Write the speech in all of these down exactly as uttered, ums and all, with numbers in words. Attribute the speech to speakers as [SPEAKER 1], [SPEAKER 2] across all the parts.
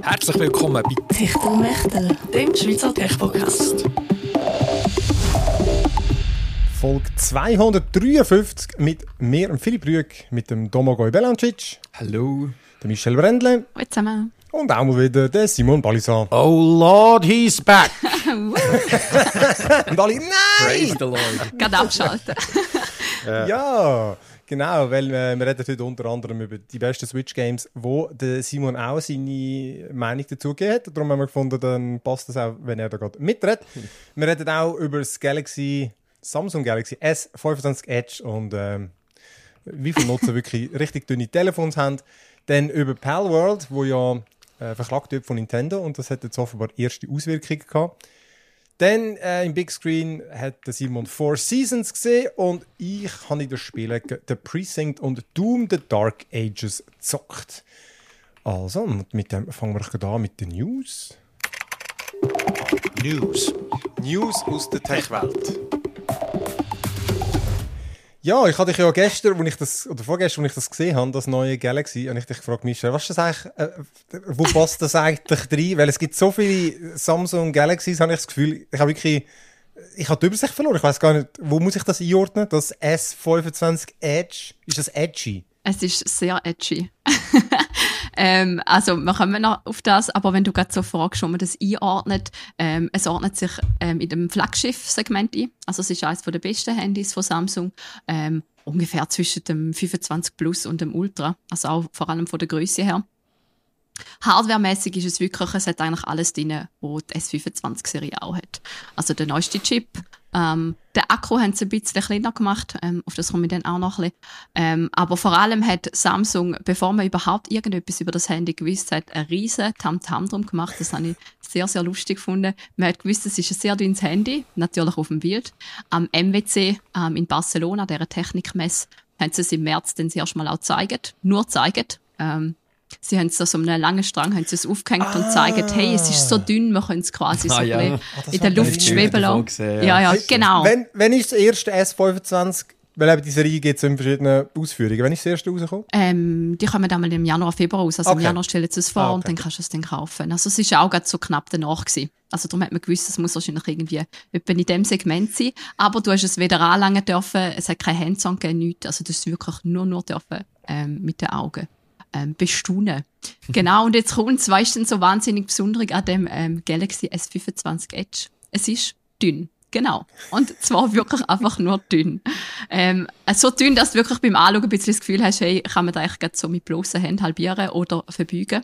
[SPEAKER 1] Herzlich willkommen bei
[SPEAKER 2] Techtelmechtel, dem Schweizer Tech-Podcast.
[SPEAKER 3] Folge zweihundertdreiundfünfzig mit mir, dem Philipp Rüegg, mit dem Domagoj Belancic.
[SPEAKER 1] Hallo.
[SPEAKER 3] Der Michel Brändle.
[SPEAKER 4] Hallo zusammen.
[SPEAKER 3] Und auch mal wieder der Simon Ballisan.
[SPEAKER 1] Oh Lord, he's back.
[SPEAKER 3] Und alle, nein!
[SPEAKER 1] Praise the Lord.
[SPEAKER 4] Gerade abschalten.
[SPEAKER 3] Ja, genau, weil äh, wir reden heute unter anderem über die besten Switch-Games, wo der Simon auch seine Meinung dazu gegeben hat. Darum haben wir gefunden, dann passt das auch, wenn er da gerade mitredet. Wir reden auch über das Galaxy, Samsung Galaxy S fünfundzwanzig Edge und ähm, wie viele Nutzer wirklich richtig dünne Telefons haben. Dann über Palworld, wo ja äh, verklagt wird von Nintendo und das hat jetzt offenbar erste Auswirkungen gehabt. Dann äh, im Big Screen hat der Simon Four Seasons gesehen und ich habe in den Spielen The Precinct und Doom The Dark Ages gezockt. Also, mit dem fangen wir gerade an mit den News.
[SPEAKER 1] News. News aus der Tech-Welt.
[SPEAKER 3] Ja, ich hatte dich ja gestern, als ich das, oder vorgestern, als ich das gesehen habe, das neue Galaxy, habe ich dich gefragt, Michel, was ist das eigentlich, äh, wo passt das eigentlich rein? Weil es gibt so viele Samsung Galaxies, habe ich das Gefühl, ich habe wirklich, ich habe die Übersicht verloren. Ich weiß gar nicht, wo muss ich das einordnen? Das S fünfundzwanzig Edge, ist das edgy?
[SPEAKER 4] Es ist sehr edgy. ähm, also, wir kommen noch auf das, aber wenn du gerade so fragst, wo man das einordnet, ähm, es ordnet sich ähm, in dem Flaggschiff-Segment ein. Also, es ist eines der besten Handys von Samsung. Ähm, ungefähr zwischen dem fünfundzwanzig Plus und dem Ultra. Also auch vor allem von der Größe her. Hardwaremäßig ist es wirklich, es hat eigentlich alles drin, was die S fünfundzwanzig-Serie auch hat. Also der neueste Chip. Ähm, der Akku haben sie ein bisschen kleiner gemacht, ähm, auf das komme ich dann auch noch ein bisschen. Ähm, aber vor allem hat Samsung, bevor man überhaupt irgendetwas über das Handy gewusst hat, einen riesen Tamtam drum gemacht. Das habe ich sehr, sehr lustig gefunden. Man hat gewusst, es ist ein sehr dünnes Handy, natürlich auf dem Bild. Am M W C ähm, in Barcelona, dieser Technikmesse, haben sie es im März dann zuerst mal auch gezeigt, nur gezeigt. Ähm, Sie haben es so um einen langen Strang haben sie es aufgehängt ah. und zeigen, hey, es ist so dünn, wir können es quasi ah, so
[SPEAKER 1] ja.
[SPEAKER 4] ein
[SPEAKER 3] ah,
[SPEAKER 4] in der Luft schweben lassen.
[SPEAKER 1] Gesehen,
[SPEAKER 4] ja,
[SPEAKER 1] ja,
[SPEAKER 4] ja, genau.
[SPEAKER 3] Wenn, wenn ist das erste S fünfundzwanzig, weil eben die Serie gibt es in verschiedenen Ausführungen, wenn ist das erste rausgekommen?
[SPEAKER 4] Ähm, die kommen dann mal im Januar, Februar raus. Also okay. Im Januar stellen sie es vor ah, okay. und dann kannst du es dann kaufen. Also es war auch gerade so knapp danach gewesen. Also darum hat man gewusst, es muss wahrscheinlich irgendwie etwa in diesem Segment sein. Aber du hast es weder anlangen dürfen, es hat kein Hands-on gegeben, nichts. Also du hast wirklich nur, nur dürfen ähm, mit den Augen ähm, bestaunen. Genau, und jetzt kommt es, weißt du, so wahnsinnig besonders an dem ähm, Galaxy S fünfundzwanzig Edge. Es ist dünn. Genau. Und zwar wirklich einfach nur dünn. Ähm, so dünn, dass du wirklich beim Anschauen ein bisschen das Gefühl hast, hey, kann man da eigentlich so mit bloßen Händen halbieren oder verbeugen.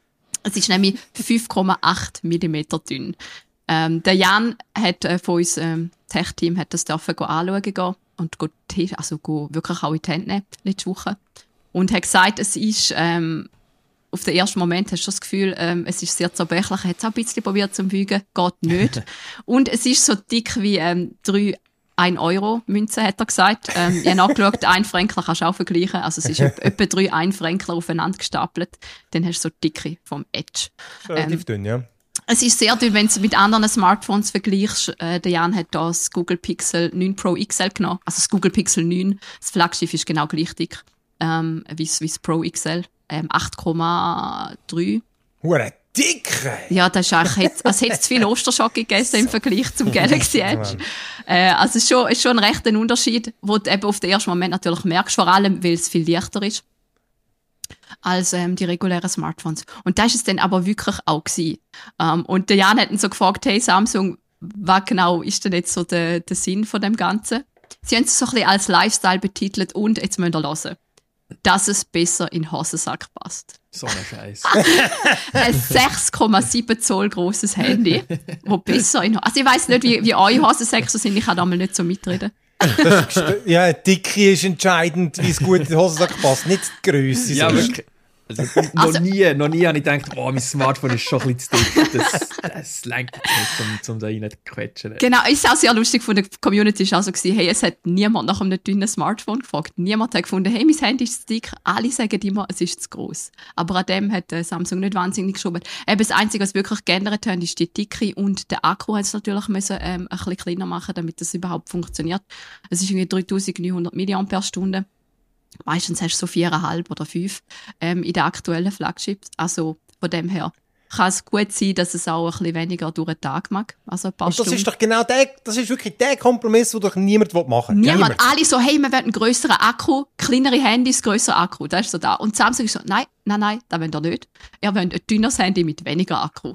[SPEAKER 4] Es ist nämlich fünf Komma acht Millimeter dünn. Ähm, der Jan hat äh, von uns ähm, Tech-Team hat das dürfen go anschauen gehen und go, also go wirklich auch in die Hände nehmen letzte Woche. Und hat gesagt, es ist, ähm, auf den ersten Moment hast du das Gefühl, ähm, es ist sehr zerbrechlich. Er hat es auch ein bisschen probiert zu bügen, geht nicht. Und es ist so dick wie ähm, drei ein Euro Münzen, hat er gesagt. Ähm, ich habe nachgeschaut, ein Fränkler kannst du auch vergleichen. Also es ist etwa drei ein Fränkler aufeinander gestapelt. Dann hast du so die Dicke vom Edge.
[SPEAKER 3] Relativ
[SPEAKER 4] ähm,
[SPEAKER 3] dünn, ja.
[SPEAKER 4] Es ist sehr dünn, wenn du es mit anderen Smartphones vergleichst. Äh, der Jan hat da das Google Pixel neun Pro X L genommen. Also das Google Pixel neun, das Flaggschiff ist genau gleich dick ähm, wie das Pro X L. Ähm, acht Komma drei.
[SPEAKER 3] Hure dicke!
[SPEAKER 4] Ja, das ist eigentlich, als hätte es zu viel Osterschock gegessen im Vergleich zum Galaxy Edge. Äh, also es ist schon, ist schon ein rechter Unterschied, wo du eben auf den ersten Moment natürlich merkst, vor allem, weil es viel leichter ist als ähm, die regulären Smartphones. Und das ist es dann aber wirklich auch gewesen. Ähm, und der Jan hat ihn so gefragt, hey Samsung, was genau ist denn jetzt so der, der Sinn von dem Ganzen? Sie haben es so ein bisschen als Lifestyle betitelt und jetzt müsst ihr hören, dass es besser in den Hosensack passt.
[SPEAKER 1] So ein Scheiß.
[SPEAKER 4] Ein sechs Komma sieben Zoll grosses Handy, wo besser in... Also ich weiss nicht, wie, wie eure Hosensäcke so sind, ich kann da mal nicht so mitreden.
[SPEAKER 3] Das ist, ja, die Dicke ist entscheidend, wie es gut in den Hosensack passt, nicht die Grösse.
[SPEAKER 1] Ja, wirklich. Also, noch, also, nie, noch nie habe ich gedacht, oh, mein Smartphone ist schon ein bisschen zu dick. Das, das lenkt nicht, um, um da rein zu quetschen.
[SPEAKER 4] Genau, ist auch sehr lustig von der Community. Es war auch so, hey, es hat niemand nach einem dünnen Smartphone gefragt. Niemand hat gefunden, hey, mein Handy ist zu dick. Alle sagen immer, es ist zu gross. Aber an dem hat äh, Samsung nicht wahnsinnig geschoben. Eben das Einzige, was wirklich geändert haben, ist die Dicke und der Akku hat es natürlich müssen, ähm, ein bisschen kleiner machen, damit das überhaupt funktioniert. Es ist irgendwie dreitausendneunhundert Milliampere-Stunden. Meistens hast du so viereinhalb oder fünf ähm, in den aktuellen Flagships. Also von dem her kann es gut sein, dass es auch ein bisschen weniger durch den Tag mag. Also ein paar
[SPEAKER 3] Und das
[SPEAKER 4] Stunden.
[SPEAKER 3] ist doch genau der, das ist wirklich der Kompromiss, den doch niemand machen will.
[SPEAKER 4] Niemand. Alle so, hey, wir wollen einen grösseren Akku, kleinere Handys, grösserer Akku. Das ist so da. Und Samsung ist so, nein, nein, nein, das wollt ihr nicht. Ihr wollt ein dünneres Handy mit weniger Akku.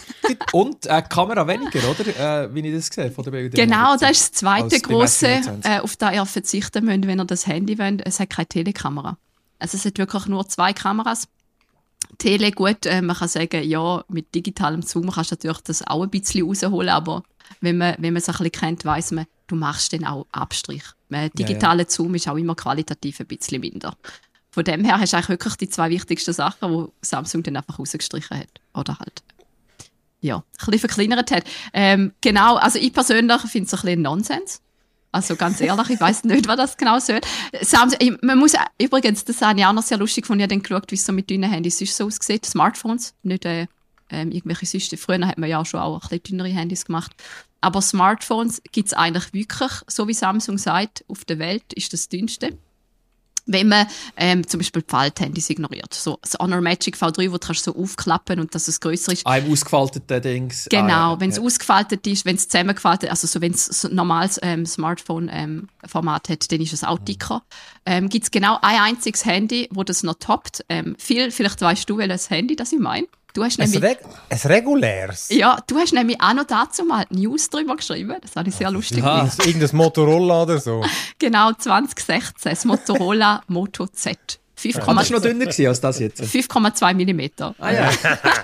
[SPEAKER 1] Und äh, Kamera weniger, oder? Äh, wie ich das gesehen von der Bilder.
[SPEAKER 4] Genau, das ist das zweite
[SPEAKER 1] Als
[SPEAKER 4] grosse,
[SPEAKER 1] beim S
[SPEAKER 4] äh, auf das ihr verzichten müsst, wenn ihr das Handy wollt. Es hat keine Telekamera. Also es hat wirklich nur zwei Kameras. Tele, gut, äh, man kann sagen, ja, mit digitalem Zoom kannst du natürlich das auch ein bisschen rausholen, aber wenn man, wenn man es ein bisschen kennt, weiss man, du machst dann auch Abstrich. Äh, digitaler ja, ja. Zoom ist auch immer qualitativ ein bisschen minder. Von dem her hast du eigentlich wirklich die zwei wichtigsten Sachen, die Samsung dann einfach rausgestrichen hat. Oder halt, ja, ein bisschen verkleinert hat. Ähm, genau, also ich persönlich finde es ein bisschen Nonsens. Also ganz ehrlich, ich weiss nicht, was das genau soll. Samsung, ich, man muss, übrigens, das habe ich auch noch sehr lustig gefunden, ich habe dann geschaut, wie es so mit dünnen Handys sonst so aussieht. Smartphones, nicht äh, ähm, irgendwelche Süste. Früher hat man ja auch schon auch ein bisschen dünnere Handys gemacht. Aber Smartphones gibt es eigentlich wirklich, so wie Samsung sagt, auf der Welt ist das dünnste. Wenn man ähm, zum Beispiel die Falthandys ignoriert. So das Honor Magic V drei, wo du kannst so aufklappen und dass es grösser ist.
[SPEAKER 1] Ah, im ausgefalteten Dings.
[SPEAKER 4] Genau,
[SPEAKER 1] ah, ja, okay. Wenn
[SPEAKER 4] es ausgefaltet ist, wenn es zusammengefaltet also so, wenn es so ein normales ähm, Smartphone-Format ähm, hat, dann ist es auch dicker. Ähm, gibt es genau ein einziges Handy, wo das noch toppt. Ähm, viel, vielleicht weißt du, welches Handy das ich meine. Du hast nämlich,
[SPEAKER 3] ein, Reg- ein reguläres?
[SPEAKER 4] Ja, du hast nämlich auch noch dazu mal News drüber geschrieben. Das habe ich sehr lustig
[SPEAKER 3] gefunden. Irgendein Motorola oder so?
[SPEAKER 4] Genau, zwanzig sechzehn, das Motorola Moto Z.
[SPEAKER 1] fünf, ja, das war noch dünner als das jetzt.
[SPEAKER 4] fünf Komma zwei Millimeter.
[SPEAKER 1] Ah ja.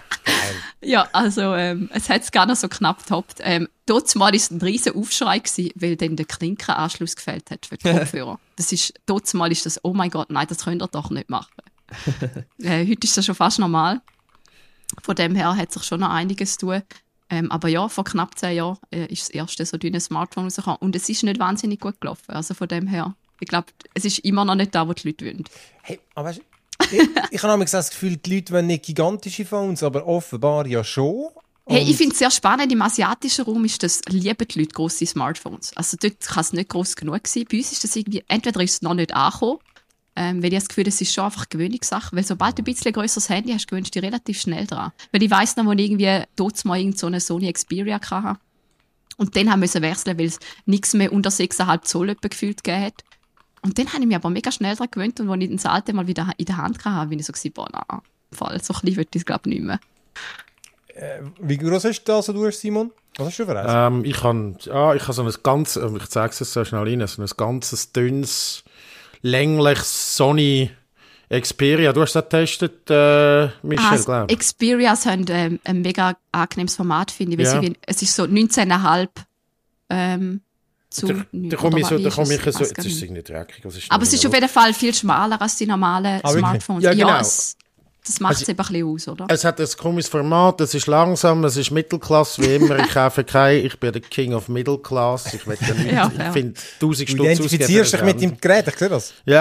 [SPEAKER 4] Ja, also ähm, es hat es gar nicht so knapp getoppt. Ähm, dort war es ein riesen Aufschrei gewesen, weil dann der Klinkenanschluss gefehlt hat für die Kopfhörer. Das ist, dort mal ist das, oh mein Gott, nein, das könnt ihr doch nicht machen. äh, heute ist das schon fast normal. Von dem her hat sich schon noch einiges zu tun. Ähm, aber ja, vor knapp zehn Jahren äh, ist das erste so dünne Smartphone rausgekommen. Und es ist nicht wahnsinnig gut gelaufen. Also von dem her, ich glaube, es ist immer noch nicht da, wo die Leute wollen.
[SPEAKER 3] Hey, aber weißt, ich, ich habe das Gefühl, die Leute wollen nicht gigantische Phones, aber offenbar ja schon.
[SPEAKER 4] Hey, ich finde es sehr spannend. Im asiatischen Raum ist das, lieben die Leute grosse Smartphones. Also dort kann es nicht gross genug sein. Bei uns ist das irgendwie, entweder ist es noch nicht angekommen, Ähm, weil ich das Gefühl, das ist schon einfach eine Gewöhnungssache. Weil sobald du ein bisschen grösseres Handy hast, gewöhnst du dich relativ schnell dran. Weil ich weiss noch, wo ich irgendwie dort mal irgend so eine Sony Xperia hatte. Und dann haben wir wechseln, weil es nichts mehr unter sechs Komma fünf Zoll gefühlt gegeben hat. Und dann habe ich mich aber mega schnell daran gewöhnt. Und als ich das alte mal wieder in der Hand hatte, bin ich so gewesen, boah, nein, Fall, so klein würde ich es, glaube ich, nicht mehr.
[SPEAKER 3] Äh, wie groß ist das, also du hast, Simon? Was hast du für eins?
[SPEAKER 5] Ähm, ich habe ah, ich hab so ein ganz, ich zeige es so schnell rein, so ein ganzes dünnes, längliches Sony Xperia. Du hast das getestet, äh, Michel,
[SPEAKER 4] ah,
[SPEAKER 5] glaube ich.
[SPEAKER 4] Xperias haben ähm, ein mega angenehmes Format, finde ich.
[SPEAKER 5] Ja.
[SPEAKER 4] Sie, es ist so neunzehn Komma fünf ähm, zu...
[SPEAKER 5] Da, da komme ich so, da komme ich so, jetzt ist es irgendwie dreckig. Ist
[SPEAKER 4] aber es ist auf jeden Fall viel schmaler als die normalen
[SPEAKER 3] ah,
[SPEAKER 4] Smartphones.
[SPEAKER 5] Ja, genau.
[SPEAKER 4] Ja, es, das macht es
[SPEAKER 5] also,
[SPEAKER 4] eben ein bisschen aus, oder?
[SPEAKER 5] Es hat ein komisches Format, es ist langsam, es ist Mittelklasse, wie immer. Ich kaufe kein, ich bin der King of Middle Class. Ich, will ja nicht,
[SPEAKER 4] ja,
[SPEAKER 5] ich
[SPEAKER 4] ja.
[SPEAKER 5] finde tausend
[SPEAKER 3] Du
[SPEAKER 5] Stutz
[SPEAKER 3] identifizierst dich mit dem Gerät, ich sehe das.
[SPEAKER 5] Ja.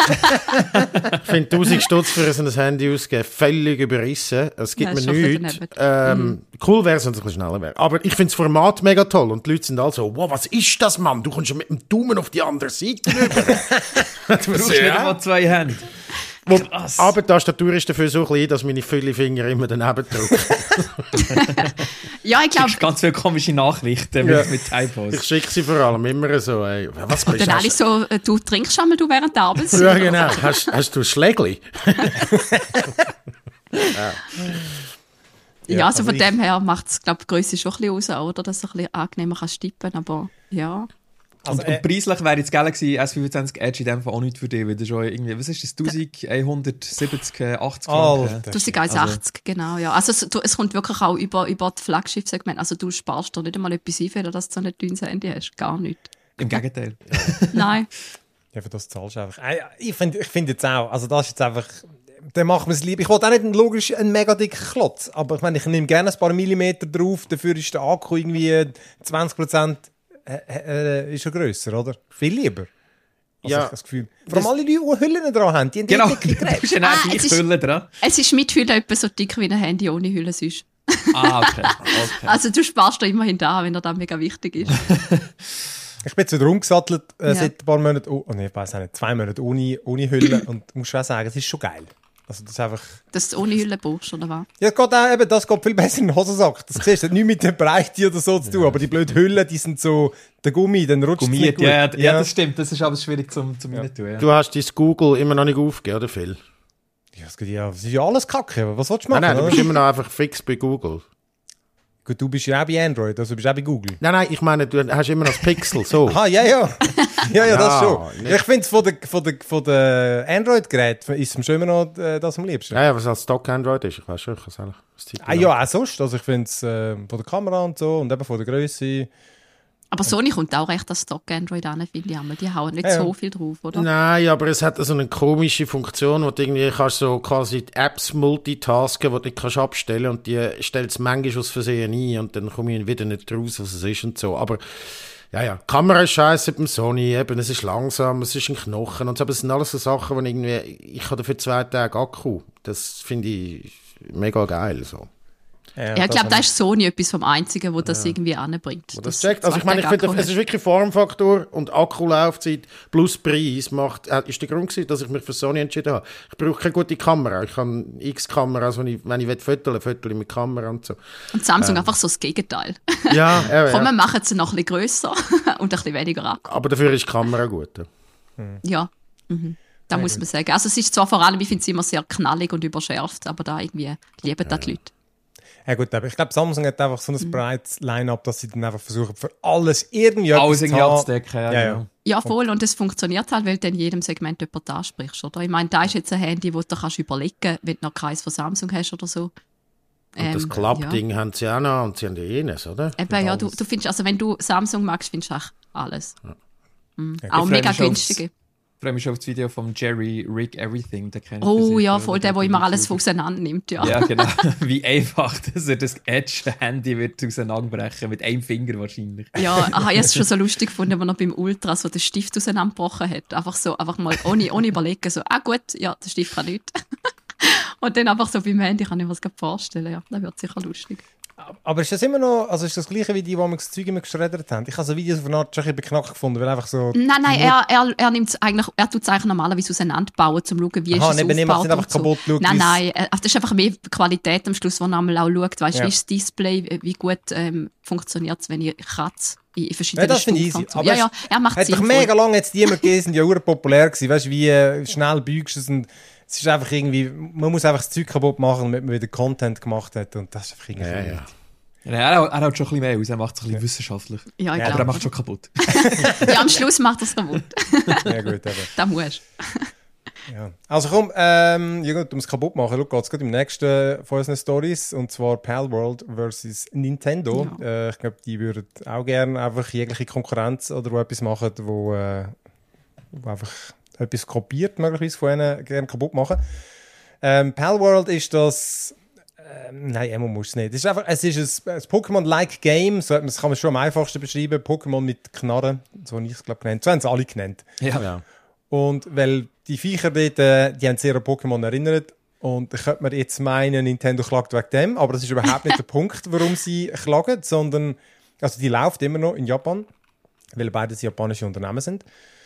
[SPEAKER 5] Ich finde tausend Stutz für so ein Handy ausgeben völlig überrissen. Es gibt
[SPEAKER 4] ja,
[SPEAKER 5] mir nichts. Ähm, mhm. Cool wäre es, wenn es ein bisschen schneller wäre. Aber ich finde das Format mega toll und die Leute sind alle so, wow, was ist das, Mann? Du kommst ja mit dem Daumen auf die andere Seite rüber.
[SPEAKER 1] Du brauchst nicht einmal zwei Hände.
[SPEAKER 5] Wo, aber die Tastatur ist dafür so klein, dass meine vielen Finger immer daneben drücken.
[SPEAKER 4] Ja, ich glaube...
[SPEAKER 1] ganz viele komische Nachrichten
[SPEAKER 5] ja.
[SPEAKER 1] mit, mit Typos.
[SPEAKER 5] Ich schicke sie vor allem immer so, ey, was
[SPEAKER 4] bist du? Dann alle so, du trinkst schon mal du während der Arbeitszeit.
[SPEAKER 5] Ja, genau. Hast, hast du ein Schlägli?
[SPEAKER 4] ja. Ja, also von dem her macht es, glaube ich, die Grösse schon ein bisschen aus, oder? Dass du ein bisschen angenehmer kannst tippen, aber ja...
[SPEAKER 1] Also, und, äh, und preislich wäre jetzt Galaxy S fünfundzwanzig Edge in dem Fall auch nicht für dich, weil du schon irgendwie, was ist das, elfhundertsiebzig, achtzig
[SPEAKER 3] oh,
[SPEAKER 4] elfhundertachtzig, also, genau, ja. Also es, du, es kommt wirklich auch über, über das Flaggschiff-Segment, also du sparst da nicht einmal etwas ein, für dass du so ein dünnes Handy hast, gar nicht.
[SPEAKER 1] Im Gegenteil.
[SPEAKER 4] Nein.
[SPEAKER 3] Ja, für das zahlst du einfach. Ich finde ich find jetzt auch, also das ist jetzt einfach, dann machen wir es lieber. Ich wollte auch nicht einen, logisch einen mega dicken Klotz, aber ich meine, ich nehme gerne ein paar Millimeter drauf, dafür ist der Akku irgendwie zwanzig Prozent Äh, ist schon grösser, oder? Viel lieber. Also
[SPEAKER 5] ja.
[SPEAKER 3] Ich das Gefühl. Vor allem alle Leute, die Hüllen dran haben, die haben
[SPEAKER 1] genau.
[SPEAKER 3] die dicke Geräte.
[SPEAKER 1] Du hast
[SPEAKER 4] ah,
[SPEAKER 1] eine Hülle dran.
[SPEAKER 4] Es ist mit Hülle etwa so dick wie ein Handy ohne Hülle sonst.
[SPEAKER 1] Ah, okay. okay.
[SPEAKER 4] Also du sparst da immerhin da, wenn er dann mega wichtig ist.
[SPEAKER 3] Ich bin jetzt wieder umgesattelt äh,
[SPEAKER 4] ja.
[SPEAKER 3] seit ein paar Monaten, oh, oh nee, ich weiß auch nicht, zwei Monate ohne, ohne Hülle und muss schon sagen, es ist schon geil. Also das ist einfach...
[SPEAKER 4] Dass du ohne Hülle brauchst, oder was?
[SPEAKER 3] Ja, geht auch, eben, das geht viel besser in den Hosensack. Das siehst du, das hat nichts mit der Breite oder so zu tun, aber die blöden Hüllen, die sind so, der Gummi, dann rutscht es nicht gut.
[SPEAKER 1] Ja, ja, ja, das stimmt, das ist aber schwierig zum, zum
[SPEAKER 3] ja.
[SPEAKER 1] rein tun. Ja.
[SPEAKER 5] Du hast dein Google immer noch nicht aufgegeben, oder Phil?
[SPEAKER 3] Ja, es geht ja, es ist ja alles Kacke, was willst du machen?
[SPEAKER 5] Nein, nein, du
[SPEAKER 3] oder?
[SPEAKER 5] bist immer noch einfach fix bei Google.
[SPEAKER 3] Gut, du bist ja auch bei Android, also du bist auch bei Google.
[SPEAKER 5] Nein, nein, ich meine, du hast immer noch das Pixel, so.
[SPEAKER 3] Aha, ja, ja. ja, ja, das
[SPEAKER 5] Ja,
[SPEAKER 3] schon.
[SPEAKER 5] nicht-
[SPEAKER 3] Ich finde es von den von der, von der Android-Geräten ist es mir schon immer noch äh, das am liebsten.
[SPEAKER 5] Ja, ja, was als Stock Android ist, ich weiß schon, ich kann es eigentlich. das Zeitchen
[SPEAKER 3] Ah, ja, auch sonst. Also ich finde es äh, von der Kamera und so und eben von der Größe.
[SPEAKER 4] Aber Sony kommt auch recht als Stock Android an, finde ich einmal. Die hauen nicht
[SPEAKER 3] Ja, ja.
[SPEAKER 4] so viel drauf, oder?
[SPEAKER 5] Nein, aber es hat so eine komische Funktion, wo du irgendwie kannst so quasi die Apps multitasken, die du nicht kannst abstellen und die stellt es manchmal aus Versehen ein und dann komme ich wieder nicht raus, was es ist und so. Aber ja, ja, die Kamera ist scheiße beim Sony, eben, es ist langsam, es ist ein Knochen und so, aber es sind alles so Sachen, die irgendwie, ich habe dafür zwei Tage Akku. Das finde ich mega geil, so.
[SPEAKER 3] Ja,
[SPEAKER 4] Ja, ich glaube,
[SPEAKER 3] haben-
[SPEAKER 4] da ist Sony etwas vom Einzigen, wo das irgendwie anbringt.
[SPEAKER 5] Und das checkt. Also ich meine, ich finde, es ist wirklich Formfaktor und Akkulaufzeit plus Preis macht, äh, ist der Grund gewesen, dass ich mich für Sony entschieden habe. Ich brauche keine gute Kamera. Ich habe x Kameras, wenn ich, wenn ich fotografieren will, fotografiere mit Kamera und so.
[SPEAKER 4] Und Samsung einfach so das Gegenteil.
[SPEAKER 5] Ja, ja,
[SPEAKER 4] Komm, wir
[SPEAKER 5] ja.
[SPEAKER 4] machen sie noch ein bisschen grösser und ein bisschen weniger Akku.
[SPEAKER 5] Aber dafür ist die Kamera gut. Ja.
[SPEAKER 4] Ja, mhm. da muss man sagen. Also es ist zwar vor allem, ich finde es immer sehr knallig und überschärft, aber da irgendwie lieben das die Leute.
[SPEAKER 3] Ja gut, aber ich glaube, Samsung hat einfach so ein breites Line-Up, dass sie dann einfach versuchen, für alles irgendwie
[SPEAKER 1] Alles
[SPEAKER 3] etwas
[SPEAKER 1] irgendwie
[SPEAKER 3] zu haben.
[SPEAKER 1] abzudecken. Ja,
[SPEAKER 3] Ja, ja.
[SPEAKER 1] genau.
[SPEAKER 4] Ja, voll. Und es funktioniert halt, weil du in jedem Segment jemanden ansprichst, oder? Ich meine, da ist jetzt ein Handy, wo du kannst überlegen, wenn du noch keins von Samsung hast oder so.
[SPEAKER 5] Und
[SPEAKER 4] Ähm,
[SPEAKER 5] das Klappding haben sie auch noch und sie haben ja jenes, oder?
[SPEAKER 4] Eben, ja, du, du findest, also wenn du Samsung magst, findest du auch alles. Mhm.
[SPEAKER 3] Ja,
[SPEAKER 4] Auch
[SPEAKER 1] ich
[SPEAKER 4] mega
[SPEAKER 1] freue mich aufs-
[SPEAKER 4] günstige.
[SPEAKER 1] Ich freue mich schon auf das Video von Jerry Rig Everything. Den kennt ihr
[SPEAKER 4] Oh
[SPEAKER 1] sicher,
[SPEAKER 4] ja,
[SPEAKER 1] oder?
[SPEAKER 4] voll, der, der immer alles auseinander nimmt, ja.
[SPEAKER 1] Ja, genau. Wie einfach, dass er das Edge-Handy wird auseinanderbrechen mit einem Finger wahrscheinlich.
[SPEAKER 4] Ja, ich habe es schon so lustig gefunden, als er beim Ultra so den Stift auseinandergebrochen hat. Einfach so, einfach mal ohne, ohne überlegen, so, ah gut, ja, der Stift kann nichts. Und dann einfach so beim Handy, kann ich mir das gerade vorstellen, ja, das wird sicher lustig.
[SPEAKER 3] Aber ist das immer noch, also ist das gleiche wie die, die wir das Zeug immer geschreddert haben? Ich habe so Videos von Art schon ein bisschen beknackt gefunden, weil einfach so...
[SPEAKER 4] Nein, nein, er, er, er nimmt es eigentlich, er tut es eigentlich normalerweise auseinanderbauen, um zu schauen, wie
[SPEAKER 3] Aha,
[SPEAKER 4] ist es
[SPEAKER 3] neben ihm macht es
[SPEAKER 4] aufgebaut
[SPEAKER 3] einfach
[SPEAKER 4] und so.
[SPEAKER 3] kaputt, schaut,
[SPEAKER 4] Nein,
[SPEAKER 3] wie's-
[SPEAKER 4] nein, äh, das ist einfach mehr Qualität am Schluss, wo er einmal auch schaut, weißt,
[SPEAKER 3] Ja.
[SPEAKER 4] wie ist das Display, wie- wie gut ähm, funktioniert es, wenn ich kratze in
[SPEAKER 3] Ja,
[SPEAKER 4] verschiedenen
[SPEAKER 3] das finde ich
[SPEAKER 4] Stufen.
[SPEAKER 3] easy.
[SPEAKER 4] und so.
[SPEAKER 3] Aber
[SPEAKER 4] Ja,
[SPEAKER 3] es
[SPEAKER 4] ja, er macht
[SPEAKER 3] hat doch
[SPEAKER 4] sinnvoll.
[SPEAKER 3] mega lange jetzt die immer gegeben, sind ja ur populär gewesen. Weißt du, wie äh, schnell bügst du es und es ist einfach irgendwie, man muss einfach das Zeug kaputt machen, damit man wieder Content gemacht hat und das ist einfach irgendwie...
[SPEAKER 5] Ja, ja.
[SPEAKER 1] Ja, er, er hat schon ein bisschen mehr aus, er macht es ein bisschen wissenschaftlich.
[SPEAKER 4] Ja, ich
[SPEAKER 3] Ja,
[SPEAKER 1] Aber er
[SPEAKER 4] glaube.
[SPEAKER 1] macht schon kaputt.
[SPEAKER 4] Ja, am Schluss macht er es kaputt.
[SPEAKER 3] Ja gut, eben.
[SPEAKER 4] Das musst
[SPEAKER 3] Ja. Also komm, ähm, ja gut, um es kaputt machen, schau, geht's gerade im nächsten von unseren Stories und zwar Palworld versus Nintendo.
[SPEAKER 4] Ja.
[SPEAKER 3] Äh, ich glaube, die würden auch gerne einfach jegliche Konkurrenz oder wo etwas machen, wo, äh, wo einfach etwas kopiert, möglicherweise von ihnen gerne kaputt machen. Ähm, Palworld ist das... Ähm, nein, Emo muss es nicht. Es ist einfach, es ist ein, ein Pokémon-like Game, so hat man- das kann man schon am einfachsten beschreiben. Pokémon mit Knarren, so habe ich es glaube genannt. So haben sie alle genannt.
[SPEAKER 1] Ja.
[SPEAKER 5] Ja.
[SPEAKER 3] Und weil die Viecher dort, äh, die haben sehr an Pokémon erinnert. Und da könnte man jetzt meinen, Nintendo klagt wegen dem. Aber das ist überhaupt nicht der Punkt, warum sie klagen. Sondern, also die läuft immer noch in Japan. Weil beides japanische Unternehmen sind.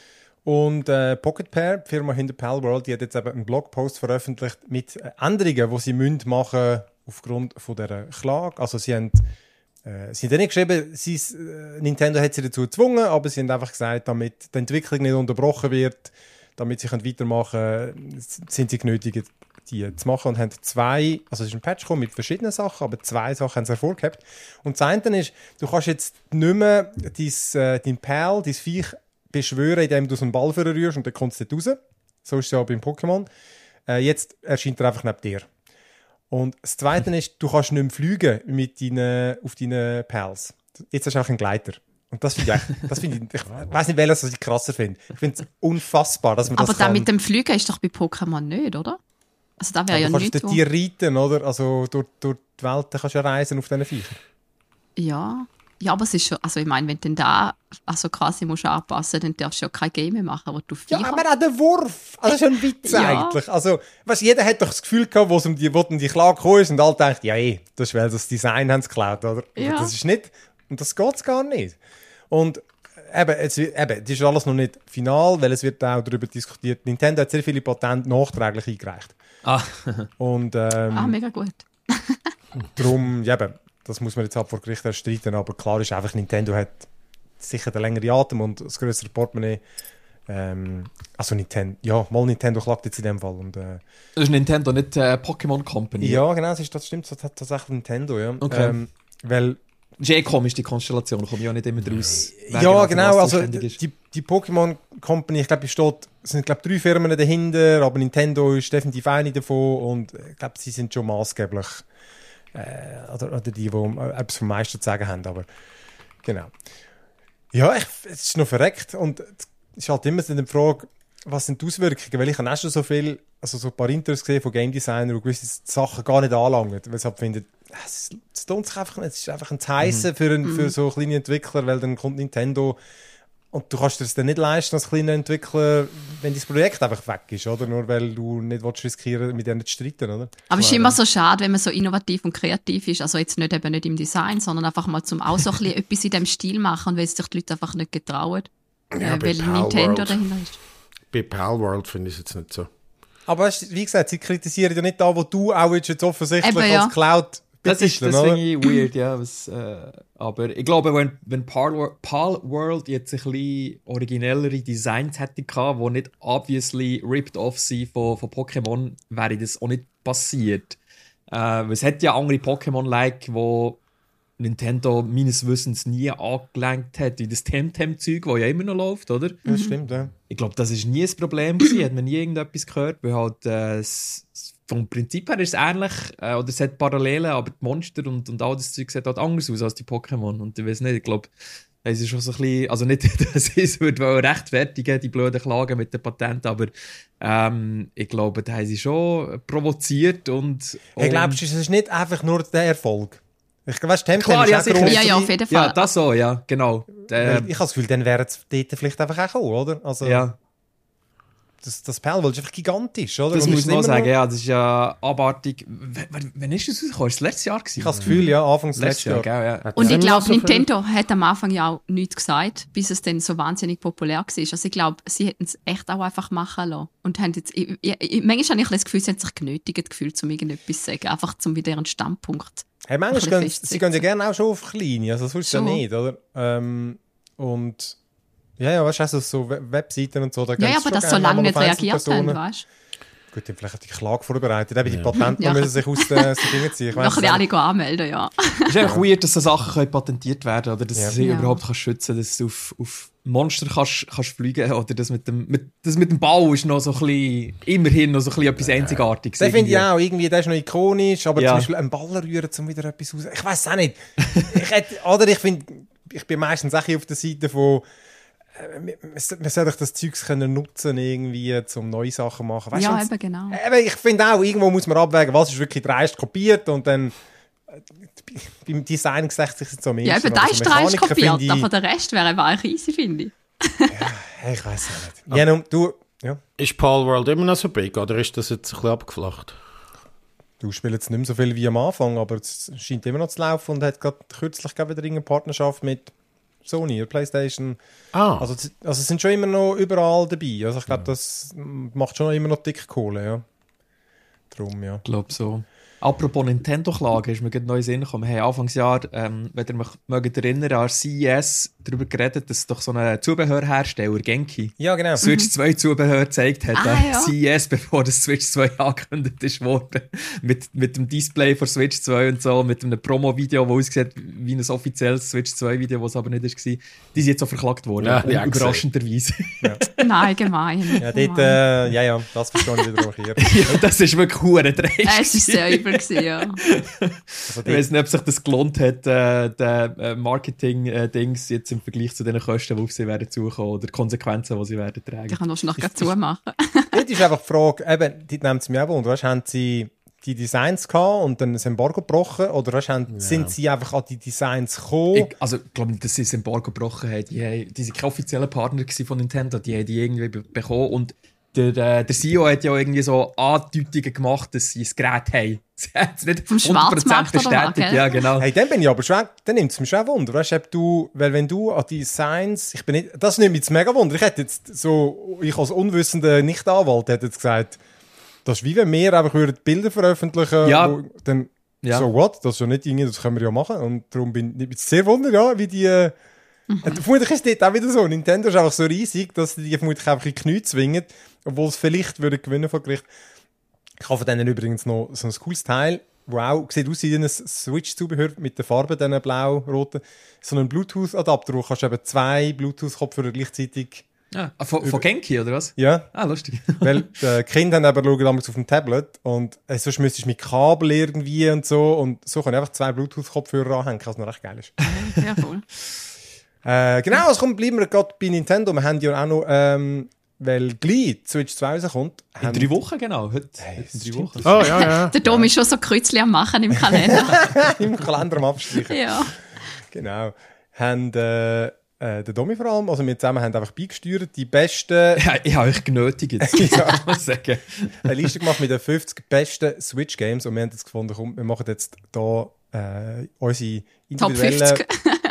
[SPEAKER 3] Und äh, Pocket Pair, die Firma hinter Palworld, die hat jetzt eben einen Blogpost veröffentlicht mit äh, Änderungen, die sie müssen machen aufgrund von dieser Klage. Also sie haben, äh, sie haben nicht geschrieben, sie, äh, Nintendo hat sie dazu gezwungen, aber sie haben einfach gesagt, damit die Entwicklung nicht unterbrochen wird, damit sie können weitermachen können, sind sie genötigt, die zu machen und haben zwei, also es ist ein Patch gekommen mit verschiedenen Sachen, aber zwei Sachen haben sie hervorgehabt. Und das eine ist, du kannst jetzt nicht mehr dein, äh, dein Pal, dein Viech beschwören, indem du so einen Ball rührst und dann kommst du nicht raus. So ist es ja beim Pokémon. Äh, jetzt erscheint er einfach neben dir. Und das Zweite ist, du kannst nicht mehr fliegen mit deinen, auf deinen Pals. Jetzt hast du auch einen Gleiter. Und das finde ich, echt- das finde ich, ich weiß nicht, welches was ich krasser finde. Ich finde es unfassbar, dass man
[SPEAKER 4] Aber
[SPEAKER 3] das
[SPEAKER 4] da
[SPEAKER 3] kann.
[SPEAKER 4] mit dem Fliegen ist doch bei Pokémon nicht, oder? Also da wäre ja
[SPEAKER 3] du kannst
[SPEAKER 4] nichts.
[SPEAKER 3] den
[SPEAKER 4] wo-
[SPEAKER 3] Tier reiten, oder? Also durch, durch die Welt kannst du ja reisen auf diesen Viechern.
[SPEAKER 4] Ja. Ja, aber es ist schon, also ich meine, wenn du da also quasi musst anpassen, dann darfst du ja kein Game mehr machen, wo du
[SPEAKER 3] Ja,
[SPEAKER 4] Viecher...
[SPEAKER 3] aber auch der Wurf. Also, das ist ja ein Witz
[SPEAKER 4] Ja.
[SPEAKER 3] eigentlich. Also, weißt, jeder hat doch das Gefühl gehabt, wo es um die, wo um die Klage gekommen ist und alle denken, ja eh, das ist, weil das Design haben sie geklaut, oder?
[SPEAKER 4] Ja.
[SPEAKER 3] Aber das ist nicht, und das geht gar nicht. Und eben, es, wird- eben, das ist alles noch nicht final, weil es wird auch darüber diskutiert. Nintendo hat sehr viele Patente nachträglich eingereicht.
[SPEAKER 1] Ah.
[SPEAKER 3] Und ähm,
[SPEAKER 4] Ah, mega gut.
[SPEAKER 3] darum, ja, eben, das muss man jetzt halt vor Gericht erstreiten, aber klar ist einfach, Nintendo hat sicher den längeren Atem und das größere Portemonnaie. Ähm, also Nintendo, ja, mal Nintendo klagt jetzt in dem Fall. Und, äh,
[SPEAKER 1] Das ist Nintendo, nicht äh, Pokémon Company.
[SPEAKER 3] ja, genau, das, ist, das stimmt, das hat tatsächlich Nintendo, ja.
[SPEAKER 1] Okay.
[SPEAKER 3] Ähm, weil,
[SPEAKER 1] Das ist eh komisch, die Konstellation, komme ich auch nicht immer draus.
[SPEAKER 3] ja, genau, also die, die Pokémon Company, ich glaube, es steht, es sind glaube drei Firmen dahinter, aber Nintendo ist definitiv eine davon und ich glaube, sie sind schon maßgeblich äh, oder, oder die, die äh, etwas vom meisten zu sagen haben, aber genau. Ja, ich, es ist noch verreckt und es ist halt immer so die Frage, was sind die Auswirkungen, weil ich habe auch schon so viel, also so ein paar Interviews gesehen von Game Designern, die gewisse Sachen gar nicht anlangen, weil sie halt finden, es, es lohnt sich einfach nicht, es ist einfach ein Heissen mhm. für, ein, für so kleine Entwickler, weil dann kommt Nintendo und du kannst dir das dann nicht leisten als kleiner Entwickler, wenn dein Projekt einfach weg ist, oder? Nur weil du nicht willst riskieren, mit denen zu streiten, oder?
[SPEAKER 4] Aber es ist immer so schade, wenn man so innovativ und kreativ ist, also jetzt nicht eben nicht im Design, sondern einfach mal zum auch so ein bisschen etwas in diesem Stil machen, weil es sich die Leute einfach nicht getrauen,
[SPEAKER 5] Ja,
[SPEAKER 4] äh, weil
[SPEAKER 5] bei
[SPEAKER 4] Nintendo
[SPEAKER 5] Palworld.
[SPEAKER 4] dahinter ist.
[SPEAKER 5] Bei Palworld finde ich es jetzt nicht so.
[SPEAKER 3] Aber es ist, wie gesagt, sie kritisieren ja nicht da, wo du auch jetzt, jetzt offensichtlich
[SPEAKER 4] Eben, ja.
[SPEAKER 3] als Cloud
[SPEAKER 1] Das ist
[SPEAKER 3] betiteln,
[SPEAKER 1] das
[SPEAKER 3] oder?
[SPEAKER 1] finde ich weird, ja. Was, äh, aber ich glaube, wenn, wenn Palworld, Palworld jetzt ein bisschen originellere Designs hätte gehabt, die nicht obviously ripped off sind von, von Pokémon, wäre das auch nicht passiert. Äh, es hat ja andere Pokémon-like, wo Nintendo meines Wissens nie angelenkt hat, wie das Temtem-Zeug, das ja immer noch läuft, oder?
[SPEAKER 3] Das stimmt, ja.
[SPEAKER 1] Ich glaube, das war nie ein Problem gewesen, hat man nie irgendetwas gehört, weil halt äh, s- s- vom Prinzip her ist es ähnlich, äh, oder es hat Parallelen, aber die Monster und, und all das Zeug sieht halt anders aus als die Pokémon und ich weiß nicht, ich glaube, es ist schon so ein bisschen, also nicht, dass ich es würde rechtfertigen, die blöden Klagen mit den Patenten, aber ähm, ich glaube, da haben sie schon provoziert und...
[SPEAKER 3] Hey,
[SPEAKER 1] und
[SPEAKER 3] glaubst du, es ist nicht einfach nur der Erfolg? Ich weißt, Temtem
[SPEAKER 1] Klar,
[SPEAKER 3] ist
[SPEAKER 1] ja,
[SPEAKER 3] auch
[SPEAKER 1] sicher.
[SPEAKER 3] gross.
[SPEAKER 4] Ja, ja, auf jeden Fall.
[SPEAKER 1] ja, das so, ja, genau.
[SPEAKER 3] Weil
[SPEAKER 1] Ähm,
[SPEAKER 3] ich habe das Gefühl, dann wären es dort vielleicht einfach auch gekommen, oder? Also,
[SPEAKER 1] ja.
[SPEAKER 3] das, das Palworld ist einfach gigantisch, oder?
[SPEAKER 1] Das
[SPEAKER 3] Und
[SPEAKER 1] muss
[SPEAKER 3] ist
[SPEAKER 1] man auch
[SPEAKER 3] immer
[SPEAKER 1] sagen,
[SPEAKER 3] noch-
[SPEAKER 1] ja, das ist ja abartig. W- w- Wann ist das rausgekommen? Ist das letztes Jahr gewesen?
[SPEAKER 3] Ich habe das Gefühl, ja, Anfangs
[SPEAKER 1] letztes
[SPEAKER 3] letztes
[SPEAKER 1] Jahr,
[SPEAKER 3] Jahr.
[SPEAKER 1] gell, ja.
[SPEAKER 5] Hat
[SPEAKER 4] Und
[SPEAKER 5] das
[SPEAKER 4] ich
[SPEAKER 5] immer
[SPEAKER 4] glaube,
[SPEAKER 5] so viel-
[SPEAKER 4] Nintendo hat am Anfang ja auch nichts gesagt, bis es dann so wahnsinnig populär war. Also ich glaube, sie hätten es echt auch einfach machen lassen. Und haben jetzt, ich, ich, ich, manchmal habe ich das Gefühl, sie haben sich genötigt gefühlt, um irgendetwas zu sagen. Einfach zum wieder ihren Standpunkt.
[SPEAKER 3] Hey, manchmal
[SPEAKER 4] Ein
[SPEAKER 3] gehen,
[SPEAKER 4] bisschen
[SPEAKER 3] sie gehen ja gerne auch schon auf kleine, also sonst ja
[SPEAKER 4] Schon.
[SPEAKER 3] nicht, oder? Ähm, und ja, ja, weißt du, also so We- Webseiten und so, da
[SPEAKER 4] Ja,
[SPEAKER 3] gehen
[SPEAKER 4] ja,
[SPEAKER 3] sie
[SPEAKER 4] aber
[SPEAKER 3] schon
[SPEAKER 4] dass so
[SPEAKER 3] gerne
[SPEAKER 4] lange
[SPEAKER 3] mal
[SPEAKER 4] nicht
[SPEAKER 3] auf
[SPEAKER 4] reagiert haben,
[SPEAKER 3] Einzelpersonen.
[SPEAKER 4] weißt
[SPEAKER 3] Gut, dann vielleicht hat die Klage vorbereitet, eben die
[SPEAKER 5] Ja.
[SPEAKER 3] Patente
[SPEAKER 4] Ja.
[SPEAKER 3] müssen sich aus den aus den Fingern ziehen. Ich
[SPEAKER 4] du?
[SPEAKER 3] weiss
[SPEAKER 4] Noch ein
[SPEAKER 3] es
[SPEAKER 4] bisschen
[SPEAKER 3] nicht.
[SPEAKER 4] alle anmelden, ja.
[SPEAKER 1] Es ist einfach weird, dass so Sachen können patentiert werden können, oder dass
[SPEAKER 3] Ja.
[SPEAKER 1] du sie
[SPEAKER 4] Ja.
[SPEAKER 1] überhaupt kannst schützen kannst, dass du auf, auf Monster kannst, kannst fliegen oder das mit dem, mit, das mit dem Bau ist noch so ein bisschen, immerhin noch so ein bisschen etwas Einzigartiges.
[SPEAKER 3] Den finde ich
[SPEAKER 1] irgendwie.
[SPEAKER 3] auch, irgendwie, der ist noch ikonisch, aber
[SPEAKER 1] Ja.
[SPEAKER 3] zum Beispiel einen Ball rühren, um wieder etwas raus... Ich weiß auch nicht. ich hätte, oder ich finde, ich bin meistens auch auf der Seite von, äh, man- man soll doch das Zeugs können nutzen, irgendwie, um neue Sachen zu machen. Weißt
[SPEAKER 4] Ja,
[SPEAKER 3] du,
[SPEAKER 4] eben genau.
[SPEAKER 3] Eben, ich finde auch, irgendwo muss man abwägen, was ist wirklich dreist kopiert und dann äh, beim Design gesagt sich jetzt so am
[SPEAKER 4] Ja,
[SPEAKER 3] ehesten,
[SPEAKER 4] eben, da
[SPEAKER 3] aber
[SPEAKER 4] ist
[SPEAKER 3] so
[SPEAKER 4] dreist
[SPEAKER 3] Mechaniken
[SPEAKER 4] kopiert,
[SPEAKER 3] finde ich-
[SPEAKER 4] aber der Rest wäre einfach eigentlich easy, finde ich.
[SPEAKER 3] Hey, ich weiß auch nicht. Ja, nun, du, ja,
[SPEAKER 5] Ist Palworld immer noch so big oder ist das jetzt ein bisschen abgeflacht?
[SPEAKER 3] du spielst jetzt nicht mehr so viel wie am Anfang, aber es scheint immer noch zu laufen und hat gerade kürzlich gerade wieder eine Partnerschaft mit Sony oder PlayStation.
[SPEAKER 5] Ah,
[SPEAKER 3] Also, z- also es sind schon immer noch überall dabei. Also ich glaube, das macht schon immer noch dick Kohle, ja. Drum, ja.
[SPEAKER 1] Ich glaube so. Apropos Nintendo-Klage, ist mir gerade neu in den Sinn gekommen. Wir haben Anfangsjahr, ähm, wenn ihr mich mögt erinnern, an C E S darüber geredet, dass doch so ein Zubehörhersteller, Genki,
[SPEAKER 3] Ja, genau.
[SPEAKER 1] Switch zwei Zubehör gezeigt hat.
[SPEAKER 4] Ah,
[SPEAKER 1] an
[SPEAKER 4] ja.
[SPEAKER 1] C E S, bevor das Switch zwei angekündigt ist worden. mit, mit dem Display von Switch zwei und so, mit einem Promo-Video, das aussieht wie ein offizielles Switch zwei Video, das aber nicht war. Die sind jetzt auch verklagt worden.
[SPEAKER 5] Ja, ja,
[SPEAKER 1] überraschenderweise.
[SPEAKER 4] Nein, gemein.
[SPEAKER 3] Ja, dort, äh, ja, ja, das verstehe ich wiederum hier.
[SPEAKER 1] ja, das ist wirklich hure dreist.
[SPEAKER 4] Äh, es ist sehr übel gewesen, ja.
[SPEAKER 3] Also
[SPEAKER 1] Ich
[SPEAKER 3] dort,
[SPEAKER 1] weiß nicht, ob sich das gelohnt hat, äh, der äh, Marketing-Dings jetzt im Vergleich zu den Kosten, die auf sie werden zukommen oder Konsequenzen, die sie werden tragen.
[SPEAKER 4] Ich kann wahrscheinlich gerade zumachen.
[SPEAKER 3] dort ist einfach die Frage, eben, die nimmt es mir auch wunder, weißt, haben sie die Designs gehabt und dann das Embargo gebrochen oder weißt, haben, sind sie einfach an die Designs gekommen?
[SPEAKER 1] Ich, also, ich glaube nicht, dass sie das Embargo gebrochen haben. Die, haben, die sind keine offiziellen Partner gewesen von Nintendo, die haben die irgendwie be bekommen und der, äh, der C E O hat ja irgendwie so Andeutungen gemacht, dass sie ein Gerät haben. Sie hat es nicht
[SPEAKER 4] Vom Schwarzmarkt oder was,
[SPEAKER 1] bestätigt.
[SPEAKER 4] gell?
[SPEAKER 1] Ja, genau.
[SPEAKER 3] Hey, dann bin ich aber schon, dann nimmt es mich schon Wunder, weißt, ob du, weil wenn du an Designs, ich bin nicht, das nimmt mich jetzt mega Wunder, ich hätte jetzt so, ich als unwissender Nicht-Anwalt hätte jetzt gesagt, Das ist wie wenn wir einfach würden Bilder veröffentlichen
[SPEAKER 1] Ja.
[SPEAKER 3] wo dann
[SPEAKER 1] Ja.
[SPEAKER 3] so what, das ist ja nicht irgendwie, das können wir ja machen. Und darum bin ich sehr wundert, ja, wie die... Äh, vermutlich ist es dort auch wieder so. Nintendo ist einfach so riesig, dass die vermutlich einfach in die Knie zwingen, obwohl es vielleicht würde gewinnen vor Gericht. Ich habe von denen übrigens noch so ein cooles Teil, wo auch sieht aus wie ein Switch-Zubehör mit den Farben, diesen blau-roten. So einen Bluetooth-Adapter, wo kannst du eben zwei Bluetooth-Kopfhörer gleichzeitig...
[SPEAKER 1] Ah, von, von Genki, oder was?
[SPEAKER 3] Ja.
[SPEAKER 1] Ah, lustig.
[SPEAKER 3] Weil die Kinder haben aber schauen damals auf dem Tablet und äh, sonst müsstest du mit Kabel irgendwie und so und so kann ich einfach zwei Bluetooth-Kopfhörer anhängen, was noch recht geil ist.
[SPEAKER 4] Ja, voll.
[SPEAKER 3] Äh, genau, also komm, bleiben wir gerade bei Nintendo. Wir haben ja auch noch, ähm, weil gleich die Switch zwei rauskommt.
[SPEAKER 1] In drei Wochen, genau. Heute,
[SPEAKER 3] Hey,
[SPEAKER 1] heute in
[SPEAKER 3] das
[SPEAKER 1] drei
[SPEAKER 3] stimmt.
[SPEAKER 1] Wochen.
[SPEAKER 5] Oh, ja, ja.
[SPEAKER 4] Der Dom ist schon so Kreuzchen am Machen im Kalender.
[SPEAKER 3] Im Kalender am Abstreichen.
[SPEAKER 4] Ja.
[SPEAKER 3] Genau. Haben äh, äh, der Domi vor allem, also wir zusammen haben einfach beigesteuert, die besten,
[SPEAKER 1] Ja, ich habe euch genötigt,
[SPEAKER 3] Ja.
[SPEAKER 1] muss ich sagen.
[SPEAKER 3] eine Liste gemacht mit den fünfzig besten Switch-Games und wir haben jetzt gefunden, komm, wir machen jetzt da äh, unsere
[SPEAKER 4] Top
[SPEAKER 3] individuellen
[SPEAKER 4] fünfzig.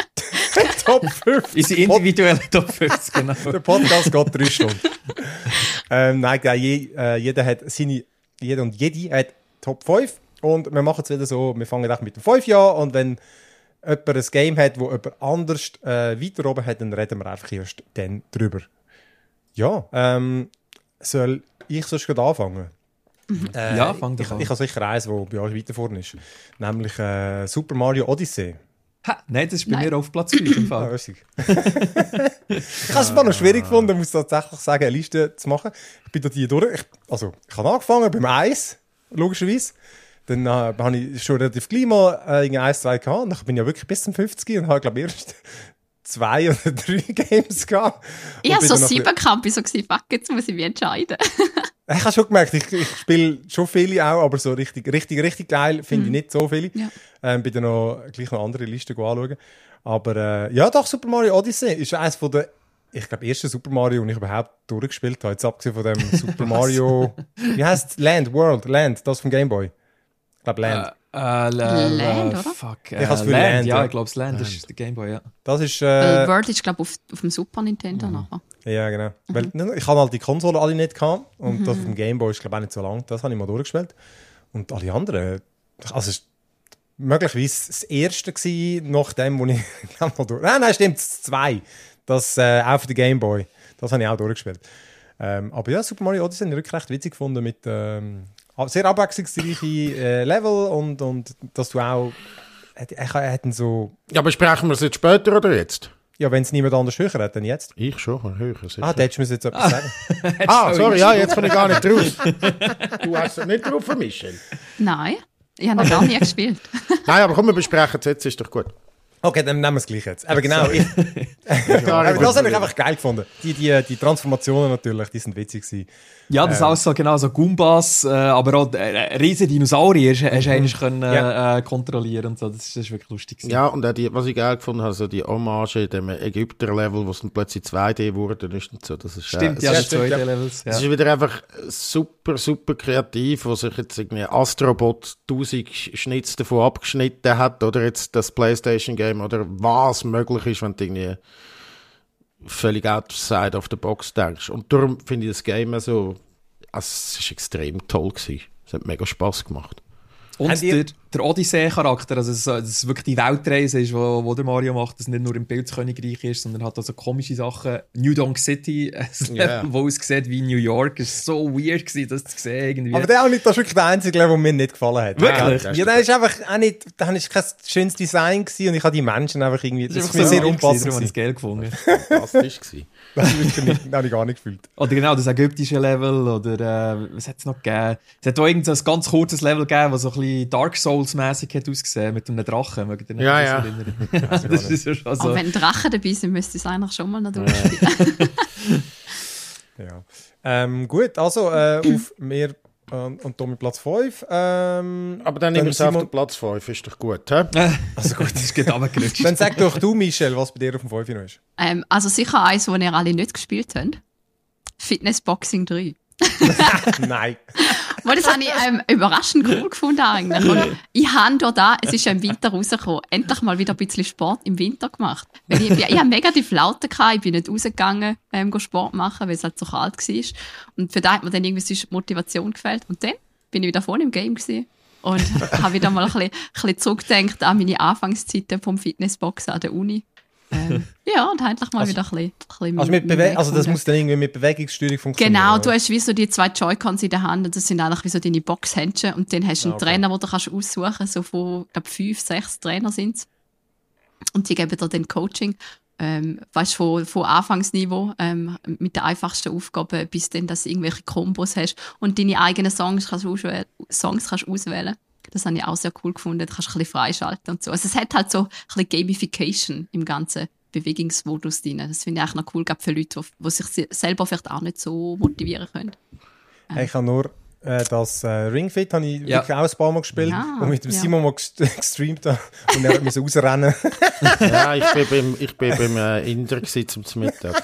[SPEAKER 3] Top fünfzig.
[SPEAKER 1] Unsere individuelle Top fünfzig, genau.
[SPEAKER 3] Der Podcast geht drei Stunden. ähm, nein, genau, je, äh, jeder hat seine, jeder und jede hat Top fünf und wir machen es wieder so, wir fangen auch mit dem fünf an und wenn jemand ein Game hat, wo jemand anders äh, weiter oben hat, dann reden wir einfach erst dann drüber. Ja, ähm, soll ich sonst gerade anfangen? Äh,
[SPEAKER 1] Ja, fang doch
[SPEAKER 3] ich,
[SPEAKER 1] an.
[SPEAKER 3] ich habe sicher eins, das bei euch weiter vorne ist. Nämlich äh, Super Mario Odyssey.
[SPEAKER 1] Ha, nein, das ist bei
[SPEAKER 4] Nein.
[SPEAKER 1] mir auf Platz fünf im
[SPEAKER 3] Ah,
[SPEAKER 1] Fall.
[SPEAKER 3] lustig. Ich habe es ein paar noch schwierig gefunden, muss tatsächlich sagen, eine Liste zu machen. Ich bin da die durch. Ich, also, ich habe angefangen beim eins, logischerweise. Dann äh, habe ich schon relativ gleich mal äh, eins, zwei gehabt. Und dann bin ich ja wirklich bis zum fünfzig und habe, glaube ich, erst zwei oder drei Games gehabt.
[SPEAKER 4] Ich
[SPEAKER 3] Und
[SPEAKER 4] habe
[SPEAKER 3] bin
[SPEAKER 4] so
[SPEAKER 3] dann noch
[SPEAKER 4] sieben gehabt, bin so gewesen, fuck, jetzt muss ich mich entscheiden.
[SPEAKER 3] Ich habe schon gemerkt, ich, ich spiele schon viele auch, aber so richtig, richtig, richtig geil finde ich nicht so viele.
[SPEAKER 4] Ja.
[SPEAKER 3] Ähm, bin dann noch gleich noch andere Listen anschauen. Aber äh, ja, doch, Super Mario Odyssey ist eines von der, ich glaube, ersten Super Mario, den ich überhaupt durchgespielt habe. Jetzt abgesehen von dem Super Mario, wie heißt Land, World, Land, das vom Game Boy. Ich glaube Land.
[SPEAKER 1] Äh, äh, Land,
[SPEAKER 4] Land, oder?
[SPEAKER 1] Fuck.
[SPEAKER 3] Ich hab's
[SPEAKER 1] Äh,
[SPEAKER 3] für
[SPEAKER 1] Land,
[SPEAKER 3] Land,
[SPEAKER 1] ja,
[SPEAKER 3] ja.
[SPEAKER 1] ich glaube, das Land ist der Gameboy, ja.
[SPEAKER 3] Das ist,
[SPEAKER 4] Weil
[SPEAKER 3] äh,
[SPEAKER 4] Word ist, glaube ich, auf, auf dem Super Nintendo nachher.
[SPEAKER 3] ja genau. Weil, ich habe halt die Konsolen alle nicht gehabt und das auf dem Game Boy ist, glaube ich, auch nicht so lang. Das habe ich mal durchgespielt. Und alle anderen, also es war möglicherweise das erste gewesen, nach dem, wo ich glaub, mal durch... Nein, nein, stimmt, das zwei. Das äh, auch für den Game Boy. Das habe ich auch durchgespielt. Ähm, aber ja, Super Mario Odyssey habe ich wirklich recht witzig gefunden mit ähm, sehr abwechslungsreiche äh, Level und, und dass du auch... Ich hätte so...
[SPEAKER 5] Ja, besprechen wir es jetzt später oder jetzt?
[SPEAKER 3] Ja, wenn es niemand anders höher hat, dann jetzt.
[SPEAKER 5] Ich schon, höher. Sicher.
[SPEAKER 3] Ah, da hättest du mir jetzt etwas sagen.
[SPEAKER 5] Ah, sorry, ja, jetzt bin ich gar nicht drauf. Du hast es nicht drauf, Michel.
[SPEAKER 4] Nein, ich habe noch gar nie gespielt.
[SPEAKER 5] Nein, aber komm, wir besprechen es jetzt, ist doch gut.
[SPEAKER 3] Okay, dann nehmen wir es gleich jetzt. Aber genau, ich, aber das habe ich einfach geil gefunden. Die, die, die Transformationen natürlich, die sind witzig gewesen.
[SPEAKER 1] Ja, das ist auch so, genau, so Goombas, äh, aber auch äh, riesige Dinosaurier hast, hast du eigentlich können,
[SPEAKER 3] Ja.
[SPEAKER 1] äh, kontrollieren und so. Das ist, das ist wirklich lustig gewesen.
[SPEAKER 5] Ja, und auch die, was ich geil gefunden habe, so die Hommage in dem Ägypter-Level, wo es dann plötzlich zwei D wurde, ist und so. Das ist,
[SPEAKER 1] Stimmt,
[SPEAKER 5] äh,
[SPEAKER 1] ja,
[SPEAKER 5] es
[SPEAKER 1] die
[SPEAKER 5] ist,
[SPEAKER 3] stimmt,
[SPEAKER 1] zwei
[SPEAKER 3] ja.
[SPEAKER 1] D-Levels.
[SPEAKER 5] es
[SPEAKER 1] Ja.
[SPEAKER 5] ist wieder einfach super, super kreativ, wo sich jetzt irgendwie Astrobot tausend Schnitz davon abgeschnitten hat, oder jetzt das PlayStation-Game, oder was möglich ist, wenn du irgendwie völlig outside of the box denkst. Und darum finde ich das Game so, also es ist extrem toll gewesen. Es hat mega Spass gemacht.
[SPEAKER 1] Und
[SPEAKER 3] Habt ihr-
[SPEAKER 1] der, der Odyssee-Charakter, also dass es wirklich die Weltreise ist, wo, wo der Mario macht, dass es nicht nur im Pilzkönigreich ist, sondern hat also komische Sachen. New Donk City, ein
[SPEAKER 5] Ja.
[SPEAKER 1] Level, wo aussieht wie New York, ist so weird gewesen, das zu sehen irgendwie.
[SPEAKER 3] Aber der auch nicht, das ist wirklich der einzige Level, der mir nicht gefallen hat.
[SPEAKER 1] Wirklich?
[SPEAKER 3] Ja, der ist einfach auch nicht, da ist kein schönes Design gewesen und ich habe die Menschen einfach irgendwie, das,
[SPEAKER 1] das
[SPEAKER 3] ist
[SPEAKER 1] ist
[SPEAKER 3] mir sehr
[SPEAKER 1] so
[SPEAKER 3] unpassend
[SPEAKER 1] darum habe ich
[SPEAKER 3] gewesen.
[SPEAKER 1] es geil gefunden.
[SPEAKER 5] Fantastisch gewesen.
[SPEAKER 3] Das habe ich nicht, das habe ich gar nicht gefühlt.
[SPEAKER 1] Oder genau, das ägyptische Level, oder äh, was hat es noch gegeben? Es hat auch irgend so ein ganz kurzes Level gegeben, das so ein bisschen Dark Souls-mäßig hat ausgesehen, mit einem Drachen. Mögt ihr euch
[SPEAKER 5] Ja,
[SPEAKER 1] das
[SPEAKER 5] ja.
[SPEAKER 1] erinnern? Das ist ja schon so.
[SPEAKER 4] Aber wenn Drachen dabei sind, müsste ich es eigentlich schon mal noch durchspielen.
[SPEAKER 3] Ja. Ähm, gut, also äh, auf mir und, und Tommy Platz fünf. Ähm,
[SPEAKER 5] Aber dann nehmen wir es auf
[SPEAKER 3] Simon-
[SPEAKER 5] den Platz fünf, ist doch gut, hä?
[SPEAKER 1] Also gut, das ist gerade runtergerutscht.
[SPEAKER 3] Dann sag doch du, Michel, was bei dir auf dem fünf noch ist.
[SPEAKER 4] ähm, also sicher eins, das ihr alle nicht gespielt habt. Fitness Boxing drei.
[SPEAKER 3] Nein.
[SPEAKER 4] Weil das habe ich ähm, überraschend cool gefunden eigentlich. Und ich habe da, da, es ist ja im Winter rausgekommen, endlich mal wieder ein bisschen Sport im Winter gemacht. Weil ich, ich, ich habe mega die Flaute gehabt, ich bin nicht rausgegangen, ähm, Sport machen, weil es halt so kalt war. Und für da hat mir dann irgendwie sonst Motivation gefehlt. Und dann bin ich wieder voll im Game gewesen. Und habe wieder mal ein bisschen, ein bisschen zurückgedacht an meine Anfangszeiten vom Fitnessboxen an der Uni. Ähm, ja, und endlich mal
[SPEAKER 3] also,
[SPEAKER 4] wieder ein bisschen, ein bisschen
[SPEAKER 3] also, mit Bewe- also das muss dann irgendwie mit Bewegungssteuerung funktionieren?
[SPEAKER 4] Genau,
[SPEAKER 3] oder?
[SPEAKER 4] Du hast wie so die zwei Joy-Cons in der Hand und das sind eigentlich wie so deine Boxhändchen und dann hast du einen ah, okay. Trainer, den du kannst aussuchen kannst, so von, ich glaube, fünf, sechs Trainer sind es. Und die geben dir dann Coaching, ähm, weißt, von, von Anfangsniveau ähm, mit den einfachsten Aufgaben bis dann, dass du irgendwelche Kombos hast und deine eigenen Songs kannst du auswählen. Songs kannst du auswählen. Das habe ich auch sehr cool gefunden. Du kannst ein bisschen freischalten und so. Also es hat halt so ein bisschen Gamification im ganzen Bewegungsmodus drin. Das finde ich auch noch cool, gerade für Leute, die sich selber vielleicht auch nicht so motivieren können.
[SPEAKER 3] Ähm. Hey, ich habe nur äh, das äh, Ring Fit habe ich
[SPEAKER 1] ja.
[SPEAKER 3] wirklich auch ein paar Mal gespielt
[SPEAKER 4] ja,
[SPEAKER 3] und mit dem
[SPEAKER 4] ja.
[SPEAKER 3] Simon mal gestreamt und er musste rausrennen.
[SPEAKER 5] Ja, ich bin beim, ich bin beim äh, Inder zum Mittag.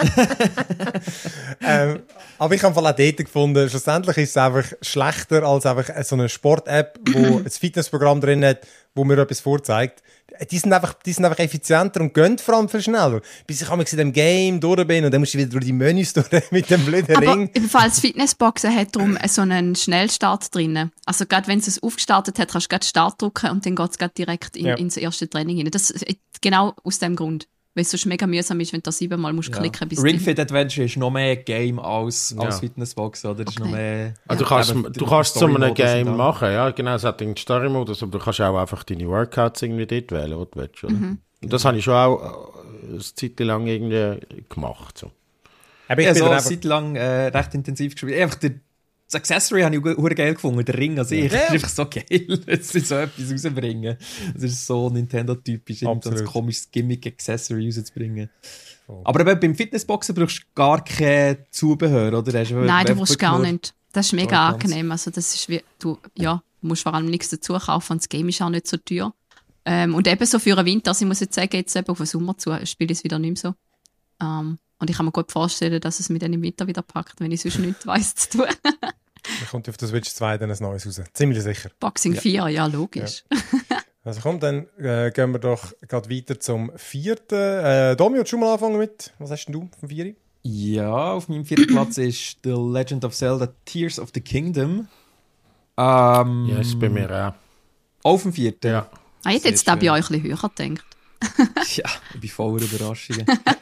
[SPEAKER 3] ähm, aber ich habe auch dort gefunden, schlussendlich ist es einfach schlechter als einfach so eine Sport-App, wo ein Fitnessprogramm drin hat, wo mir etwas vorzeigt. Die sind einfach, die sind einfach effizienter und gehen vor allem viel schneller. Bis ich einmal in dem Game durch bin und dann musst du wieder durch die Menüs durch mit dem blöden Ring.
[SPEAKER 4] Aber falls Fitnessboxen hat darum so einen Schnellstart drin. Also gerade wenn es aufgestartet hat, kannst du gerade Start drücken und dann geht es direkt in, ja. ins erste Training hinein. Das genau aus dem Grund. Weil es sonst mega mühsam ist, wenn du siebenmal musst ja. klicken musst.
[SPEAKER 1] Ring Fit Adventure ist noch mehr Game als, ja. als Fitnessbox, oder? Das okay. ist noch mehr,
[SPEAKER 5] also du kannst, du kannst zu einem Game machen, ja, genau, es hat den Story-Modus, aber du kannst auch einfach deine Workouts irgendwie dort wählen, was du willst, oder? Mhm. Und das habe ich schon auch eine Zeit lang irgendwie gemacht, so.
[SPEAKER 1] Aber ich ja, bin so eine Zeit lang äh, recht intensiv gespielt. Einfach der, das Accessory habe ich auch geil gefunden, der Ring an sich. Ja. Das ist einfach so geil, dass sie so etwas rausbringen. Das ist so Nintendo-typisch, so ein komisches Gimmick-Accessory rauszubringen. Oh. Aber eben, beim Fitnessboxen brauchst du gar kein Zubehör, oder? Hast du
[SPEAKER 4] Nein, du brauchst gar nicht. Das ist mega angenehm. Also das ist wie, du ja, musst vor allem nichts dazu kaufen und das Game ist auch nicht so teuer. Ähm, und eben so für den Winter, also ich muss jetzt sagen, jetzt eben auf den Sommer zu, spiele ich es wieder nicht mehr so. Ähm, und ich kann mir gut vorstellen, dass es mich dann im Winter wieder packt, wenn ich sonst nichts weiss zu tun.
[SPEAKER 3] Dann kommt auf der Switch zwei dann ein neues raus. Ziemlich sicher.
[SPEAKER 4] Boxing ja. vier, ja, logisch.
[SPEAKER 3] Ja. Also komm, dann äh, gehen wir doch gerade weiter zum vierten. Äh, Domi, willst du schon mal anfangen mit? Was hast denn du vom Vieri?
[SPEAKER 1] Ja, auf meinem vierten Platz ist The Legend of Zelda Tears of the Kingdom. Ähm,
[SPEAKER 5] ja, ist bei mir auch.
[SPEAKER 1] Auf dem vierten?
[SPEAKER 5] Ja.
[SPEAKER 4] Ah, ich hätte jetzt da bei euch ein bisschen höher gedacht.
[SPEAKER 1] Ja, ich bin voller Überraschungen.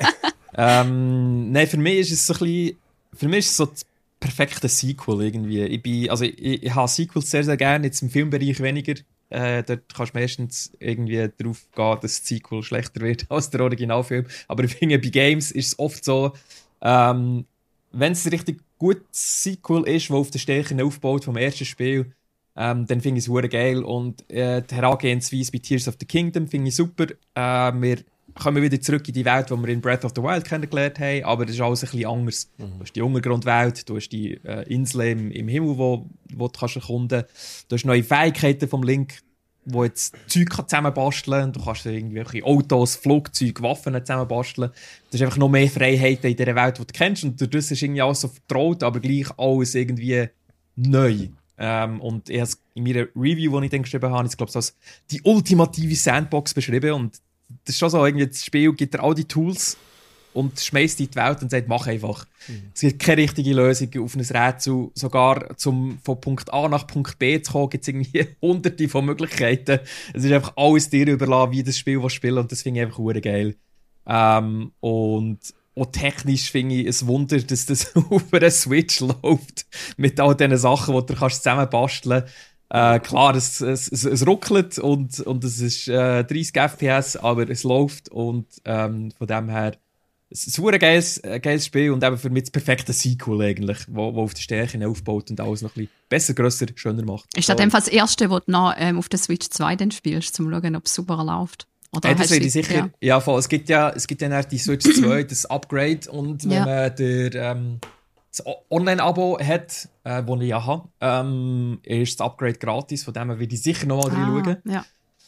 [SPEAKER 1] ähm, Nein, für mich ist es so ein bisschen, für mich ist es so das perfekte Sequel irgendwie. Ich, bin, also ich, ich, ich habe Sequels sehr, sehr gerne, jetzt im Filmbereich weniger. Äh, dort kannst du meistens irgendwie darauf gehen, dass das Sequel schlechter wird als der Originalfilm. Aber ich finde, bei Games ist es oft so, ähm, wenn es ein richtig gutes Sequel ist, das auf den Stärken aufbaut vom ersten Spiel, ähm, dann finde ich es verdammt geil. Und äh, die Herangehensweise bei Tears of the Kingdom finde ich super. Äh, wir kommen wieder zurück in die Welt, die wir in Breath of the Wild kennengelernt haben, aber das ist alles ein bisschen anders. Mhm. Du hast die Untergrundwelt, du hast die äh, Insel im, im Himmel, wo, wo du kannst erkunden kannst. Du hast neue Fähigkeiten vom Link, wo jetzt Zeug zusammenbasteln kann. Du kannst irgendwelche Autos, Flugzeuge, Waffen zusammenbasteln. Du hast einfach noch mehr Freiheiten in dieser Welt, die du kennst. Und das ist irgendwie alles so vertraut, aber gleich alles irgendwie neu. Ähm, und ich habe in meiner Review, die ich dann geschrieben habe, ich glaube, als die ultimative Sandbox beschrieben. Und das ist schon so, irgendwie das Spiel gibt dir all die Tools und schmeißt in die Welt und sagt, mach einfach. Mhm. Es gibt keine richtige Lösung auf ein Rätsel. Sogar zum, von Punkt A nach Punkt B zu kommen, gibt es irgendwie hunderte von Möglichkeiten. Es ist einfach alles dir überlassen, wie das Spiel spielen und das finde ich einfach verdammt geil. Ähm, und auch technisch finde ich es Wunder, dass das auf einer Switch läuft. Mit all diesen Sachen, die du kannst zusammenbasteln kannst. Äh, klar, es, es, es, es ruckelt und, und es ist äh, dreißig F P S, aber es läuft und ähm, von dem her es ist ein geiles, äh, geiles Spiel und eben für mich das perfekte Sequel eigentlich, wo, wo auf die Stärken aufbaut und alles noch ein bisschen besser, grösser, schöner macht.
[SPEAKER 4] Ist das einfach das erste, was du noch ähm, auf der Switch zwei dann spielst, um zu schauen, ob es super läuft? Oder
[SPEAKER 1] ja, das wäre sicher. Ja, ja voll. Es gibt ja, es gibt ja die Switch zwei, das Upgrade und wenn ja. man der ähm, das Online-Abo hat, äh, das ich ja habe, ähm, ist das Upgrade gratis, von dem her würde ich sicher noch mal ah, schauen.
[SPEAKER 4] Ja.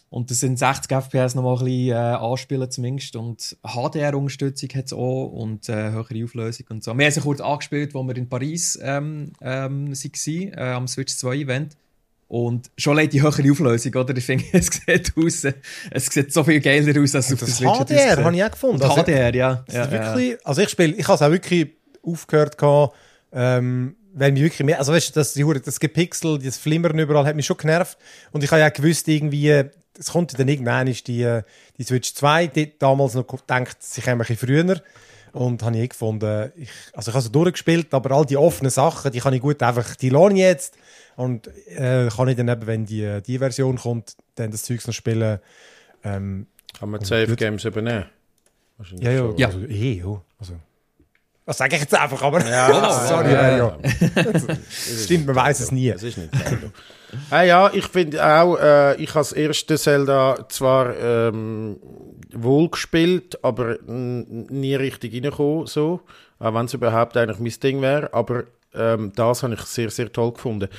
[SPEAKER 1] Und das sind sechzig F P S noch mal ein bisschen äh, anspielen zumindest. Und H D R-Unterstützung hat es auch und äh, höhere Auflösung und so. Wir haben es kurz angespielt, als wir in Paris ähm, ähm, waren, äh, am Switch zwei Event. Und schon leider die höhere Auflösung, oder? Ich finde, es sieht aus, es sieht so viel geiler aus als
[SPEAKER 3] und
[SPEAKER 1] auf der
[SPEAKER 3] das
[SPEAKER 1] Switch.
[SPEAKER 3] H D R habe ich auch gefunden.
[SPEAKER 1] Und
[SPEAKER 3] Also,
[SPEAKER 1] H D R, ja.
[SPEAKER 3] das
[SPEAKER 1] ja,
[SPEAKER 3] ist
[SPEAKER 1] ja.
[SPEAKER 3] wirklich, also ich spiele, ich habe es auch wirklich aufgehört gehabt, ähm, weil mich wirklich mehr, also weißt du, das, die Hure- das Gepixel, das Flimmern überall hat mich schon genervt. Und ich habe ja gewusst, irgendwie, es kommt dann irgendwann ist die, die Switch zwei, die damals noch gedacht, sie käme ein bisschen früher. Und habe ich eh gefunden, ich, also ich habe so durchgespielt, aber all die offenen Sachen, die kann ich gut einfach, die lohne ich jetzt. Und äh, kann ich dann eben, wenn die, die Version kommt, dann das Zeugs noch spielen. Ähm,
[SPEAKER 5] Kann man die Safe Games übernehmen?
[SPEAKER 3] ja, ja,
[SPEAKER 1] Ja.
[SPEAKER 3] also, eh, ja. Also, das sage ich jetzt einfach, aber
[SPEAKER 5] Ja,
[SPEAKER 3] sorry,
[SPEAKER 5] ja,
[SPEAKER 3] ja,
[SPEAKER 5] ja.
[SPEAKER 3] ja. Stimmt, man weiß es nie.
[SPEAKER 5] Das ist nicht Zelda. ah, ja, ich finde auch, äh, ich habe das erste Zelda zwar ähm, wohl gespielt, aber n- nie richtig reingekommen, so. Auch wenn es überhaupt eigentlich mein Ding wäre. Aber ähm, das habe ich sehr, sehr toll gefunden.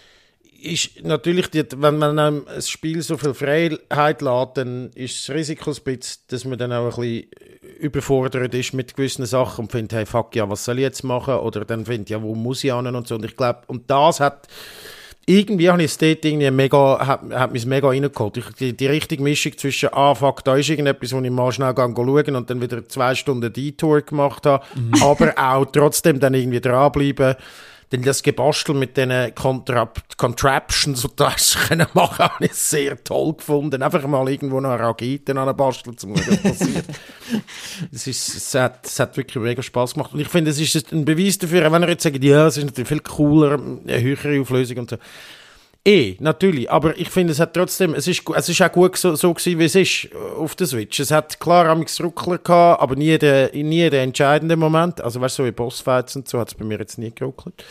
[SPEAKER 5] Ist natürlich, die, wenn man einem ein Spiel so viel Freiheit lässt, dann ist das Risiko ein bisschen, dass man dann auch ein bisschen überfordert ist mit gewissen Sachen und findet, hey, fuck, ja, was soll ich jetzt machen? Oder dann findet, ja, wo muss ich hin und so. Und ich glaube, und das hat, irgendwie habe ich es dort irgendwie mega, hat, hat mich mega reingeholt. Ich, die, die richtige Mischung zwischen, ah, fuck, da ist irgendetwas, wo ich mal schnell schauen kann und dann wieder zwei Stunden Detour gemacht habe, mhm. aber auch trotzdem dann irgendwie dranbleiben. Denn das Gebastel mit diesen Contra- Contraptions und das können machen, habe ich sehr toll gefunden. Einfach mal irgendwo noch eine Rakete anbasteln, zum was passiert. Es, ist, es, hat, es hat wirklich mega Spass gemacht. Und ich finde, es ist ein Beweis dafür, wenn er jetzt sagt, ja, es ist natürlich viel cooler, eine höhere Auflösung und so. Eh, natürlich, aber ich finde, es hat trotzdem, es ist, es ist auch gut so, so gewesen, wie es ist auf der Switch. Es hat klar amigs Ruckler gehabt, aber nie den, nie den entscheidenden Moment. Also weißt du, so wie Bossfights und so hat es bei mir jetzt nie geruckelt.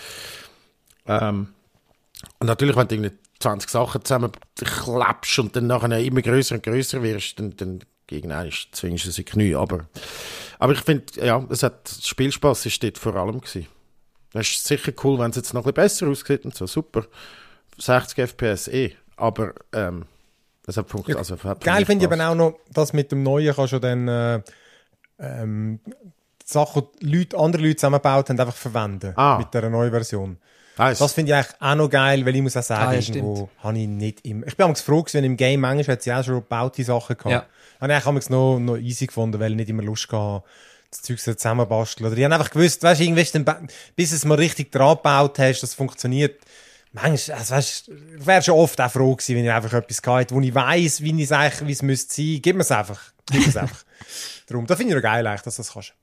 [SPEAKER 5] Ähm, und natürlich, wenn du irgendwie zwanzig Sachen zusammen klappst und dann nachher immer grösser und grösser wirst, dann, dann irgendwann zwingst du sie Knie. Aber, aber ich finde, ja, es hat, Spielspaß ist dort vor allem gewesen. Das ist sicher cool, wenn es jetzt noch ein bisschen besser aussieht und so, super. sechzig F P S eh, aber ähm, das hat funktioniert. Also, hat
[SPEAKER 3] geil finde ich aber auch noch, dass mit dem Neuen kannst du dann äh, ähm, Sachen, die Leute, andere Leute zusammengebaut haben, einfach verwenden.
[SPEAKER 5] Ah.
[SPEAKER 3] Mit dieser neuen Version.
[SPEAKER 5] Nice.
[SPEAKER 3] Das finde ich eigentlich auch noch geil, weil ich muss auch sagen,
[SPEAKER 1] Ah, ja,
[SPEAKER 3] irgendwo habe ich nicht immer... Ich bin auch froh gewesen, wenn im Game manchmal hat sie auch schon gebaute Sachen gehabt.
[SPEAKER 1] Ja.
[SPEAKER 3] Habe ich eigentlich noch, noch easy gefunden, weil ich nicht immer Lust hatte, das Zeug so zusammenbasteln. Oder ich habe einfach gewusst, weißt du, irgendwie ist dann, bis es mal richtig dran gebaut hast, das funktioniert. Manchmal, also weißt, ich wäre schon oft auch froh gewesen, wenn ich einfach etwas hatte, wo ich weiss, wie es eigentlich, wie es müsste sein. Gib mir es einfach. Gib mir es einfach. Darum, da finde ich ja geil eigentlich, dass du das kannst.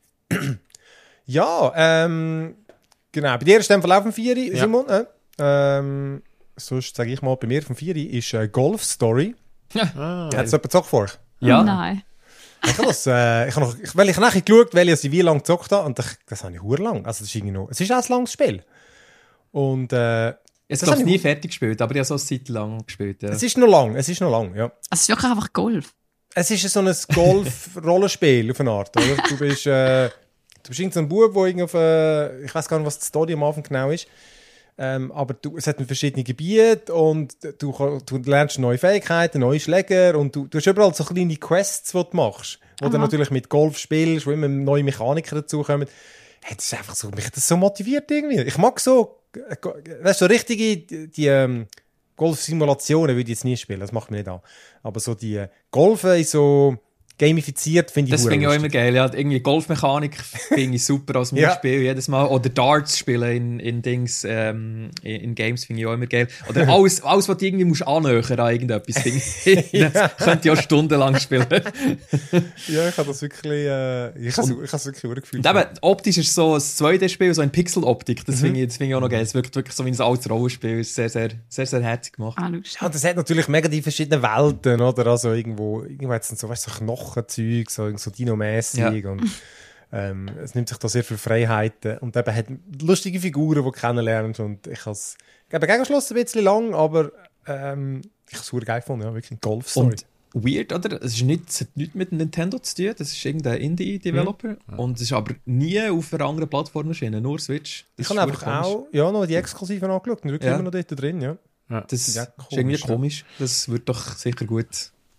[SPEAKER 3] ja, ähm, genau. Bei dir ist der Verlauf vom Vieri,
[SPEAKER 5] Ja.
[SPEAKER 3] Simon. Äh, ähm, sonst sage ich mal, bei mir vom Vieri ist äh, Golf Story.
[SPEAKER 5] Ah.
[SPEAKER 3] Hat es jemand gezockt vor euch?
[SPEAKER 1] Ja.
[SPEAKER 4] Nein.
[SPEAKER 3] Ich habe das, äh, ich habe noch, ich, weil ich nachher geschaut, weil ich sie wie lange gezockt habe, und ich, das habe ich hure lang. Also das ist irgendwie noch, es ist auch ein langes Spiel. Und, äh,
[SPEAKER 1] Jetzt
[SPEAKER 3] Das
[SPEAKER 1] habe ich
[SPEAKER 3] habe
[SPEAKER 1] nie
[SPEAKER 3] ich-
[SPEAKER 1] fertig gespielt, aber ich habe so eine Zeit lang gespielt. Ja.
[SPEAKER 3] es ist noch lang, es ist noch lang, ja.
[SPEAKER 4] Also es ist wirklich einfach Golf.
[SPEAKER 3] Es ist so ein Golf-Rollenspiel auf eine Art, oder? Du bist, äh, du bist irgendein so ein Bub, der irgendwie auf, äh, ich weiß gar nicht, was die Story am Anfang genau ist, ähm, aber du, es hat verschiedene Gebiete und du, du lernst neue Fähigkeiten, neue Schläger und du, du hast überall so kleine Quests, die du machst, wo du
[SPEAKER 4] Aha.
[SPEAKER 3] natürlich mit Golf spielst, wo immer neue Mechaniker dazukommen. Hey, das ist einfach so, mich hat das so motiviert irgendwie. Ich mag so, äh, weißt du, so richtige, die, die ähm, Golf-Simulationen würde ich jetzt nie spielen, das macht mir nicht an. Aber so die äh, Golfen ist so gamifiziert, finde ich
[SPEAKER 1] Das
[SPEAKER 3] hure
[SPEAKER 1] finde ich auch immer
[SPEAKER 3] lustig.
[SPEAKER 1] geil. Ja, irgendwie Golfmechanik finde ich super als
[SPEAKER 3] Ja.
[SPEAKER 1] Spiel jedes Mal. Oder Darts spielen in, in Dings, ähm, in, in Games finde ich auch immer geil. Oder alles, alles was du irgendwie musst annähern an irgendetwas, finde ich. Das könnte ich auch stundenlang spielen.
[SPEAKER 3] Ja, ich habe das wirklich, äh, ich habe es wirklich hure gefühlt.
[SPEAKER 1] Und eben, optisch ist so ein zwei D-Spiel, so ein Pixel-Optik. Das
[SPEAKER 3] Mhm.
[SPEAKER 1] finde ich, das finde ich auch noch geil. Es wirkt wirklich so wie ein altes Rollenspiel. Es ist sehr, sehr, sehr, sehr herzig gemacht.
[SPEAKER 4] Ah, lustig.
[SPEAKER 3] Ja, das hat natürlich mega die verschiedenen Welten, oder? Also irgendwo, irgendwo hat es dann so, weißt, so Knochenzeug, so, so Dino-mässig
[SPEAKER 1] Ja.
[SPEAKER 3] und ähm, es nimmt sich da sehr viel Freiheiten und eben hat lustige Figuren, die du kennenlernst und ich habe es, ich habe gegen Schluss ein bisschen lang, aber ähm, ich habe es super geil gefunden, ja, wirklich eine Golf-Story.
[SPEAKER 1] Und weird, oder? Es, ist nicht, es hat nichts mit Nintendo zu tun. Das ist irgendein Indie-Developer.
[SPEAKER 3] Mhm.
[SPEAKER 1] Und es ist aber nie auf einer anderen Plattform erschienen, nur Switch. Das
[SPEAKER 3] Ich
[SPEAKER 1] ist
[SPEAKER 3] habe einfach
[SPEAKER 1] verdammt komisch.
[SPEAKER 3] auch ja, noch die Exklusiven angeschaut und wirklich
[SPEAKER 1] Ja.
[SPEAKER 3] immer noch dort drin, ja.
[SPEAKER 1] Das
[SPEAKER 3] Ja,
[SPEAKER 1] ist irgendwie
[SPEAKER 3] komisch, ja.
[SPEAKER 1] komisch. Das wird doch sicher gut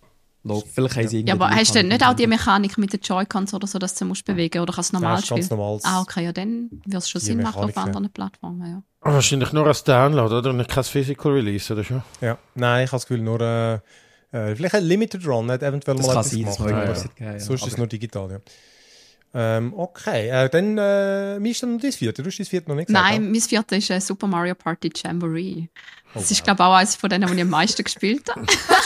[SPEAKER 1] läuft. Vielleicht haben sie
[SPEAKER 4] Ja, aber hast du denn nicht auch die Mechanik mit den Joy-Cons oder so, dass du musst bewegen oder kannst du normal
[SPEAKER 3] Nein,
[SPEAKER 4] spielen?
[SPEAKER 3] ganz normales.
[SPEAKER 4] Ah, okay, ja, dann wird es schon
[SPEAKER 3] Die
[SPEAKER 4] Sinn machen
[SPEAKER 3] Mechanik,
[SPEAKER 4] auf anderen Plattformen, ja.
[SPEAKER 5] Wahrscheinlich nur als Download, oder? Und kein Physical Release, oder schon?
[SPEAKER 3] Ja. Nein, ich habe das Gefühl, nur äh, äh, vielleicht ein Limited Run, nicht eventuell
[SPEAKER 1] Das
[SPEAKER 3] mal
[SPEAKER 1] kann
[SPEAKER 3] etwas
[SPEAKER 1] sein, das
[SPEAKER 3] gemacht.
[SPEAKER 1] mal
[SPEAKER 3] Ja,
[SPEAKER 1] irgendwas
[SPEAKER 3] ja.
[SPEAKER 1] gegeben, ja.
[SPEAKER 3] Sonst ist es
[SPEAKER 1] Aber-
[SPEAKER 3] nur digital, ja. Ähm, okay, äh, dann äh, wie ist denn noch dein Vierte? Du hast dein Vierte noch nicht gesagt.
[SPEAKER 4] Nein, mein vierter ist äh, Super Mario Party Jamboree. Das
[SPEAKER 3] Oh,
[SPEAKER 4] ist,
[SPEAKER 3] wow.
[SPEAKER 4] glaube ich, auch eines von denen, die ich am meisten gespielt habe.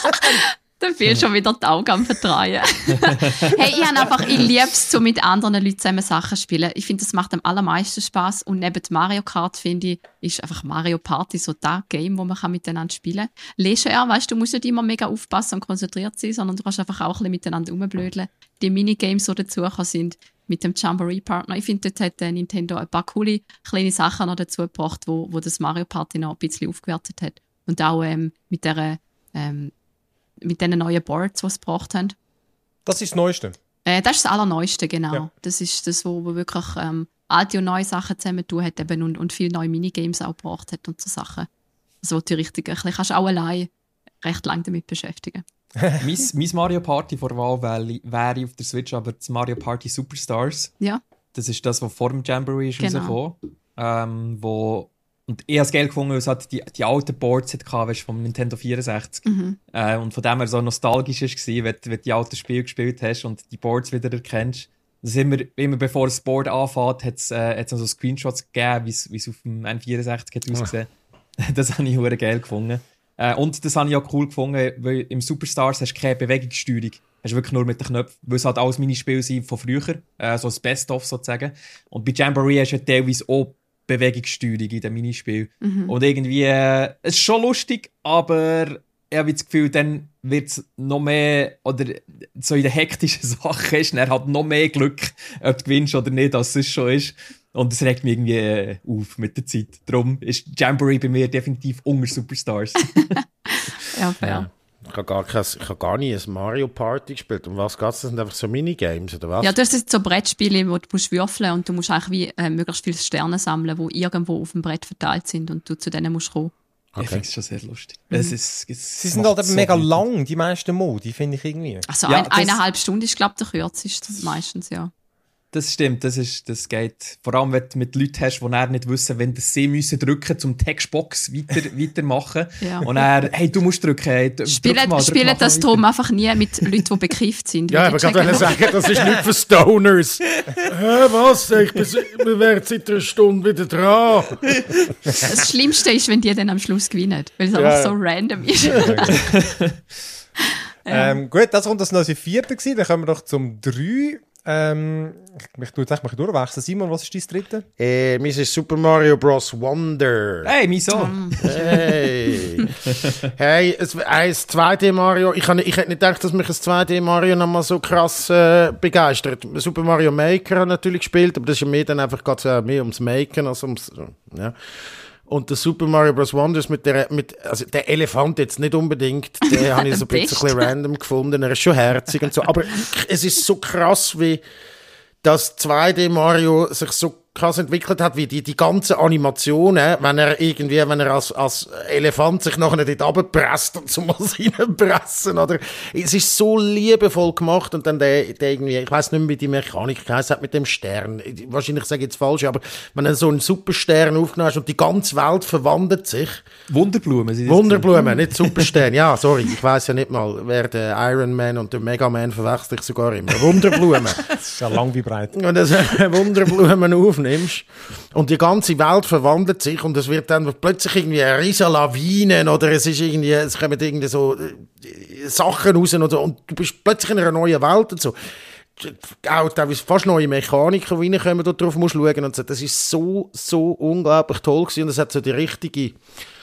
[SPEAKER 4] Da fehlt schon wieder die Augen am Vertrauen. Hey, ich, habe einfach, ich liebe es, so mit anderen Leuten zusammen Sachen zu spielen. Ich finde, das macht am allermeisten Spaß. Und neben Mario Kart, finde ich, ist einfach Mario Party so das Game, wo man kann miteinander spielen kann. Leisure, weißt du, du musst nicht immer mega aufpassen und konzentriert sein, sondern du kannst einfach auch ein bisschen miteinander rumblödeln. Die Minigames, die dazugekommen sind, mit dem Jamboree-Partner. Ich finde, dort hat äh, Nintendo ein paar coole kleine Sachen noch dazu gebracht, wo, wo das Mario Party noch ein bisschen aufgewertet hat. Und auch ähm, mit der ähm, mit den neuen Boards, die sie gebracht haben.
[SPEAKER 3] Das ist das Neueste.
[SPEAKER 4] Äh, das ist das Allerneueste, genau.
[SPEAKER 3] Ja.
[SPEAKER 4] Das ist das, wo, wo wirklich ähm, alte und neue Sachen zusammen tun hat eben und, und viele neue Minigames auch gebracht hat und so Sachen. Also wo du richtig, ein bisschen kannst du auch allein recht lange damit beschäftigen.
[SPEAKER 1] mein, mein Mario Party vor der Wahl wäre, wäre auf der Switch aber das Mario Party Superstars.
[SPEAKER 4] Ja.
[SPEAKER 1] Das ist das, was vor dem Jamboree ist
[SPEAKER 4] Genau.
[SPEAKER 1] rausgekommen. Ähm, wo, und ich habe es geil gefunden, weil es hat die, die alten Boards hatte, weißt, vom Nintendo vierundsechzig.
[SPEAKER 4] Mhm.
[SPEAKER 1] Äh, und von dem her so nostalgisch war, wenn, wenn du die alten Spiele gespielt hast und die Boards wieder erkennst. Das immer, immer bevor das Board anfängt, hat es äh, noch so Screenshots gegeben, wie es auf dem N vierundsechzig hat ausgesehen. Das habe ich verdammt geil gefunden. Äh, und das habe ich auch cool gefunden, weil im Superstars hast du keine Bewegungssteuerung. Hast wirklich nur mit den Knöpfen, weil es halt alles Minispiele sind von früher, äh, so das Best-of sozusagen. Und bei Jamboree hast du ja teilweise auch Bewegungssteuerung in dem Minispiel.
[SPEAKER 4] Mhm.
[SPEAKER 1] Und irgendwie, äh, es ist schon lustig, aber ich habe das Gefühl, dann wird es noch mehr, oder so in den hektischen Sachen ist, er hat noch mehr Glück, ob du gewinnst oder nicht, als es schon ist. Und das regt mich irgendwie äh, auf mit der Zeit. Darum ist Jamboree bei mir definitiv unter Superstars.
[SPEAKER 4] Ja, fair.
[SPEAKER 5] Ja. Ich habe gar, kein, ich habe gar nie ein Mario Party gespielt. Um was geht es? Das sind einfach so Minigames, oder was?
[SPEAKER 4] Ja, du hast jetzt so Brettspiele, wo du musst würfeln und du musst eigentlich wie äh, möglichst viele Sterne sammeln, die irgendwo auf dem Brett verteilt sind und du zu denen musst kommen.
[SPEAKER 1] Ich finde es schon sehr lustig. Es ist, es
[SPEAKER 3] Sie sind
[SPEAKER 1] macht
[SPEAKER 3] halt eben
[SPEAKER 1] so
[SPEAKER 3] mega
[SPEAKER 1] wütend.
[SPEAKER 3] lang, die meisten Modi, finde ich irgendwie.
[SPEAKER 4] Also
[SPEAKER 1] Ja,
[SPEAKER 4] ein,
[SPEAKER 1] das-
[SPEAKER 4] eineinhalb Stunden ist, glaube ich, der kürzeste meistens, ja.
[SPEAKER 1] Das stimmt, das, ist, das geht. Vor allem, wenn du mit Leuten hast, die dann nicht wissen, wenn sie müssen drücken, zum Textbox weiter, weitermachen.
[SPEAKER 4] Ja.
[SPEAKER 1] Und er, hey, du musst drücken. Hey, drück
[SPEAKER 4] Spielen,
[SPEAKER 1] mal, drück
[SPEAKER 4] spielen
[SPEAKER 1] mal
[SPEAKER 4] das
[SPEAKER 1] weiter.
[SPEAKER 4] drum einfach nie mit Leuten, die bekifft sind.
[SPEAKER 5] Ja,
[SPEAKER 4] weil
[SPEAKER 5] aber
[SPEAKER 4] die
[SPEAKER 5] ich wollte
[SPEAKER 4] checken-
[SPEAKER 5] sagen, das ist nicht für Stoners. Hä, was? Ich bin, wir wären seit einer Stunde wieder dran.
[SPEAKER 4] Das Schlimmste ist, wenn die dann am Schluss gewinnen, weil es
[SPEAKER 5] Ja.
[SPEAKER 4] einfach so random ist.
[SPEAKER 3] Ähm, gut, das kommt das noch unsere Vierte gewesen. Dann kommen wir doch zum drei. Ähm, ich tue jetzt echt mal durchwechseln. Simon, was ist dein Dritte?
[SPEAKER 5] Äh, meins ist Super Mario Bros. Wonder.
[SPEAKER 1] Hey, mein Sohn.
[SPEAKER 5] Hey. Hey, es, ein zwei D Mario. Ich, habe, ich hätte nicht gedacht, dass mich ein zwei D Mario noch mal so krass äh, begeistert. Super Mario Maker habe ich natürlich gespielt, aber das ist ja mehr dann einfach geht's, äh, mehr ums Maken als ums, ja. Und der Super Mario Bros. Wonder ist mit der, mit, also der Elefant jetzt nicht unbedingt, den habe ich so ein
[SPEAKER 4] Best.
[SPEAKER 5] bisschen random gefunden. Er ist schon herzig und so. Aber es ist so krass, wie das zwei D Mario sich so krass entwickelt hat, wie die, die ganzen Animationen, wenn er irgendwie, wenn er als, als Elefant sich nachher dort runterpresst und so mal reinpressen, oder? Es ist so liebevoll gemacht und dann der, der irgendwie, ich weiss nicht mehr, wie die Mechanik geheißen hat mit dem Stern. Wahrscheinlich sage ich jetzt falsch, aber wenn er so einen Superstern aufgenommen hast und die ganze Welt verwandelt sich.
[SPEAKER 1] Wunderblumen. sind das
[SPEAKER 5] Wunderblumen, nicht Superstern. Ja, sorry, ich weiss ja nicht mal, wer der Iron Man und der Mega Man verwechselt ich sogar immer. Wunderblumen.
[SPEAKER 3] Das ist ja lang wie breit.
[SPEAKER 5] Und das Wunderblumen aufnimmst und die ganze Welt verwandelt sich und es wird dann plötzlich irgendwie eine riesen Lawine oder es ist irgendwie, es kommen irgendwie so äh, Sachen raus und, so, und du bist plötzlich in einer neuen Welt und so. Auch teilweise fast neue Mechaniken, die reinkommen, da drauf musst schauen und so. Das ist so, so unglaublich toll gewesen und es hat so die richtige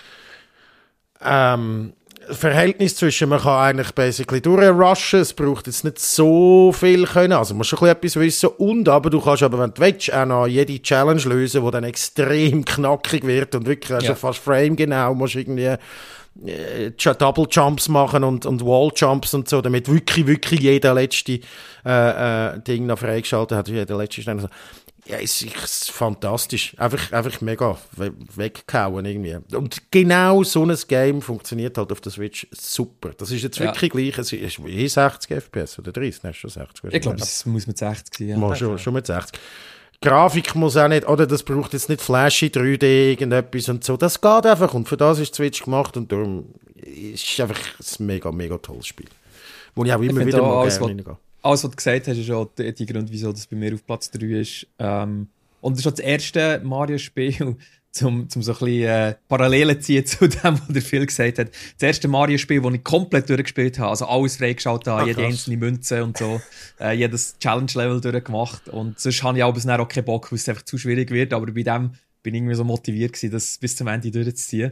[SPEAKER 5] ähm, Verhältnis zwischen, man kann eigentlich basically durchrushen, es braucht jetzt nicht so viel können, also man muss schon etwas wissen und aber du kannst aber, wenn du willst, auch noch jede Challenge lösen, die dann extrem knackig wird und wirklich also
[SPEAKER 1] Ja.
[SPEAKER 5] fast framegenau, musst irgendwie äh, Double Jumps machen und, und Wall Jumps und so, damit wirklich, wirklich jeder letzte äh, äh, Ding noch freigeschaltet hat, jeder letzte Stern. Ja, es ist fantastisch. Einfach, einfach mega we- weggehauen irgendwie. Und genau so ein Game funktioniert halt auf der Switch super. Das ist jetzt wirklich ja. gleich. Es ist wie sechzig F P S oder dreißig, nein, schon sechzig.
[SPEAKER 1] Ich glaube, es muss mit sechzig sein. Ja.
[SPEAKER 5] Mal, schon, schon mit sechzig. Grafik muss auch nicht, oder das braucht jetzt nicht flashy drei D, irgendetwas und so. Das geht einfach und für das ist die Switch gemacht und darum ist es einfach ein mega, mega tolles Spiel. Wo ich auch immer ich wieder mal
[SPEAKER 1] alles,
[SPEAKER 5] gerne reingehe.
[SPEAKER 1] Alles, was du gesagt hast, ist auch die, die Grund, wieso das bei mir auf Platz drei ist. Ähm, und das ist auch das erste Mario-Spiel, zum, zum so ein bisschen äh, Parallelen ziehen zu dem, was der Phil gesagt hat. Das erste Mario-Spiel, das ich komplett durchgespielt habe, also alles freigeschaltet habe, ah, jede einzelne Münze und so, äh, jedes Challenge-Level durchgemacht. Und sonst habe ich aber auch keinen Bock, weil es einfach zu schwierig wird. Aber bei dem bin ich irgendwie so motiviert gewesen, das bis zum Ende durchzuziehen.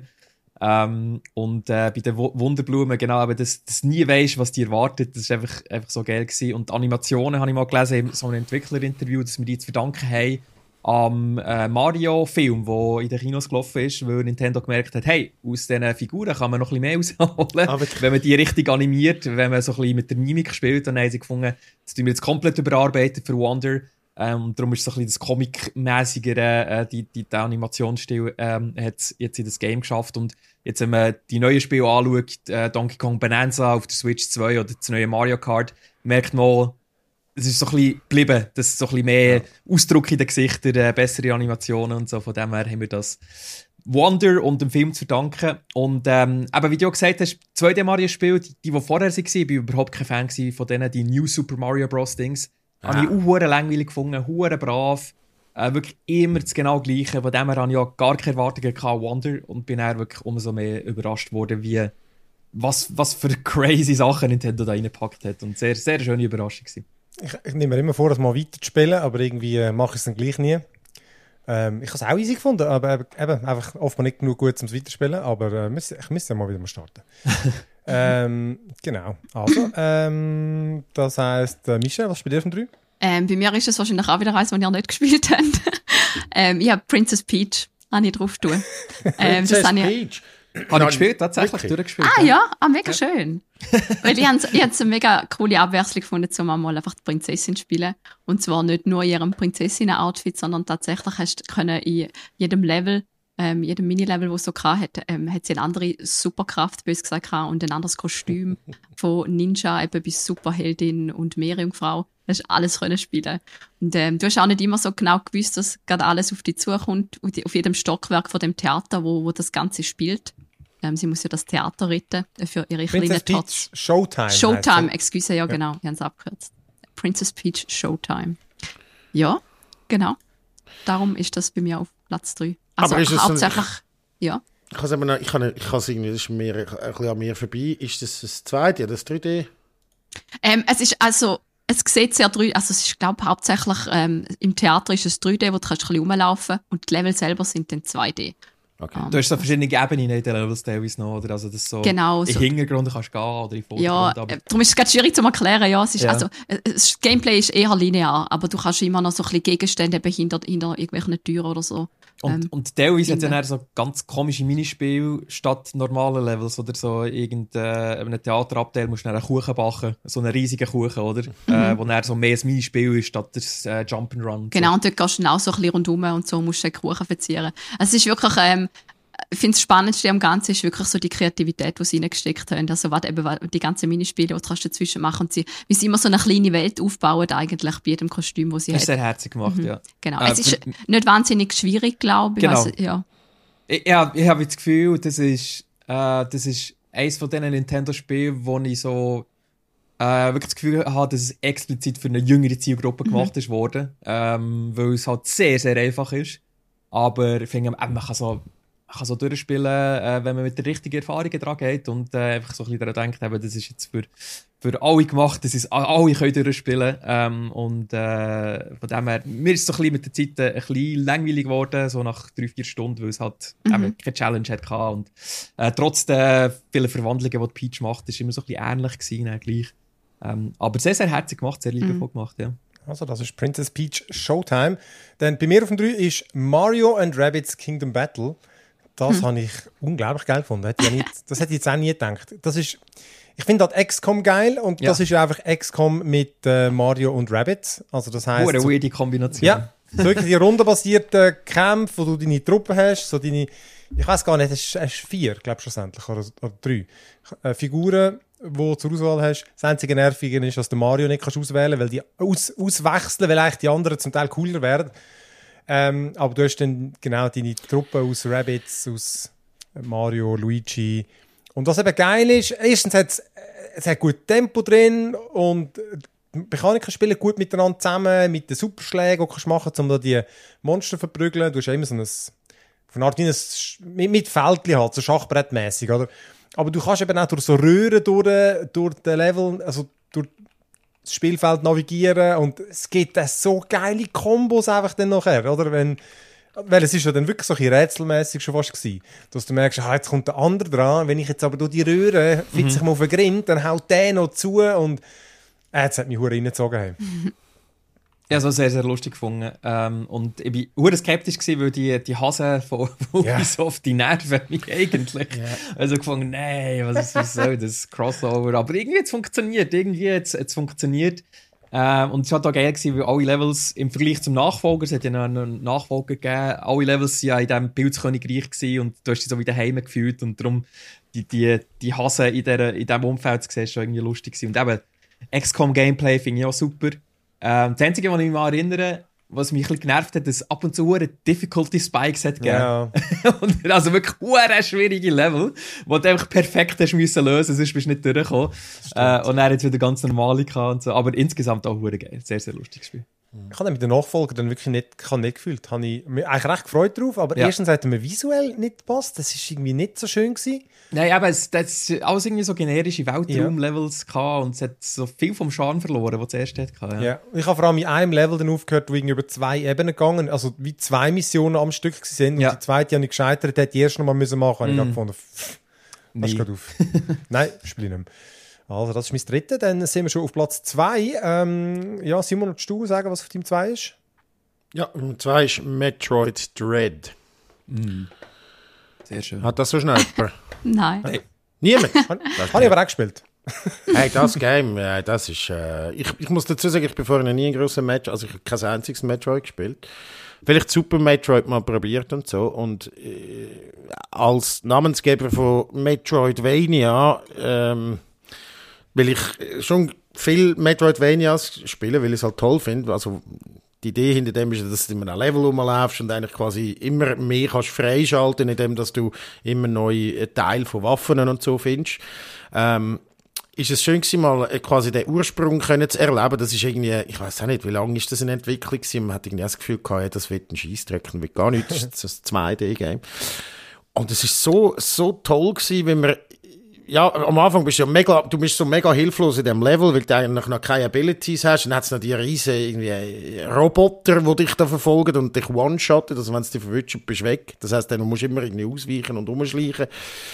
[SPEAKER 1] Ähm, und äh, bei den W- Wunderblumen, genau, aber das, das nie weisst, was die erwartet, das ist einfach, einfach so geil gewesen. Und die Animationen habe ich mal gelesen, so ein Entwicklerinterview, dass wir die zu verdanken haben am äh, Mario-Film, der in den Kinos gelaufen ist, weil Nintendo gemerkt hat, hey, aus diesen Figuren kann man noch ein bisschen mehr rausholen, aber wenn man die richtig animiert, wenn man so ein bisschen mit der Mimik spielt, dann haben sie gefunden, das tun wir jetzt komplett überarbeitet für Wonder. Ähm, und darum ist so ein bisschen das Comic-mäßigere, äh, die, die, der Animationsstil ähm, hat jetzt in das Game geschafft. Und jetzt, wenn man die neuen Spiele anschaut, äh, Donkey Kong Bonanza auf der Switch zwei oder das neue Mario Kart, merkt man, es ist so ein bisschen geblieben, dass so ein bisschen mehr ja. Ausdruck in den Gesichtern, äh, bessere Animationen und so. Von dem her haben wir das Wonder und dem Film zu verdanken. Und ähm, eben, wie du auch gesagt hast, zwei D Mario-Spiele, die, die, die vorher waren, ich war überhaupt kein Fan von denen, die New Super Mario Bros. Dings. Ah. Habe ich auch verdammt langweilig gefunden, verdammt brav. Äh, wirklich immer das genau Gleiche. Von dem her hatte ich auch gar keine Erwartungen an Wonder und bin dann wirklich umso mehr überrascht worden, wie, was, was für crazy Sachen Nintendo da reingepackt hat. Und sehr, sehr schöne Überraschung gewesen.
[SPEAKER 3] Ich, ich nehme mir immer vor, das mal weiter zu spielen, aber irgendwie äh, mache ich es dann gleich nie. Ähm, ich habe es auch easy gefunden, aber eben, einfach offenbar nicht genug gut zum Weiterspielen, aber äh, müß, ich müsste ja mal wieder mal starten. ähm, genau, also, ähm, das heisst, äh, Michelle, was ist bei dir von drei?
[SPEAKER 4] Ähm, bei mir ist es wahrscheinlich auch wieder eins, das ihr nicht gespielt habt. ähm, ich habe Princess Peach habe ich drauf tun. ähm,
[SPEAKER 5] Princess Peach?
[SPEAKER 1] Habe ich gespielt, tatsächlich durchgespielt.
[SPEAKER 4] Ah ja, ah, mega ja. schön. Weil ich habe es eine mega coole Abwechslung gefunden, um einmal einfach die Prinzessin zu spielen. Und zwar nicht nur in ihrem Prinzessinnen-Outfit, sondern tatsächlich hast du können in jedem Level, ähm, jedem Mini-Level, das es so hatte, ähm, hat sie eine andere Superkraft, bös gesagt, und ein anderes Kostüm von Ninja, eben bis Superheldin und Meerjungfrau. Du hast alles können spielen. Und ähm, du hast auch nicht immer so genau gewusst, dass gerade alles auf dich zukommt, auf jedem Stockwerk von dem Theater, wo, wo das Ganze spielt. Ähm, sie muss ja das Theater retten für ihre kleinen Tots.
[SPEAKER 3] Showtime.
[SPEAKER 4] Showtime, excuse, ja, ja genau, wir haben es abgekürzt. Princess Peach Showtime. Ja, genau. Darum ist das bei mir auf Platz drei. Also
[SPEAKER 5] aber ist es
[SPEAKER 4] hauptsächlich,
[SPEAKER 5] ein,
[SPEAKER 4] ja.
[SPEAKER 5] Ich kann es noch, ich kann, ich kann es irgendwie, das ist mir, ein bisschen an mir vorbei. Ist das das zweite, ja, das drei D?
[SPEAKER 4] Ähm, es ist also, es sieht sehr drei, also es ist, glaube ich, hauptsächlich ähm, im Theater ist es drei D, wo du kannst ein bisschen rumlaufen und die Level selber sind dann zwei D.
[SPEAKER 5] Okay.
[SPEAKER 1] Um, du hast so verschiedene Ebenen in den Levels teilweise noch, oder? Also, das so
[SPEAKER 4] genau,
[SPEAKER 1] im
[SPEAKER 4] so.
[SPEAKER 1] Hintergrund kannst du gehen oder im Vordergrund.
[SPEAKER 4] Ja,
[SPEAKER 1] aber
[SPEAKER 4] darum ist es gerade schwierig zu erklären. Ja, es ist,
[SPEAKER 1] ja.
[SPEAKER 4] also, das Gameplay ist eher linear, aber du kannst immer noch so ein bisschen Gegenstände hinter, hinter irgendwelchen Türen oder so.
[SPEAKER 1] Und,
[SPEAKER 4] ähm,
[SPEAKER 1] und teilweise hat es dann so ganz komische Minispiele statt normalen Levels, oder so irgendein Theaterabteil musst du dann einen Kuchen backen, so einen riesigen Kuchen, oder? Mhm. Äh, wo dann so mehr ein Minispiel ist statt das äh, Jump'n'Run.
[SPEAKER 4] Genau,
[SPEAKER 1] so.
[SPEAKER 4] und dort gehst du dann auch so ein bisschen rundum und so musst du den Kuchen verzieren. Also es ist wirklich, ähm, ich finde, das Spannendste am Ganzen ist wirklich so die Kreativität, die sie reingesteckt haben. Also, was eben die ganzen Minispiele, die kannst du dazwischen machen und sie, wie sie immer so eine kleine Welt aufbauen, eigentlich bei jedem Kostüm, das sie
[SPEAKER 1] haben.
[SPEAKER 4] hat.
[SPEAKER 1] Das ist sehr herzig gemacht,
[SPEAKER 4] mhm.
[SPEAKER 1] ja.
[SPEAKER 4] Genau.
[SPEAKER 1] Äh,
[SPEAKER 4] es ist nicht wahnsinnig schwierig, glaube ich.
[SPEAKER 1] Genau.
[SPEAKER 4] Also, ja.
[SPEAKER 1] Ich, ja, ich habe das Gefühl, das ist, äh, das ist eines von diesen Nintendo-Spielen, wo ich so äh, wirklich das Gefühl habe, dass es explizit für eine jüngere Zielgruppe mhm. gemacht ist worden. Ähm, weil es halt sehr, sehr einfach ist. Aber ich finde, man kann so Man kann so durchspielen, äh, wenn man mit der richtigen Erfahrung dran geht und äh, einfach so ein bisschen daran denkt, eben, das ist jetzt für, für alle gemacht, dass es alle können durchspielen ähm, und äh, von dem her, mir ist es so ein bisschen mit der Zeit äh, ein bisschen langweilig geworden, so nach drei, vier Stunden, weil es halt mhm. eben keine Challenge hatte und äh, trotz der vielen Verwandlungen, die Peach macht, ist immer so ein bisschen ähnlich gewesen, äh, gleich. Ähm, aber sehr, sehr herzig gemacht, sehr liebevoll mhm. gemacht, ja.
[SPEAKER 3] Also das ist Princess Peach Showtime. Dann bei mir auf dem drei ist Mario and Rabbids Kingdom Battle. Das hm. habe ich unglaublich geil gefunden. Hätte ich ja nicht, das hätte ich jetzt auch nie gedacht. Das ist, ich finde halt X COM geil und ja. das ist einfach X COM mit äh, Mario und Rabbids. Also das heisst,
[SPEAKER 1] eine
[SPEAKER 3] so,
[SPEAKER 1] weirde Kombination.
[SPEAKER 3] Ja, So wirklich die rundenbasierten Kämpfe, wo du deine Truppen hast, so deine, ich weiß gar nicht, hast du vier, glaube ich, schlussendlich, oder, oder drei äh, Figuren, die du zur Auswahl hast. Das einzige Nervige ist, dass du Mario nicht kannst auswählen kannst, weil die aus, auswechseln, weil eigentlich die anderen zum Teil cooler werden. Ähm, aber du hast dann genau deine Truppe aus Rabbids, aus Mario, Luigi. Und was eben geil ist, erstens hat es, es hat gut Tempo drin und die Mechaniker spielen gut miteinander zusammen, mit den Superschlägen, die du machen kannst, um da die Monster zu verprügeln. Du hast ja immer so ein, auf eine Art wie ein, mit, mit Fältchen halt, so schachbrettmässig, oder? Aber du kannst eben auch durch so Röhren durch, durch den Level, also durch das Spielfeld navigieren und es gibt dann so geile Kombos einfach dann nachher, oder? Wenn, weil es ist ja dann wirklich so ein bisschen rätselmässig schon fast gewesen, dass du merkst, ah, jetzt kommt der andere dran, wenn ich jetzt aber durch die Röhre mhm. fitze ich mal auf den Grind, dann haut der noch zu und äh, jetzt hat mich verdammt reingezogen.
[SPEAKER 1] Ja, so sehr, sehr lustig gefunden. Ähm, und ich war verdammt skeptisch gewesen, weil die, die Hasen von Ubisoft, yeah. die nerven mich eigentlich. Yeah. Also gefunden, nein, was, ist, was soll das Crossover? Aber irgendwie hat es funktioniert, irgendwie hat es funktioniert. Ähm, und es war auch geil gewesen, weil alle Levels im Vergleich zum Nachfolger, es hat ja noch einen Nachfolger gegeben, alle Levels waren ja in diesem Pilzkönigreich gewesen und du hast dich so wie daheim gefühlt und darum die, die, die Hasen in, der, in diesem Umfeld zu sehen, war schon irgendwie lustig gewesen. Und eben, X COM-Gameplay finde ich auch super. Ähm, das Einzige, was ich mich mal erinnere, was mich ein bisschen genervt hat, dass ab und zu eine Difficulty Spikes hat gegeben.
[SPEAKER 3] Ja.
[SPEAKER 1] Und also wirklich eine schwierige Level, die du einfach perfekt hast müssen lösen, sonst bist du nicht durchgekommen. Äh, und dann hat es wieder ganz normale gehabt und so. Aber insgesamt auch verdammt geil. Sehr, sehr lustiges Spiel.
[SPEAKER 3] Ich habe mit den Nachfolger dann wirklich nicht, nicht gefühlt. Habe ich mich eigentlich recht gefreut drauf, aber
[SPEAKER 1] ja.
[SPEAKER 3] erstens hat er mir visuell nicht gepasst. Das war irgendwie nicht so schön gewesen.
[SPEAKER 1] Nein, aber es hat alles irgendwie so generische Weltraum-Levels gehabt und es hat so viel vom Charme verloren, was es zuerst hatte. Ja.
[SPEAKER 3] Ja. Ich habe vor allem in einem Level dann aufgehört, wo irgendwie über zwei Ebenen gegangen, also wie zwei Missionen am Stück waren.
[SPEAKER 1] Ja.
[SPEAKER 3] Und die zweite habe ich gescheitert, hätte ich erst noch mal müssen machen. Und mm. ich habe gefunden, pff, pass gerade auf. Nein, spiele ich nicht mehr. Also, das ist mein dritter. Dann sind wir schon auf Platz zwei. Ähm, ja, Simon, willst du sagen, was auf Team zwei ist?
[SPEAKER 5] Ja, Nummer zwei ist Metroid Dread.
[SPEAKER 1] Mm. Sehr schön.
[SPEAKER 5] Hat das so schnell jemand?
[SPEAKER 4] Nein.
[SPEAKER 1] Hey.
[SPEAKER 5] Niemand?
[SPEAKER 3] Habe ich aber auch gespielt.
[SPEAKER 5] Hey, das Game, äh, das ist... Äh, ich, ich muss dazu sagen, ich bin vorher nie ein grosser Match, also ich habe kein einziges Metroid gespielt. Vielleicht Super Metroid mal probiert und so. Und äh, als Namensgeber von Metroidvania... Ähm, weil ich schon viel Metroidvanias spiele, weil ich es halt toll finde. Also die Idee hinter dem ist, dass du in einem Level rumlaufst und eigentlich quasi immer mehr kannst freischalten, indem dass du immer neue Teile von Waffen und so findest. Ähm, ist es schön gewesen, mal quasi den Ursprung können zu erleben. Das ist irgendwie, ich weiß auch nicht, wie lange ist das in Entwicklung gewesen. Man hat irgendwie das Gefühl gehabt, ja, das wird ein Scheissdreck und wird gar nichts. Das ist ein zwei D-Game. Und es ist so, so toll gewesen, wenn man ja, am Anfang bist du ja mega, du bist so mega hilflos in dem Level, weil du eigentlich noch keine Abilities hast. Dann hat es noch die riesen irgendwie Roboter, die dich da verfolgen und dich one-shotten. Also wenn es dich verwünscht, bist du weg. Das heisst, dann musst du immer irgendwie ausweichen und umschleichen.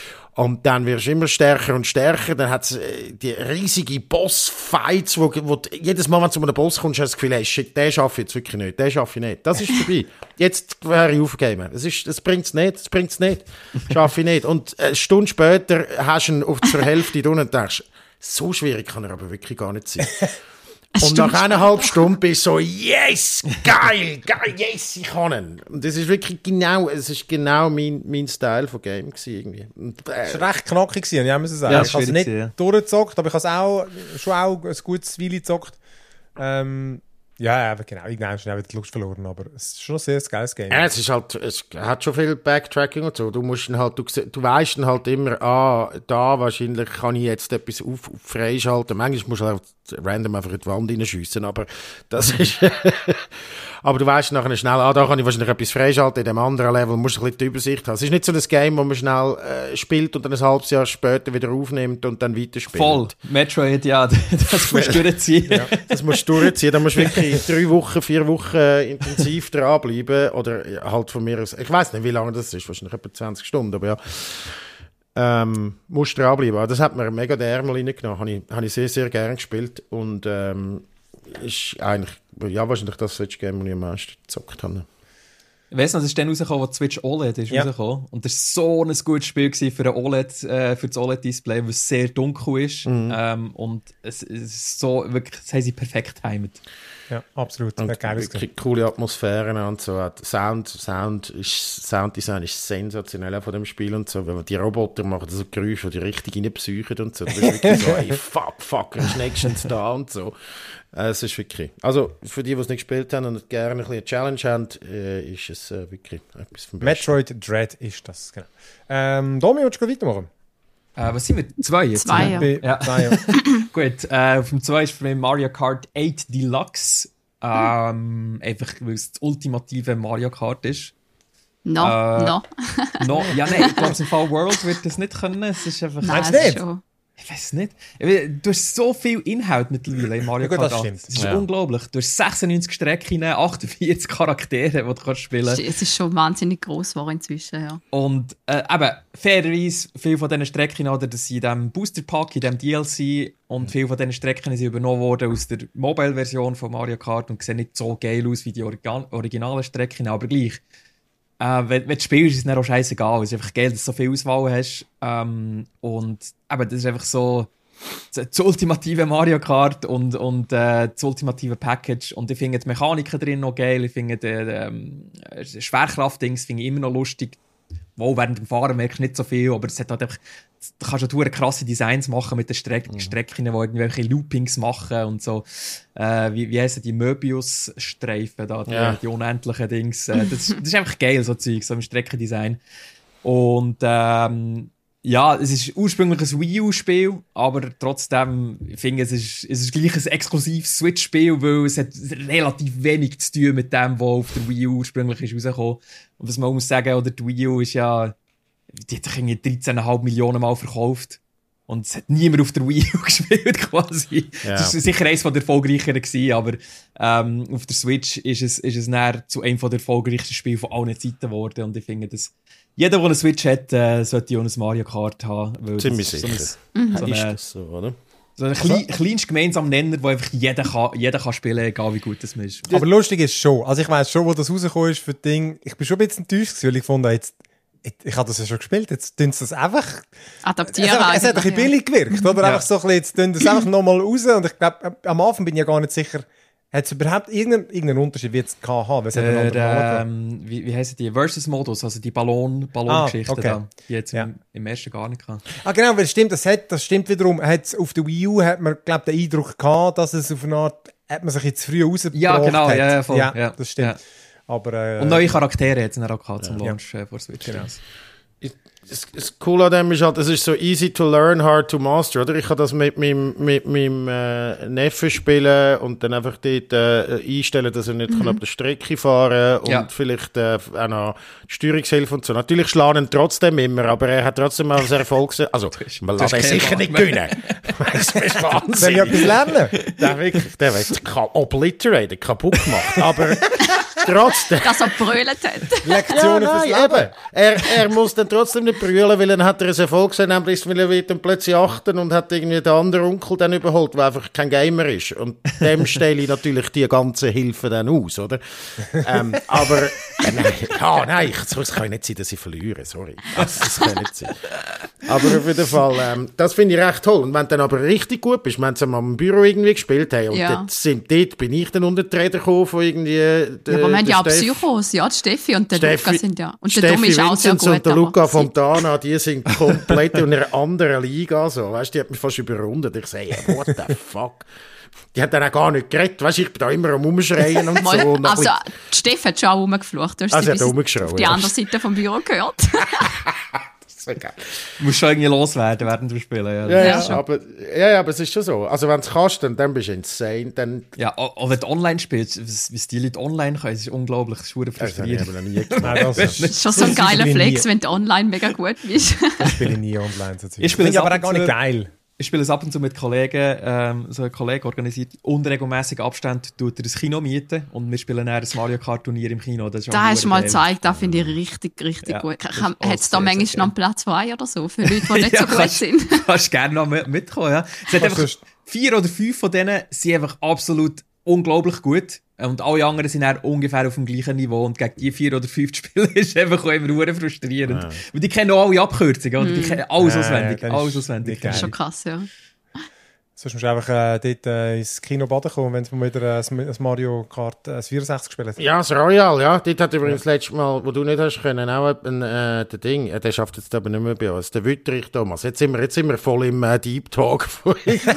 [SPEAKER 5] Und dann wirst du immer stärker und stärker. Dann hat es die riesige Boss-Fights, wo, wo jedes Mal, wenn du zu einem Boss kommst, hast du das Gefühl, hey, shit, den schaffe ich jetzt wirklich nicht, den schaffe ich nicht. Das ist vorbei. Jetzt wäre ich aufgegeben. Das, ist, das bringt es nicht, das bringt es nicht. Schaffe ich nicht. Und eine Stunde später hast du ihn auf zur Hälfte da und denkst, so schwierig kann er aber wirklich gar nicht sein. Und nach eineinhalb Stunden bist du so, yes, geil, geil, yes, ich kann ihn. Und das ist wirklich genau, es ist genau mein, mein Style von Game gewesen, irgendwie. Und, äh,
[SPEAKER 3] es war recht knackig gewesen, ja, muss ich sagen.
[SPEAKER 1] Ja,
[SPEAKER 3] ich habe es nicht
[SPEAKER 1] ja.
[SPEAKER 3] durchgezockt, aber ich habe es auch, schon auch ein gutes Weile gezockt. Ähm, ja, aber genau, irgendwann habe ich die Lust verloren, aber es ist schon ein sehr geiles Game.
[SPEAKER 5] Ja, es ist halt, es hat schon viel Backtracking und so. Du musst dann halt, du, du weißt dann halt immer, ah, da wahrscheinlich kann ich jetzt etwas auf, auf freischalten. Manchmal musst du halt random einfach in die Wand reinschiessen, aber das ist, aber du weißt nachher schnell, ah, da kann ich wahrscheinlich etwas freischalten, in dem anderen Level musst du ein bisschen die Übersicht haben. Es ist nicht so das Game, wo man schnell äh, spielt und dann ein halbes Jahr später wieder aufnimmt und dann weiterspielt.
[SPEAKER 1] Voll. Metroid, ja, das musst du durchziehen.
[SPEAKER 5] Ja, das musst du durchziehen. Da musst du wirklich drei Wochen, vier Wochen intensiv dranbleiben oder halt von mir aus, ich weiss nicht, wie lange das ist, wahrscheinlich etwa zwanzig Stunden, aber ja. Ähm, musst dranbleiben. Aber das hat mir mega den Ärmel reingenommen. Habe ich, habe ich sehr, sehr gerne gespielt. Und ähm, ist eigentlich, ja, wahrscheinlich das Switch-Game, das ich am meisten gezockt habe.
[SPEAKER 1] Ich weiss noch, das ist dann rausgekommen, wo die Switch O L E D ist
[SPEAKER 3] Ja.
[SPEAKER 1] rausgekommen. Und das war so ein gutes Spiel gewesen für, ein O L E D, äh, für das O L E D-Display, weil es sehr dunkel ist.
[SPEAKER 5] Mhm.
[SPEAKER 1] Ähm, und es, es ist so, wirklich, das haben sie perfekt getimed.
[SPEAKER 3] Ja, absolut.
[SPEAKER 5] Und
[SPEAKER 3] Hat geil
[SPEAKER 5] wirklich
[SPEAKER 3] ausgesehen.
[SPEAKER 5] coole Atmosphären und so. Sound, Sound ist, Sounddesign ist sensationell auch von dem Spiel und so. Wenn man die Roboter machen, so Geräusche, die richtig reinpsychen und so. Das ist wirklich so, ey, fuck, fuck, ist nächstens da und so. Äh, es ist wirklich... Also, für die, die es nicht gespielt haben und gerne ein bisschen eine Challenge haben, äh, ist es äh, wirklich etwas vom Besten.
[SPEAKER 3] Metroid Dread ist das, genau. Ähm, Domi, willst du weitermachen?
[SPEAKER 1] Äh, was sind wir? Zwei jetzt?
[SPEAKER 4] Zwei,
[SPEAKER 1] ne?
[SPEAKER 4] ja.
[SPEAKER 3] Bei-
[SPEAKER 1] Ja.
[SPEAKER 3] Zwei, ja.
[SPEAKER 1] Gut, äh, auf dem zwei ist für mich Mario Kart acht Deluxe. Ähm, einfach, weil es das ultimative Mario Kart ist.
[SPEAKER 4] No,
[SPEAKER 1] Äh,
[SPEAKER 4] no.
[SPEAKER 1] No, ja, nein, ich glaube, im Fall World wird das nicht können. Es ist einfach...
[SPEAKER 4] Nein,
[SPEAKER 3] Meinst
[SPEAKER 4] das
[SPEAKER 3] du
[SPEAKER 4] ist
[SPEAKER 3] nicht?
[SPEAKER 4] schon.
[SPEAKER 1] Ich weiß nicht. Du hast so viel Inhalt mittlerweile in Mario
[SPEAKER 3] Ja, gut,
[SPEAKER 1] Kart.
[SPEAKER 3] das
[SPEAKER 1] acht.
[SPEAKER 3] stimmt.
[SPEAKER 1] Das ist
[SPEAKER 5] Ja.
[SPEAKER 1] unglaublich. Du hast sechsundneunzig Strecken, achtundvierzig Charaktere, die du kannst spielen kannst.
[SPEAKER 4] Es ist schon wahnsinnig gross geworden inzwischen, ja.
[SPEAKER 1] Und äh, eben, fairerweise, viele von diesen Strecken, oder, das sind in diesem Booster-Pack, in diesem D L C, und viele von diesen Strecken sind übernommen worden aus der Mobile-Version von Mario Kart und sehen nicht so geil aus wie die Organ- originalen Strecken, aber gleich. Äh, wenn, wenn du spielst, ist es dann auch scheißegal. Es ist einfach geil, dass du so viel Auswahl hast. Ähm, und eben, das ist einfach so das, das ultimative Mario Kart und, und äh, das ultimative Package. Und ich finde die Mechaniken drin noch geil. Ich finde die ähm, Schwerkraft-Dings finde ich immer noch lustig. Wow, während dem Fahren merkst du nicht so viel, aber es hat halt einfach, da kannst du halt krasse Designs machen mit den Streck
[SPEAKER 5] Mhm.
[SPEAKER 1] Strecken, die irgendwelche Loopings machen und so. Äh, wie, wie heissen die Möbius-Streifen da, die,
[SPEAKER 5] Ja.
[SPEAKER 1] die unendlichen Dings. Äh, das, das ist einfach geil, so Zeug, so im Streckendesign. Und ähm, ja, es ist ursprünglich ein Wii U-Spiel, aber trotzdem, ich finde, es ist, es ist gleich ein exklusives Switch-Spiel, weil es hat relativ wenig zu tun mit dem, was auf der Wii U ursprünglich ist rausgekommen. Und was man muss sagen, oder die Wii U ist ja, die hat sich irgendwie dreizehn Komma fünf Millionen Mal verkauft. Und es hat niemand auf der Wii U gespielt, quasi.
[SPEAKER 5] Ja.
[SPEAKER 1] Das war sicher eines der erfolgreicheren gewesen, aber ähm, auf der Switch ist es, ist es näher zu einem der erfolgreichsten Spiele von allen Zeiten geworden. Und ich finde, dass jeder, der eine Switch hat, äh, sollte auch ein Mario Kart haben. Weil
[SPEAKER 5] Ziemlich
[SPEAKER 1] das
[SPEAKER 5] sicher.
[SPEAKER 1] ist so ein, so
[SPEAKER 5] Ist
[SPEAKER 1] eine,
[SPEAKER 5] das so, oder?
[SPEAKER 1] so ein klein, kleinster gemeinsamer Nenner, wo einfach jeder kann, jeder kann spielen, egal wie gut das man ist.
[SPEAKER 3] Aber lustig ist schon. Also ich weiss schon, wo das rausgekommen ist für das Ding. Ich bin schon ein bisschen enttäuscht gewesen, weil ich fand, jetzt, ich, ich habe das ja schon gespielt, jetzt tun sie das einfach... Es
[SPEAKER 4] Adaptieren
[SPEAKER 3] hat, es hat ein bisschen
[SPEAKER 4] eigentlich, ja.
[SPEAKER 3] billig gewirkt, oder?
[SPEAKER 1] Ja.
[SPEAKER 3] Einfach so ein bisschen, jetzt tun sie das einfach nochmal raus und ich glaube, am Anfang bin ich ja gar nicht sicher, hat es überhaupt irgendeinen, irgendeinen Unterschied, wie es gehabt haben? Es hat einen anderen Namen
[SPEAKER 1] Der,
[SPEAKER 3] gehabt.
[SPEAKER 1] ähm, wie, wie heissen die? Versus-Modus, also die Ballon, Ballongeschichte
[SPEAKER 3] Ah, okay.
[SPEAKER 1] da. Die jetzt
[SPEAKER 3] Ja.
[SPEAKER 1] im, im ersten gar nicht gehabt.
[SPEAKER 3] Ah, genau, weil es stimmt, das, hat, das stimmt wiederum. Hat's auf der Wii U hat man, glaube den Eindruck gehabt, dass es auf eine Art, hat man sich jetzt früh rausgebracht
[SPEAKER 1] Ja, genau,
[SPEAKER 3] hat.
[SPEAKER 1] ja, ja, voll,
[SPEAKER 3] ja,
[SPEAKER 1] ja.
[SPEAKER 3] das stimmt.
[SPEAKER 1] Ja.
[SPEAKER 3] Aber, äh,
[SPEAKER 1] Und neue Charaktere hat es dann auch gehabt zum
[SPEAKER 3] Ja.
[SPEAKER 1] Launch äh, vor Switch.
[SPEAKER 3] Genau.
[SPEAKER 5] Das, das Coole an dem ist halt, es ist so easy to learn, hard to master, oder? Ich kann das mit meinem, mit meinem äh, Neffen spielen und dann einfach dort äh, einstellen, dass er nicht kann auf der Strecke fahren kann und
[SPEAKER 1] Ja.
[SPEAKER 5] vielleicht äh, auch noch die Steuerungshilfe und so. Natürlich schlagen ihn trotzdem immer, aber er hat trotzdem mal sehr Erfolg. Also, man
[SPEAKER 1] du
[SPEAKER 5] lässt
[SPEAKER 1] hast
[SPEAKER 5] ihn
[SPEAKER 1] keine
[SPEAKER 5] sicher nicht
[SPEAKER 1] Wahl
[SPEAKER 5] gewinnen. Das ist
[SPEAKER 3] soll
[SPEAKER 5] Wahnsinn.
[SPEAKER 3] ich etwas lernen?
[SPEAKER 5] Der wirklich, der wird ka- obliterated, kaputt gemacht. Aber trotzdem.
[SPEAKER 4] Dass er brüllt hat.
[SPEAKER 3] Lektionen fürs Leben.
[SPEAKER 5] eben. Er, er muss dann trotzdem nicht brüllen, weil dann hat er ein Erfolg gesehen, nämlich weil er wird dann plötzlich achten und hat irgendwie den anderen Onkel dann überholt, der einfach kein Gamer ist. Und dem stelle ich natürlich die ganze Hilfe dann aus, oder? ähm, aber, äh, nein, ja, nein, es kann nicht sein, dass ich verliere, sorry. Das, das kann nicht sein. Aber auf jeden Fall, ähm, das finde ich recht toll. Und wenn du dann aber richtig gut bist, wenn sie mal im Büro irgendwie gespielt haben, und
[SPEAKER 4] Ja.
[SPEAKER 5] dort, sind, dort bin ich dann unter die Räder gekommen von irgendwie...
[SPEAKER 4] Ja, aber wir haben ja auch
[SPEAKER 5] Steff-
[SPEAKER 4] Psychos, ja, die Steffi und der
[SPEAKER 5] Steffi-
[SPEAKER 4] Luca sind ja. Und
[SPEAKER 5] Steffi
[SPEAKER 4] der Dom ist auch sehr
[SPEAKER 5] Vinzenz
[SPEAKER 4] gut.
[SPEAKER 5] und der
[SPEAKER 4] aber
[SPEAKER 5] Luca
[SPEAKER 4] sie-
[SPEAKER 5] Fontana, die sind komplett in einer anderen Liga. So. Weißt, die hat mich fast überrundet. Ich sage, hey, what the fuck? Die hat dann auch gar nicht geredet. Weißt, ich bin da immer am Umschreien und
[SPEAKER 4] Mal,
[SPEAKER 5] so. Und
[SPEAKER 4] also,
[SPEAKER 5] dann-
[SPEAKER 4] die Steffi hat schon auch rumgeflucht. Du hast
[SPEAKER 5] Ah,
[SPEAKER 4] sie
[SPEAKER 5] sie hat
[SPEAKER 4] bis
[SPEAKER 5] rumgeschrien,
[SPEAKER 4] auf die
[SPEAKER 5] ja.
[SPEAKER 4] andere Seite vom Büro gehört.
[SPEAKER 5] so geil.
[SPEAKER 1] Du musst schon irgendwie loswerden während dem Spielen. Ja,
[SPEAKER 5] Ja, ja,
[SPEAKER 4] Ja, schon.
[SPEAKER 5] aber, ja, ja, aber es ist schon so. Also wenn du es kannst, dann, dann bist du insane. Dann,
[SPEAKER 1] ja auch auch wenn du online spielst, was, was die Leute online können, es ist unglaublich, es ist verdammt
[SPEAKER 5] das habe ich
[SPEAKER 1] frustrierend.
[SPEAKER 5] aber noch nie gemacht.
[SPEAKER 3] Nein, das
[SPEAKER 4] Das ist schon so ein
[SPEAKER 3] Das
[SPEAKER 4] geiler
[SPEAKER 3] spiele ich
[SPEAKER 4] Flex,
[SPEAKER 3] nie.
[SPEAKER 4] wenn du online mega gut bist.
[SPEAKER 3] Das spiele ich nie online. So Zeug.
[SPEAKER 1] Ich spiele
[SPEAKER 3] Finde
[SPEAKER 1] es
[SPEAKER 3] aber
[SPEAKER 1] ab
[SPEAKER 3] auch gar
[SPEAKER 1] und
[SPEAKER 3] nicht
[SPEAKER 1] zu-
[SPEAKER 3] geil.
[SPEAKER 1] Ich spiele es ab und zu mit Kollegen, ähm, so ein Kollege organisiert unregelmäßig Abstand, tut er ein Kino mieten und wir spielen dann ein Mario Kart Turnier im Kino. Das ist
[SPEAKER 4] Da
[SPEAKER 1] auch
[SPEAKER 4] hast du mal
[SPEAKER 1] geil.
[SPEAKER 4] gezeigt, das finde ich richtig, richtig
[SPEAKER 1] Ja,
[SPEAKER 4] gut.
[SPEAKER 1] das ist
[SPEAKER 4] Hat
[SPEAKER 1] auch
[SPEAKER 4] es da
[SPEAKER 1] sehr,
[SPEAKER 4] manchmal
[SPEAKER 1] sehr
[SPEAKER 4] noch einen Platz zwei oder so, für Leute, die nicht
[SPEAKER 1] Ja,
[SPEAKER 4] so gut
[SPEAKER 1] kannst-
[SPEAKER 4] sind?
[SPEAKER 1] Kannst gerne noch mit- mitkommen, ja. Es hat
[SPEAKER 3] Kannst
[SPEAKER 1] einfach
[SPEAKER 3] du-
[SPEAKER 1] vier oder fünf von denen sind einfach absolut unglaublich gut. Und alle anderen sind dann ungefähr auf dem gleichen Niveau und gegen die vier oder fünf Spieler ist einfach auch immer verdammt frustrierend. Ja. Weil die kennen auch alle Abkürzungen, oder? Mm. Die kennen alles auswendig, ja, alles auswendig.
[SPEAKER 4] Das ist schon krass, ja.
[SPEAKER 3] Sonst musst du einfach äh, dort äh, ins Kino baden kommen, wenn du wieder äh, ein Mario Kart äh, vierundsechzig gespielt.
[SPEAKER 5] Ja, das Royal, ja. Dort hat übrigens ja. letztes Mal, wo du nicht hast können, auch ein äh, der Ding, äh, der schafft jetzt aber nicht mehr bei uns, der Wütterich Thomas. Jetzt sind wir, jetzt sind wir voll im äh, Deep Talk von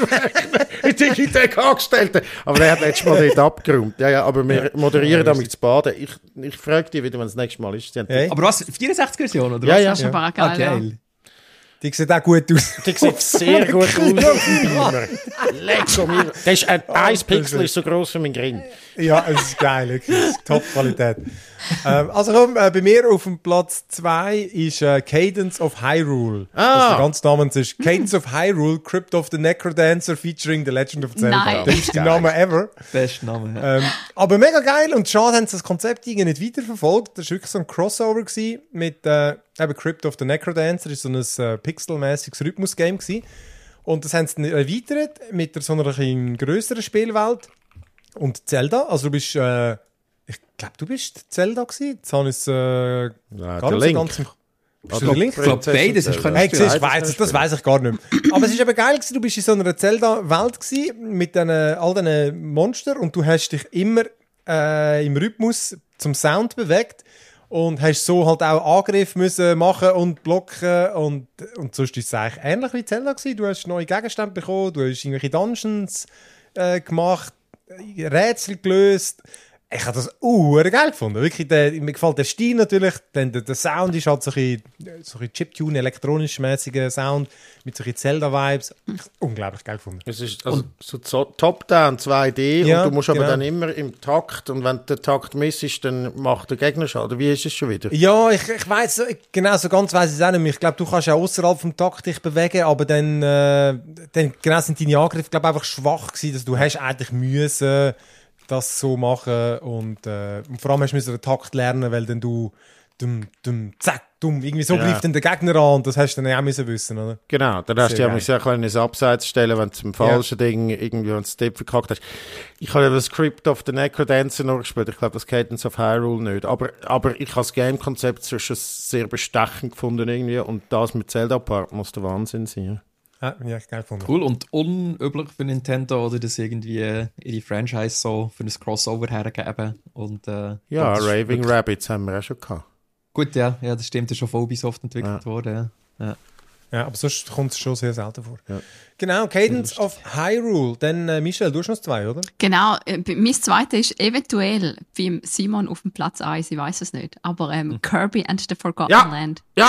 [SPEAKER 5] Digitech Angestellten. Aber der hat letztes Mal dort abgeräumt. Ja, ja, aber wir moderieren ja, damit zu baden. Ich, ich frage dich wieder, wenn es das nächste Mal ist.
[SPEAKER 1] Hey. Aber was, vierundsechzig-Version, oder was?
[SPEAKER 5] Ja, ja.
[SPEAKER 4] Das ist aber auch geil, ah, geil. Ja.
[SPEAKER 3] Die sieht auch gut aus.
[SPEAKER 5] Die sieht sehr gut aus. Lecker mir. Das ist ein, ein Pixel ist so gross wie mein Grin.
[SPEAKER 3] Ja, es ist geil, wirklich. Top-Qualität. ähm, also komm, äh, bei mir auf dem Platz zwei ist äh, Cadence of Hyrule. Ah. Also der ganze Name ist Cadence of Hyrule, Crypt of the Necrodancer featuring The Legend of Zelda.
[SPEAKER 4] Nein.
[SPEAKER 3] Das ist der Name ever.
[SPEAKER 1] Bester Name, ja.
[SPEAKER 3] ähm, Aber mega geil und schade haben sie das Konzept irgendwie nicht weiterverfolgt. Das war wirklich so ein Crossover gewesen mit äh, eben Crypt of the Necrodancer. Das war so ein äh, pixelmäßiges Rhythmus-Game gewesen. Und das haben sie erweitert mit so einer ein grösseren Spielwelt. Und Zelda, also du bist, äh, ich glaube, du bist Zelda gewesen. Jetzt habe ich es äh,
[SPEAKER 5] ja,
[SPEAKER 3] gar nicht so ganz im...
[SPEAKER 5] Bist du der Link?
[SPEAKER 1] Ich glaube, beides ist
[SPEAKER 3] hey, siehst, weiss, das weiss ich gar nicht mehr. Aber es ist eben geil gewesen, du bist in so einer Zelda-Welt gewesen, mit den, all diesen Monstern und du hast dich immer äh, im Rhythmus zum Sound bewegt und hast so halt auch Angriffe müssen machen und blocken und, und sonst ist es eigentlich ähnlich wie Zelda gewesen. Du hast neue Gegenstände bekommen, du hast irgendwelche Dungeons äh, gemacht, Rätsel gelöst. Ich habe das uh, geil gefunden. Wirklich, der, mir gefällt der Stil natürlich. Denn der, der Sound ist halt so ein, so ein Chiptune, elektronisch-mäßiger Sound mit so ein Zelda-Vibes. Unglaublich geil gefunden.
[SPEAKER 5] Es ist also so Top-Down, zwei D
[SPEAKER 3] ja,
[SPEAKER 5] und du musst
[SPEAKER 3] genau.
[SPEAKER 5] aber dann immer im Takt und wenn der Takt misst, dann macht der Gegner Schaden. Wie ist es schon wieder?
[SPEAKER 3] Ja, ich, ich weiss, genau so ganz weiss ich es auch nicht mehr. Ich glaube, du kannst ja außerhalb vom Takt dich bewegen, aber dann, äh, dann genau sind deine Angriffe, glaube einfach schwach gewesen, dass du hast eigentlich müssen das so machen und, äh, und vor allem hast du den Takt lernen, weil dann du dumm, dumm, zack, dumm, irgendwie so
[SPEAKER 5] ja.
[SPEAKER 3] greift dann der Gegner an und das hast du dann auch müssen wissen, oder?
[SPEAKER 5] Genau, dann hast sehr du ja auch ins Abseits stellen, wenn du zum falschen ja. Ding irgendwie einen Step verkackt hast. Ich habe ja das Crypt of the Necrodancer noch gespielt, ich glaube das Cadence of Hyrule nicht, aber, aber ich habe das Game-Konzept schon sehr bestechend gefunden irgendwie und das mit Zelda-Part muss der Wahnsinn sein. Ja.
[SPEAKER 3] Ja, ja, geil gefunden.
[SPEAKER 1] Cool und unüblich für Nintendo, oder dass irgendwie äh, ihre Franchise so für ein Crossover hergeben. Und, äh,
[SPEAKER 5] ja,
[SPEAKER 1] und
[SPEAKER 5] Raving
[SPEAKER 1] wirklich...
[SPEAKER 5] Rabbids haben wir auch schon gehabt.
[SPEAKER 1] Gut, ja, ja das stimmt, das ist schon von Ubisoft entwickelt ja. worden. Ja. Ja.
[SPEAKER 3] ja, aber sonst kommt es schon sehr selten vor.
[SPEAKER 5] Ja.
[SPEAKER 3] Genau, Cadence of Hyrule. Dann, äh, Michelle, du hast noch zwei, oder?
[SPEAKER 4] Genau, äh, mein zweiter ist eventuell beim Simon auf dem Platz eins, ich weiß es nicht, aber ähm, hm. Kirby and the Forgotten
[SPEAKER 5] ja.
[SPEAKER 4] Land.
[SPEAKER 5] Ja!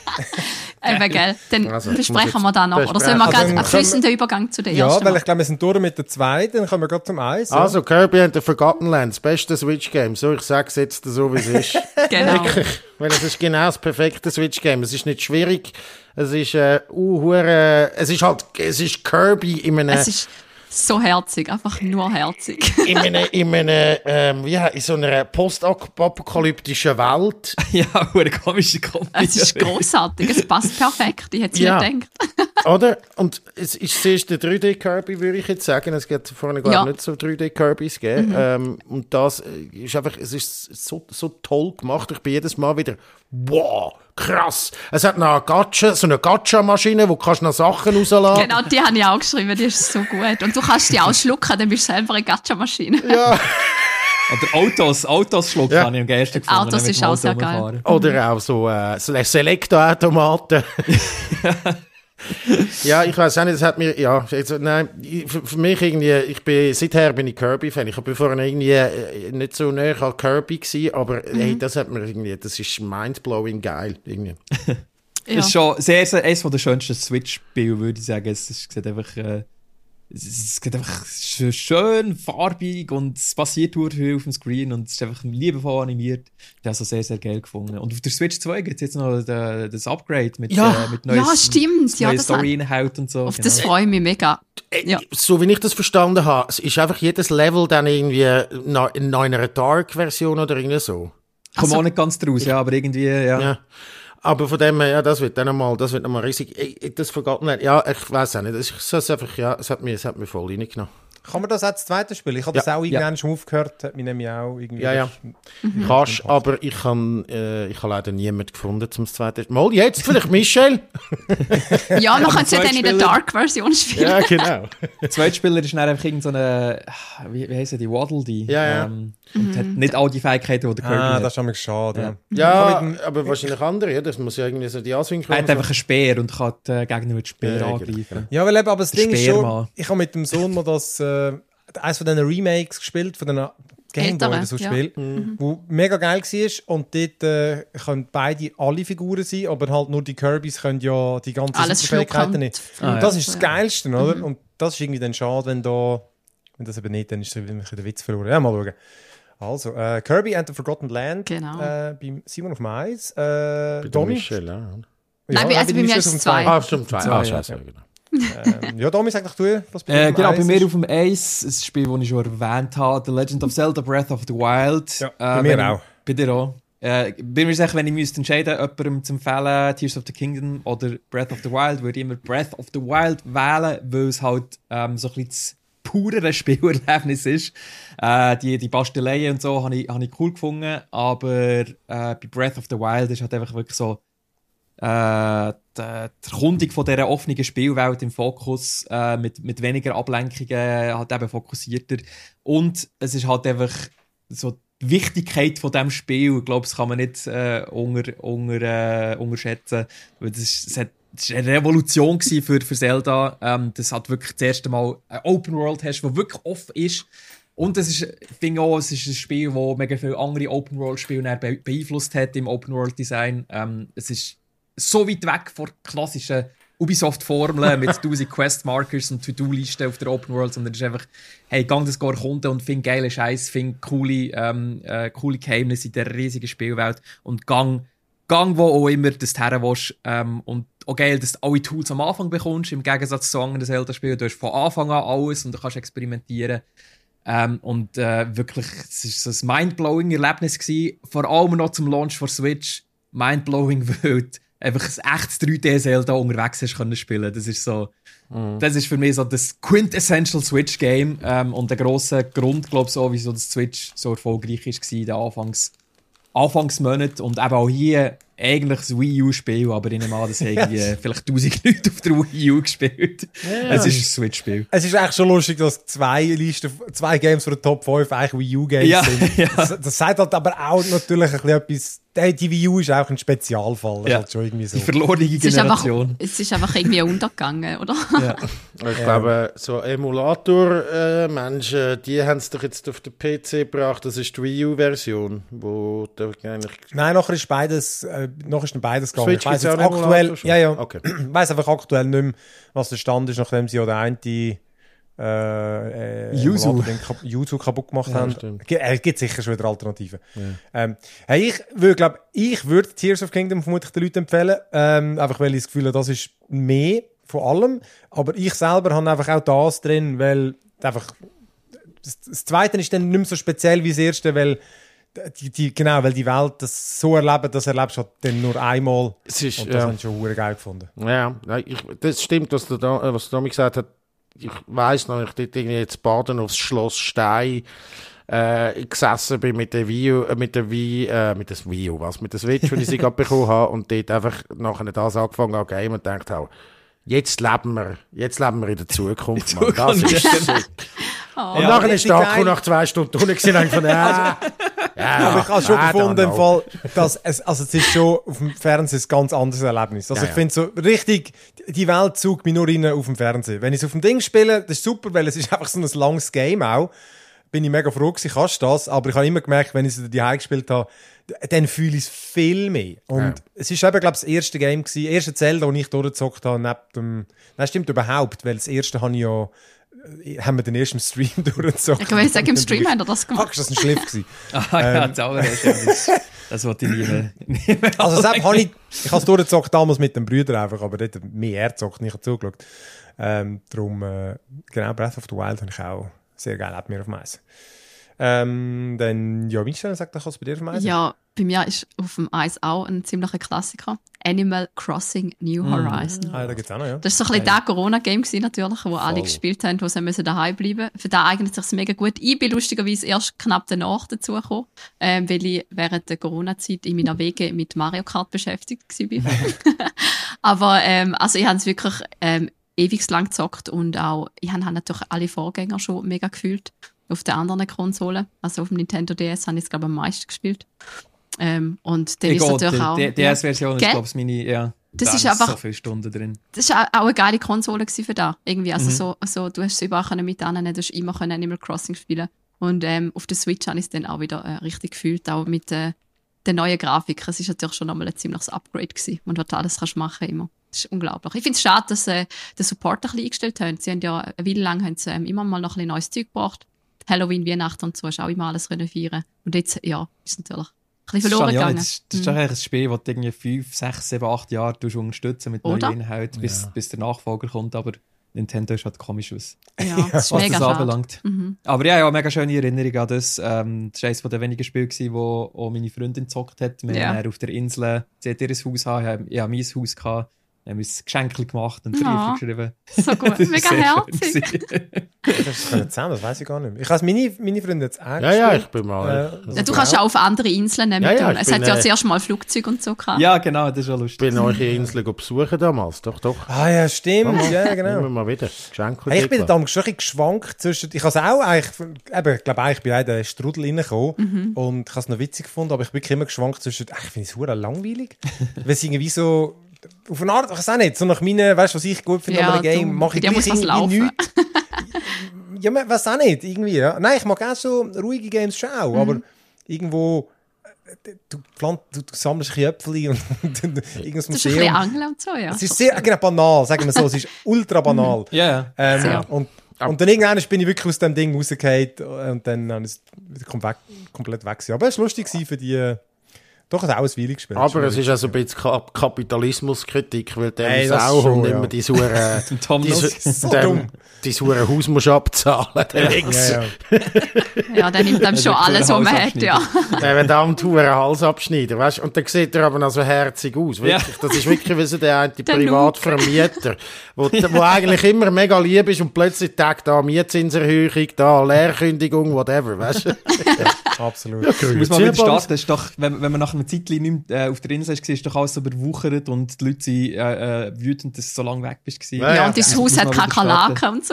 [SPEAKER 4] Eben, gell? Dann also, besprechen wir da noch. Oder sollen wir
[SPEAKER 3] also,
[SPEAKER 4] gerade einen fließenden Übergang zu der
[SPEAKER 3] ja,
[SPEAKER 4] ersten?
[SPEAKER 3] Ja, weil ich glaube, wir sind durch mit der zweiten, dann kommen wir gerade zum eins. Ja.
[SPEAKER 5] Also, Kirby and the Forgotten Land, das beste Switch-Game. So, ich sage es jetzt so, wie es ist.
[SPEAKER 4] Genau.
[SPEAKER 5] Wirklich, weil es ist genau das perfekte Switch-Game. Es ist nicht schwierig. Es ist, äh, uh, äh, es ist halt, es ist Kirby in einem...
[SPEAKER 4] Es ist so herzig, einfach nur herzig.
[SPEAKER 5] in einem, in einem, ähm, ja, in so einer postapokalyptischen Welt.
[SPEAKER 1] Ja, eine komische Kombi.
[SPEAKER 4] Es ist grossartig, es passt perfekt, ich hätte es
[SPEAKER 5] ja.
[SPEAKER 4] nicht gedacht.
[SPEAKER 5] Oder? Und es ist zuerst der drei D-Kirby, würde ich jetzt sagen. Es gibt vorne gar ja. nicht so drei D-Kirbys gegeben. Mhm. Ähm, und das ist einfach, es ist so, so toll gemacht. Ich bin jedes Mal wieder, wow, krass. Es hat noch eine Gacha, so eine Gacha-Maschine, wo du kannst noch Sachen rausladen.
[SPEAKER 4] Genau, die habe ich auch geschrieben, die ist so gut. Und du kannst die auch schlucken, dann bist du selber eine Gacha-Maschine.
[SPEAKER 5] Ja.
[SPEAKER 1] Oder Autos, Autos schlucken ja. habe ich am geilsten gefunden.
[SPEAKER 4] Autos ist auch sehr geil.
[SPEAKER 5] Oder auch so äh, Selektorautomaten. Ja, ich weiß auch nicht, das hat mir, ja, also, nein, für, für mich irgendwie, ich bin, seither bin ich Kirby-Fan. Ich bin vorher irgendwie äh, nicht so näher an Kirby gewesen, aber mhm. hey, das hat mir irgendwie, das ist mindblowing geil, irgendwie.
[SPEAKER 1] Ja. Das ist schon sehr, sehr, eines der schönsten Switch-Spiele, würde ich sagen. Es sieht einfach, äh, es sieht einfach schön farbig und es passiert viel auf dem Screen und es ist einfach liebevoll animiert. Ich habe es also sehr, sehr geil gefunden. Und auf der Switch zwei gibt es jetzt noch the, das Upgrade mit,
[SPEAKER 4] ja.
[SPEAKER 1] äh, mit neues,
[SPEAKER 4] ja, stimmt.
[SPEAKER 1] neue
[SPEAKER 4] ja,
[SPEAKER 1] Story-Inhalt und so.
[SPEAKER 4] Auf
[SPEAKER 1] genau.
[SPEAKER 4] das freue ich mich mega.
[SPEAKER 5] Ja. So wie ich das verstanden habe, ist einfach jedes Level dann irgendwie in einer Dark-Version oder irgendwie so.
[SPEAKER 1] Ich komme also, auch nicht ganz draus, ja, aber irgendwie, ja.
[SPEAKER 5] ja. Aber von dem her, ja, das wird dann einmal, das wird nochmal riesig. Ich, das Forgotten Land, ja, ich weiß auch nicht. Es ist einfach, ja, es hat mich, es hat mich voll reingenommen.
[SPEAKER 3] Kann man das auch als zweites spielen? Ich habe das
[SPEAKER 5] Ja.
[SPEAKER 3] auch irgendwann schon aufgehört, hat mich nämlich auch irgendwie...
[SPEAKER 5] Ja, ja. Mhm. Kannst, aber ich habe äh, ich hab leider niemanden gefunden zum zweiten. Mal jetzt vielleicht Michel?
[SPEAKER 4] Ja, man kann es ja dann in der
[SPEAKER 1] Zweitspieler-
[SPEAKER 4] Dark-Version spielen.
[SPEAKER 5] Ja, genau.
[SPEAKER 1] Der zweite Spieler ist dann einfach irgend so eine, wie, wie heisst er, die Waddle, die.
[SPEAKER 5] Ja, ja.
[SPEAKER 1] Ähm, und hat nicht all die Fähigkeiten, die der Kirby
[SPEAKER 3] Ah,
[SPEAKER 1] hat.
[SPEAKER 3] das ist schon schade. Ja.
[SPEAKER 5] Ja,
[SPEAKER 3] Kann ich-
[SPEAKER 5] aber wahrscheinlich andere. Ja, das muss ja irgendwie so die
[SPEAKER 1] Er
[SPEAKER 5] Asynchron.
[SPEAKER 1] hat einfach einen Speer und kann die Gegner mit Speer
[SPEAKER 5] Ja, ja,
[SPEAKER 1] angreifen.
[SPEAKER 3] Ja, weil eben, aber das
[SPEAKER 1] Der
[SPEAKER 3] Ding ist schon,
[SPEAKER 1] Speermann.
[SPEAKER 3] ich habe mit dem Sohn mal das, äh, eines von diesen Remakes gespielt, von den Gameboy oder so
[SPEAKER 4] ja.
[SPEAKER 3] Spielen, wo mega geil war und dort äh, können beide alle Figuren sein, aber halt nur die Kirbys können ja die ganzen
[SPEAKER 4] Alles
[SPEAKER 3] Superfähigkeiten
[SPEAKER 4] schlucken.
[SPEAKER 3] nicht.
[SPEAKER 1] Ah,
[SPEAKER 3] Und das
[SPEAKER 1] ja.
[SPEAKER 3] ist das Geilste, oder? Und das ist irgendwie dann schade, wenn da, wenn das eben nicht, dann ist ein bisschen der Witz verloren. Ja, mal schauen. Also, äh, Kirby and the Forgotten Land,
[SPEAKER 4] Genau.
[SPEAKER 3] äh, beim Simon auf dem Eis, äh,
[SPEAKER 5] Bei der
[SPEAKER 3] Domi.
[SPEAKER 5] Michel, ja.
[SPEAKER 4] Nein,
[SPEAKER 3] Ja,
[SPEAKER 4] bei- also bei mir
[SPEAKER 3] Michel
[SPEAKER 4] ist
[SPEAKER 3] auf dem
[SPEAKER 4] es zwei.
[SPEAKER 3] Zwei.
[SPEAKER 5] Ah, stimmt, zwei.
[SPEAKER 1] Zwei,
[SPEAKER 5] Ah,
[SPEAKER 1] ja.
[SPEAKER 5] scheiße, ja, genau.
[SPEAKER 3] Ähm, ja, Domi, sag doch du, was bei dir
[SPEAKER 1] Äh,
[SPEAKER 3] auf dem
[SPEAKER 1] genau, bei
[SPEAKER 3] Eis
[SPEAKER 1] mir
[SPEAKER 3] ist.
[SPEAKER 1] auf dem Ace, ein Spiel, das ich schon erwähnt habe, The Legend of Zelda Breath of the Wild.
[SPEAKER 3] Ja,
[SPEAKER 1] äh,
[SPEAKER 3] bei mir
[SPEAKER 1] wenn
[SPEAKER 3] auch.
[SPEAKER 1] Ich, bei dir auch. Äh, bin mir sicher, wenn ich müsste entscheiden, jemandem zu empfehlen, Tears of the Kingdom oder Breath of the Wild, würde ich immer Breath of the Wild wählen, weil es halt ähm, so ein bisschen das purere Spielerlebnis ist. Äh, die, die Basteleien und so habe ich, hab ich cool gefunden, aber äh, bei Breath of the Wild ist halt einfach wirklich so äh, die, die Erkundung von dieser offenen Spielwelt im Fokus, äh, mit, mit weniger Ablenkungen, halt eben fokussierter. Und es ist halt einfach so die Wichtigkeit von diesem Spiel, ich glaube, das kann man nicht äh, unter, unter, äh, unterschätzen. Weil das ist, es hat, das war eine Revolution gewesen für, für Zelda. Ähm, das hat wirklich das erste Mal eine Open World hast, die wirklich offen ist. Und es ist, ich finde auch, es ist ein Spiel, das mega viele andere Open World Spiele be beeinflusst hat im Open World Design. Ähm, es ist so weit weg von klassischen Ubisoft-Formeln mit tausend Quest-Markers und To-Do-Listen auf der Open World, sondern es ist einfach, hey, gang das gar Kunden und find geile Scheiß, find coole, ähm, äh, coole Geheimnisse in dieser riesigen Spielwelt und gang, gang wo auch immer das du her willst. Ähm, und auch geil, dass du alle Tools am Anfang bekommst, im Gegensatz zu anderen Zelda-Spielen. Du hast von Anfang an alles und du kannst experimentieren. Ähm, und äh, wirklich, es war so ein mindblowing Erlebnis gewesen, vor allem noch zum Launch von Switch. Mindblowing, weil du einfach ein echtes drei D-Zelda unterwegs hast können spielen. Das ist so, mm. das ist für mich so das quintessential Switch-Game ähm, und der grosse Grund, glaube ich, so, wieso das Switch so erfolgreich war in den Anfangs, Anfangsmonaten und eben auch hier eigentlich das Wii U-Spiel, aber ich nehme an, dass irgendwie vielleicht tausend Leute auf der Wii U gespielt.
[SPEAKER 3] Ja.
[SPEAKER 1] Es ist ein Switch-Spiel.
[SPEAKER 3] Es ist eigentlich schon lustig, dass zwei Listen, zwei Games von der Top fünf eigentlich Wii U-Games
[SPEAKER 1] Ja,
[SPEAKER 3] sind.
[SPEAKER 1] ja.
[SPEAKER 3] Das, das sagt halt aber auch natürlich ein bisschen etwas. Die die Wii U ist auch ein Spezialfall. Das ist
[SPEAKER 1] Ja.
[SPEAKER 3] halt schon irgendwie so.
[SPEAKER 1] Die verlorene
[SPEAKER 4] Es ist, einfach,
[SPEAKER 1] Generation.
[SPEAKER 4] es ist einfach irgendwie untergegangen, oder?
[SPEAKER 1] Ja.
[SPEAKER 5] Ich glaube, so Emulator-Menschen, die haben es doch jetzt auf den P C gebracht. Das ist die Wii U-Version, wo da eigentlich...
[SPEAKER 3] Nein, nachher ist beides, äh, nachher ist dann beides gegangen.
[SPEAKER 5] Switch
[SPEAKER 3] Ich weiss
[SPEAKER 5] gibt's
[SPEAKER 3] jetzt
[SPEAKER 5] auch einen
[SPEAKER 3] aktuell,
[SPEAKER 5] Emulator schon?
[SPEAKER 3] ja, ja.
[SPEAKER 5] Okay.
[SPEAKER 3] Ich weiss einfach aktuell nicht mehr, was der Stand ist, nachdem sie ja den einen äh, äh,
[SPEAKER 1] Yuzu.
[SPEAKER 3] Emulator den Kap- Yuzu kaputt gemacht haben.
[SPEAKER 5] stimmt.
[SPEAKER 3] Ge- äh, gibt sicher schon wieder Alternativen. Ähm, hey, ich würde, glaube ich, würde Tears of Kingdom vermutlich den Leuten empfehlen, ähm, einfach weil ich das Gefühl habe, das ist mehr von allem, aber ich selber habe einfach auch das drin, weil einfach das, das Zweite ist dann nicht mehr so speziell wie das Erste, weil die, die, genau, weil die Welt das so erlebt, das erlebst du halt dann nur einmal.
[SPEAKER 5] Es ist,
[SPEAKER 3] Und das
[SPEAKER 5] ja.
[SPEAKER 3] habe ich schon verdammt geil gefunden.
[SPEAKER 5] Ja, nein, ich, das stimmt, was der, Da- äh, was der Domi gesagt hat. Ich weiss noch, ich dort irgendwie jetzt baden aufs Schloss Stein äh, gesessen bin mit der Wii U, äh, mit der Wii, äh, mit der Wii U, was, mit der Switch, wenn ich sie gerade bekommen habe und dort einfach nachher das angefangen habe, game und gedacht habe, jetzt leben wir, jetzt leben wir in der Zukunft, Mann. Das ist so. Und
[SPEAKER 3] Ja,
[SPEAKER 5] nachher
[SPEAKER 3] aber
[SPEAKER 5] ist
[SPEAKER 3] die
[SPEAKER 5] der
[SPEAKER 3] geil-
[SPEAKER 5] Akku nach zwei Stunden drunter gewesen und von ja, ja,
[SPEAKER 3] Aber ich habe schon
[SPEAKER 5] I don't
[SPEAKER 3] gefunden, im
[SPEAKER 5] know.
[SPEAKER 3] Fall, dass es, also es ist schon auf dem Fernsehen ein ganz anderes Erlebnis. Also
[SPEAKER 5] Ja,
[SPEAKER 3] ich
[SPEAKER 5] ja.
[SPEAKER 3] finde so richtig, die Welt zog mich nur rein auf dem Fernsehen. Wenn ich es auf dem Ding spiele, das ist super, weil es ist einfach so ein langes Game auch. Bin ich mega froh gewesen, kannst du das. Aber ich habe immer gemerkt, wenn ich es die gespielt habe, dann fühle ich es viel mehr. Und
[SPEAKER 5] Ja.
[SPEAKER 3] es ist eben, glaube ich, das erste Game gewesen, das erste Zelda, das ich durchgezockt habe, neben dem, nein, stimmt überhaupt, weil das erste habe ich ja, haben wir den ersten Stream durchgezockt.
[SPEAKER 4] Ich würde sagen, im Stream haben wir das
[SPEAKER 3] Fuck,
[SPEAKER 4] gemacht.
[SPEAKER 3] ist das ein Schliff gewesen.
[SPEAKER 1] Ah ja, das andere ist etwas. Das wollte ich nie mehr. nie mehr
[SPEAKER 3] Also selbst habe ich, ich habe es durchgezockt damals mit den Brüdern einfach, aber dort mehr er gezockt, nicht zugeschaut. Ähm, darum, äh, genau, Breath of the Wild habe ich auch sehr geil, hat mir auf dem Eis. Ähm, dann, ja, Michel, sag doch, was bei dir auf dem Eis ist.
[SPEAKER 4] Ja, bei mir ist auf dem Eis auch ein ziemlicher Klassiker. Animal Crossing New Horizon.
[SPEAKER 3] Mm. Ah, da gibt's auch noch, ja.
[SPEAKER 4] Das war so ein bisschen das Corona-Game natürlich, wo Voll. alle gespielt haben, wo sie müssen daheim bleiben. Für das eignet sich mega gut. Ich bin lustigerweise erst knapp danach dazugekommen, ähm, weil ich während der Corona-Zeit in meiner Wege mit Mario Kart beschäftigt war. Aber ähm, also ich habe es wirklich ähm, ewig lang gezockt und auch, ich habe natürlich alle Vorgänger schon mega gefühlt auf den anderen Konsolen. Also auf dem Nintendo D S habe ich es, glaube ich, am meisten gespielt. Ähm, und dann
[SPEAKER 1] Egal,
[SPEAKER 4] ist natürlich auch...
[SPEAKER 1] Die D S-Version ist, glaube ich, meine... Ja,
[SPEAKER 4] das
[SPEAKER 1] da
[SPEAKER 4] ist einfach...
[SPEAKER 1] so viele Stunden drin.
[SPEAKER 4] Das war auch eine geile Konsole für da. Irgendwie, also
[SPEAKER 1] Mhm.
[SPEAKER 4] so, so, du hast es überall mit annehmen, du hast immer Animal Crossing spielen. Und ähm, auf der Switch habe ich es dann auch wieder äh, richtig gefühlt, auch mit äh, der neuen Grafik. Es war natürlich schon nochmal ein ziemliches Upgrade gewesen, und was du alles kannst machen immer. Das ist unglaublich. Ich finde es schade, dass sie äh, den Support ein bisschen eingestellt haben. Sie haben ja eine Weile lang haben sie, ähm, immer mal noch ein bisschen neues Zeug gebracht. Halloween, Weihnachten und so hast auch immer alles renovieren. Und jetzt, ja, ist natürlich ein bisschen verloren
[SPEAKER 1] ja,
[SPEAKER 4] gegangen.
[SPEAKER 1] Das ist, das ist doch eigentlich ein Spiel, das du irgendwie fünf, sechs, sieben, acht Jahre unterstützen mit
[SPEAKER 4] Oder?
[SPEAKER 1] neuen Inhalten, bis,
[SPEAKER 3] Ja.
[SPEAKER 1] bis der Nachfolger kommt. Aber Nintendo ist halt komisch aus,
[SPEAKER 4] Ja, das ist
[SPEAKER 1] was
[SPEAKER 4] mega
[SPEAKER 1] das
[SPEAKER 4] schade.
[SPEAKER 1] anbelangt.
[SPEAKER 4] Mhm.
[SPEAKER 1] Aber ja, ja, mega schöne Erinnerung an das. Ähm, das war eines der wenigen Spiele, gewesen, wo auch meine Freundin gezockt hat. Wir
[SPEAKER 4] Ja.
[SPEAKER 1] haben dann auf der Insel, sie hat ihr Haus gehabt, ich habe mein Haus gehabt. Wir haben uns Geschenke gemacht und
[SPEAKER 4] Ja.
[SPEAKER 1] Briefe geschrieben.
[SPEAKER 4] So gut,
[SPEAKER 1] Das ist
[SPEAKER 4] mega
[SPEAKER 1] sehr schön
[SPEAKER 4] herzig.
[SPEAKER 3] Das
[SPEAKER 1] gewesen.
[SPEAKER 3] können zusammen, das weiss ich gar nicht mehr. Ich habe meine, meine Freunde jetzt auch
[SPEAKER 5] Ja, ja,
[SPEAKER 3] gespielt.
[SPEAKER 5] ich bin mal.
[SPEAKER 3] Äh,
[SPEAKER 4] Ja, du kannst ja auch auf andere Inseln nehmen.
[SPEAKER 5] Ja, ja, ich
[SPEAKER 4] es
[SPEAKER 5] bin,
[SPEAKER 4] hat ja
[SPEAKER 5] äh,
[SPEAKER 4] zuerst mal Flugzeuge und so gehabt.
[SPEAKER 1] Ja, genau, das ist ja
[SPEAKER 5] Ich
[SPEAKER 1] lustig.
[SPEAKER 5] bin euch in Inseln besuchen damals. Doch, doch.
[SPEAKER 3] Ah ja, stimmt. Ja, genau.
[SPEAKER 5] Immer mal wieder. Geschenke.
[SPEAKER 3] Hey, ich bin damals schon ein bisschen geschwankt zwischen, ich habe es auch eigentlich, eben, ich glaube eigentlich, ich bin auch in den Strudel reingekommen
[SPEAKER 4] Mhm.
[SPEAKER 3] und ich habe es noch witzig gefunden, aber ich bin wirklich immer geschwankt zwischen, ach, ich finde es verdammt langweilig, weil es irgendwie so, auf eine Art, ich weiß auch nicht, so nach meinen, weißt du, was ich gut finde
[SPEAKER 4] Ja,
[SPEAKER 3] an einem Game,
[SPEAKER 4] du,
[SPEAKER 3] mache ich
[SPEAKER 4] bei dir
[SPEAKER 3] gleich
[SPEAKER 4] muss was
[SPEAKER 3] irgendwie
[SPEAKER 4] laufen.
[SPEAKER 3] nichts. Ja, man weiß auch nicht, irgendwie, ja. Nein, ich mag auch so ruhige Games schon auch,
[SPEAKER 4] Mhm.
[SPEAKER 3] aber irgendwo, äh, du, pflanzt, du, du sammelst ein bisschen Äpfel und, und, und irgendwas
[SPEAKER 4] Das ist ein bisschen
[SPEAKER 3] Museum.
[SPEAKER 4] Angeln und so, ja.
[SPEAKER 3] Es ist sehr, genau, banal, sagen wir so, es ist ultra banal.
[SPEAKER 1] Ja, ja.
[SPEAKER 3] Ähm,
[SPEAKER 4] Sehr.
[SPEAKER 3] und, und dann irgendwann bin ich wirklich aus dem Ding rausgefallen und dann habe ich es wieder kom- weg, komplett weg gewesen. Aber es war lustig gewesen für die, äh, doch ein Weile gespielt.
[SPEAKER 5] Aber es ist also ein bisschen Kap- Kapitalismuskritik, weil der
[SPEAKER 3] Hey,
[SPEAKER 5] muss
[SPEAKER 3] das
[SPEAKER 5] auch
[SPEAKER 3] schon,
[SPEAKER 5] und
[SPEAKER 3] ja.
[SPEAKER 5] immer die Sure,
[SPEAKER 1] Zum Tom
[SPEAKER 5] die,
[SPEAKER 1] noch.
[SPEAKER 5] Su-
[SPEAKER 3] so
[SPEAKER 5] dem-
[SPEAKER 3] dumm.
[SPEAKER 5] die Sure Haus musst du abzahlen, der Wichser.
[SPEAKER 3] Ja, ja.
[SPEAKER 4] Ja, der nimmt dann schon
[SPEAKER 1] Ja,
[SPEAKER 4] alles, was man
[SPEAKER 1] Hals
[SPEAKER 4] hat, ja.
[SPEAKER 5] Der wird am Tour einen Hals abschneiden, weißt? Und dann sieht er aber noch so herzig aus. Wirklich. Das ist wirklich wie so der eine Privatvermieter, wo, wo eigentlich immer mega lieb ist und plötzlich tagt da Mietzinserhöhung, da Leerkündigung, whatever, weißt du?
[SPEAKER 3] Absolut.
[SPEAKER 5] Ja,
[SPEAKER 1] Muss man wieder starten. Das ist doch, wenn, wenn man nach einer Zeit nicht mehr, äh, auf der Insel war, ist doch alles so überwuchert und die Leute sind äh, äh, wütend, dass du so lange weg bist. gewesen.
[SPEAKER 5] Ja,
[SPEAKER 4] Ja, und das
[SPEAKER 1] ja.
[SPEAKER 4] Haus
[SPEAKER 1] Muss
[SPEAKER 4] hat
[SPEAKER 1] man wieder
[SPEAKER 4] Kakerlaken und so.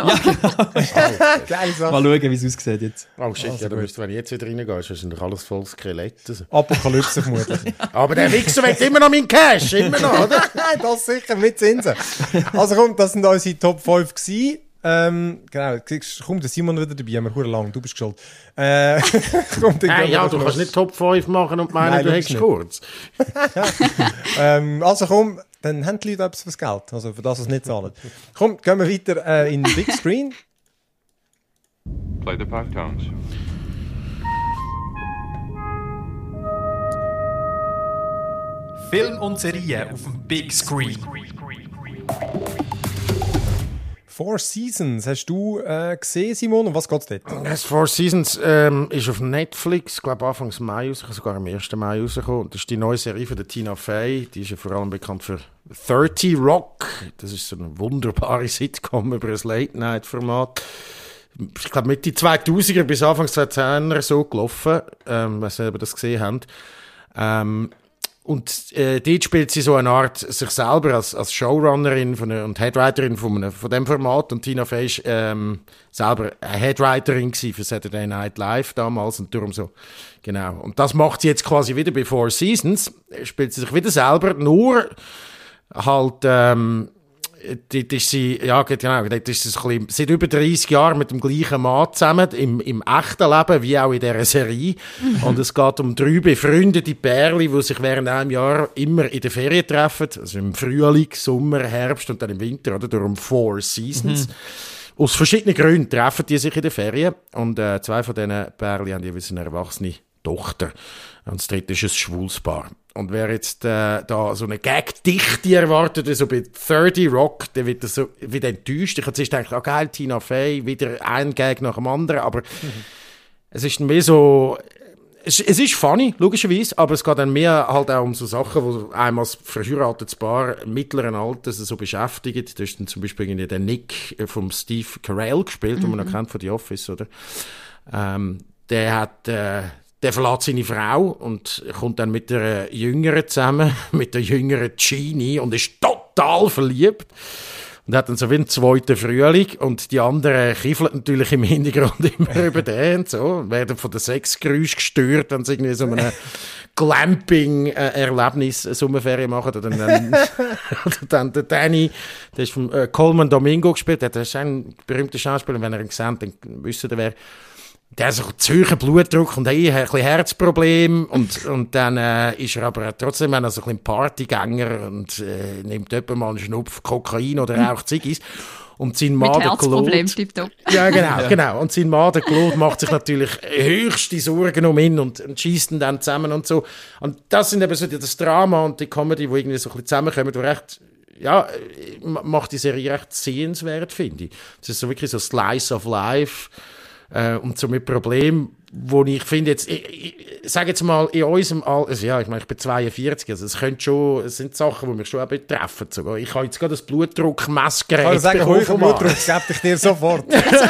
[SPEAKER 3] Geile Sache.
[SPEAKER 1] Mal schauen, wie es aussieht jetzt.
[SPEAKER 5] Oh shit,
[SPEAKER 3] Also
[SPEAKER 5] ja, da
[SPEAKER 3] gut.
[SPEAKER 5] müsst, wenn ich jetzt wieder reingehe, ist das alles voll Skelett. Also.
[SPEAKER 3] Apokalypse vermutlich.
[SPEAKER 5] Aber der Wichser will immer noch meinen Cash, immer noch, oder?
[SPEAKER 3] Nein, das sicher, mit Zinsen. Also komm, das sind unsere Top fünf gewesen. Ähm, genau, siehst du, komm, der Simon wieder dabei, haben wir verdammt lang, du bist schuld. Äh, komm, dann
[SPEAKER 5] Hey,
[SPEAKER 3] gehen wir
[SPEAKER 5] ja,
[SPEAKER 3] doch
[SPEAKER 5] du
[SPEAKER 3] noch-
[SPEAKER 5] kannst nicht Top fünf machen und meinen,
[SPEAKER 3] Nein,
[SPEAKER 5] du
[SPEAKER 3] logisch
[SPEAKER 5] hättest
[SPEAKER 3] nicht.
[SPEAKER 5] kurz.
[SPEAKER 3] Ähm, also komm, dann haben die Leute etwas fürs Geld, also für das, was sie nicht zahlen. Komm, gehen wir weiter äh, in den Big Screen.
[SPEAKER 6] Play the five tones.
[SPEAKER 1] Film und Serien auf dem Big Screen.
[SPEAKER 3] Four Seasons, hast du äh, gesehen, Simon? Und was geht's dort?
[SPEAKER 5] Das Four Seasons ähm, ist auf Netflix, ich glaube Anfang Mai rausgekommen, sogar am ersten Mai rausgekommen. Das ist die neue Serie von der Tina Fey. Die ist ja vor allem bekannt für thirty Rock. Das ist so eine wunderbare Sitcom über ein Late-Night-Format. Ich glaube Mitte zweitausender bis Anfang zweitausendzehner so gelaufen, ähm, wenn Sie das gesehen haben. Ähm, Und äh, dort spielt sie so eine Art sich selber als, als Showrunnerin von einer, und Headwriterin von, einem, von dem Format. Und Tina Fey ist ähm, selber eine Headwriterin gewesen für Saturday Night Live damals und darum so, genau. Und das macht sie jetzt quasi wieder bei Four Seasons. Spielt sie sich wieder selber, nur halt, ähm, dort ist sie, ja genau, dort ist sie so ein bisschen, seit über dreißig Jahren mit dem gleichen Mann zusammen, im, im echten Leben, wie auch in dieser Serie. Mhm. Und es geht um drei befreundete Pärchen, die sich während einem Jahr immer in der Ferien treffen, also im Frühling, Sommer, Herbst und dann im Winter, oder? Darum Four Seasons. Mhm. Aus verschiedenen Gründen treffen die sich in der Ferien und äh, zwei von diesen Pärchen haben jeweils eine erwachsene Tochter. Und das dritte ist ein schwules Paar. Und wer jetzt äh, da so eine Gag-Dichte erwartet, wie so bei thirty Rock, der wird das so wieder enttäuscht. Ich habe zuerst gedacht, ah geil, Tina Fey, wieder ein Gag nach dem anderen, aber mhm. es ist mehr so, es, es ist funny, logischerweise, aber es geht dann mehr halt auch um so Sachen, wo einem als verheiratetes Paar mittleren Alters so beschäftigt. Da ist dann zum Beispiel irgendwie der Nick vom Steve Carell gespielt, mhm. den man noch kennt von The Office, oder? Ähm, der hat, äh, der verlässt seine Frau und kommt dann mit der Jüngeren zusammen, mit der jüngeren Jeannie und ist total verliebt. Und hat dann so wie einen zweiten Frühling und die anderen kiffeln natürlich im Hintergrund immer über den und so, werden von den Sexgeräuschen gestört, wenn sie irgendwie so einem Glamping-Erlebnis Sommerferien machen. Oder dann, oder dann der Danny, der ist von äh, Coleman Domingo gespielt, der ist ein berühmter Schauspieler, wenn ihr ihn seht, dann wisst ihr, wer. Der hat so zu hohen Blutdruck und hey, ein bisschen Herzproblem und, und dann äh, ist er aber trotzdem ein, so ein bisschen Partygänger und äh, nimmt jemand mal einen Schnupf Kokain oder raucht Ziggis. Und sein Mann, der Claude... Ja, genau, ja. genau. Und sein Mann, der Claude, macht sich natürlich höchste Sorgen um ihn und, und schießt ihn dann zusammen und so. Und das sind eben so das Drama und die Comedy, die irgendwie so ein bisschen zusammenkommen, wo recht... Ja, macht die Serie recht sehenswert, finde ich. Das ist so wirklich so Slice of Life... Äh, und so mit Problemen, wo ich finde jetzt, ich, ich sage jetzt mal, in unserem Alter, also ja, ich meine, ich bin zweiundvierzig, also es könnte schon, es sind Sachen, die mich schon auch betreffen sogar. Ich habe jetzt gerade das Blutdruckmessgerät.
[SPEAKER 3] Ich kann sagen, hoher Blutdruck, gebe ich dir sofort.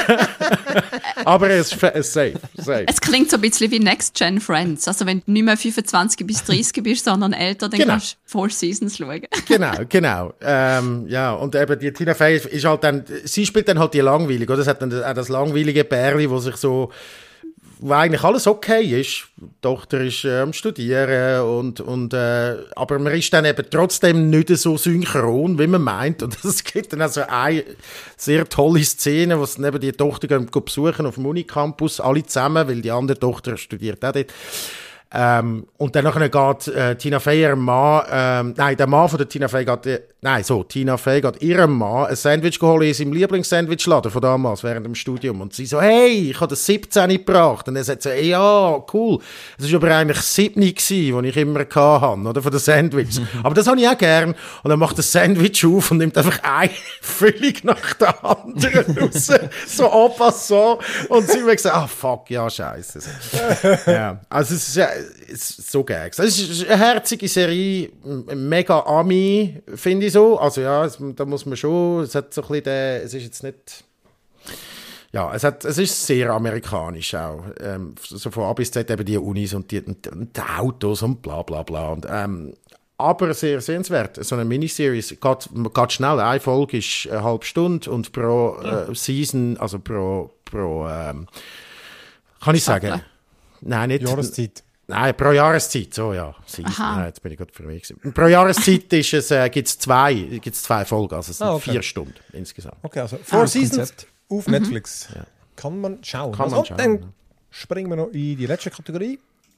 [SPEAKER 5] Aber es ist safe, safe.
[SPEAKER 4] Es klingt so ein bisschen wie Next Gen Friends. Also wenn du nicht mehr fünfundzwanzig bis dreißig bist, sondern älter, dann genau. kannst du Four Seasons schauen. Genau,
[SPEAKER 5] genau. Ähm, ja, und eben die Tina Fey ist halt dann, sie spielt dann halt die langweilig, oder? Es hat dann auch das langweilige Bärli, wo sich so, wo eigentlich alles okay ist. Die Tochter ist äh, am Studieren und, und äh, aber man ist dann eben trotzdem nicht so synchron, wie man meint. Und es gibt dann also eine sehr tolle Szene, wo sie neben die Tochter gehen, gehen besuchen auf dem Unicampus, alle zusammen, weil die andere Tochter studiert auch dort. Ähm, und dann nachher geht äh, Tina Fey ihrem Mann, ähm, nein, der Mann von der Tina Fey geht, äh, nein, so, Tina Fey geht ihrem Mann ein Sandwich geholt in seinem Lieblings-Sandwichladen von damals, während dem Studium. Und sie so, hey, ich habe das siebzehn gebracht. Und er sagt so, hey, ja, cool. Das war aber eigentlich sieben gewesen, die ich immer hatte, oder, von den Sandwiches. Aber das habe ich auch gern. Und dann macht das Sandwich auf und nimmt einfach ein völlig nach der anderen raus. So en passant. Und sie hat gesagt, ah, fuck, ja, scheiße. Ja, also es ist ja, es ist so gags. Es ist eine herzige Serie, mega Ami, finde ich so. Also ja, es, da muss man schon, es hat so ein bisschen den, es ist jetzt nicht, ja, es, hat, es ist sehr amerikanisch auch. Ähm, so von A bis Z eben die Unis und die, und die Autos und bla bla bla. Und, ähm, aber sehr sehenswert. So eine Miniseries geht, geht schnell. Eine Folge ist eine halbe Stunde und pro äh, Season, also pro, pro ähm, kann ich sagen, nein, nicht.
[SPEAKER 3] Jahreszeit.
[SPEAKER 5] Nein, pro Jahreszeit, so ja. Nein, jetzt bin ich gerade für mich gewesen. Pro Jahreszeit ist es, äh, gibt es zwei, gibt's zwei Folgen, also es sind ah, okay. vier Stunden insgesamt.
[SPEAKER 3] Okay, also Four ah, Seasons Konzept. Auf Netflix. Mhm. Ja. Kann man schauen.
[SPEAKER 5] Kann
[SPEAKER 3] also,
[SPEAKER 5] man schauen.
[SPEAKER 3] Dann springen wir noch in die letzte Kategorie.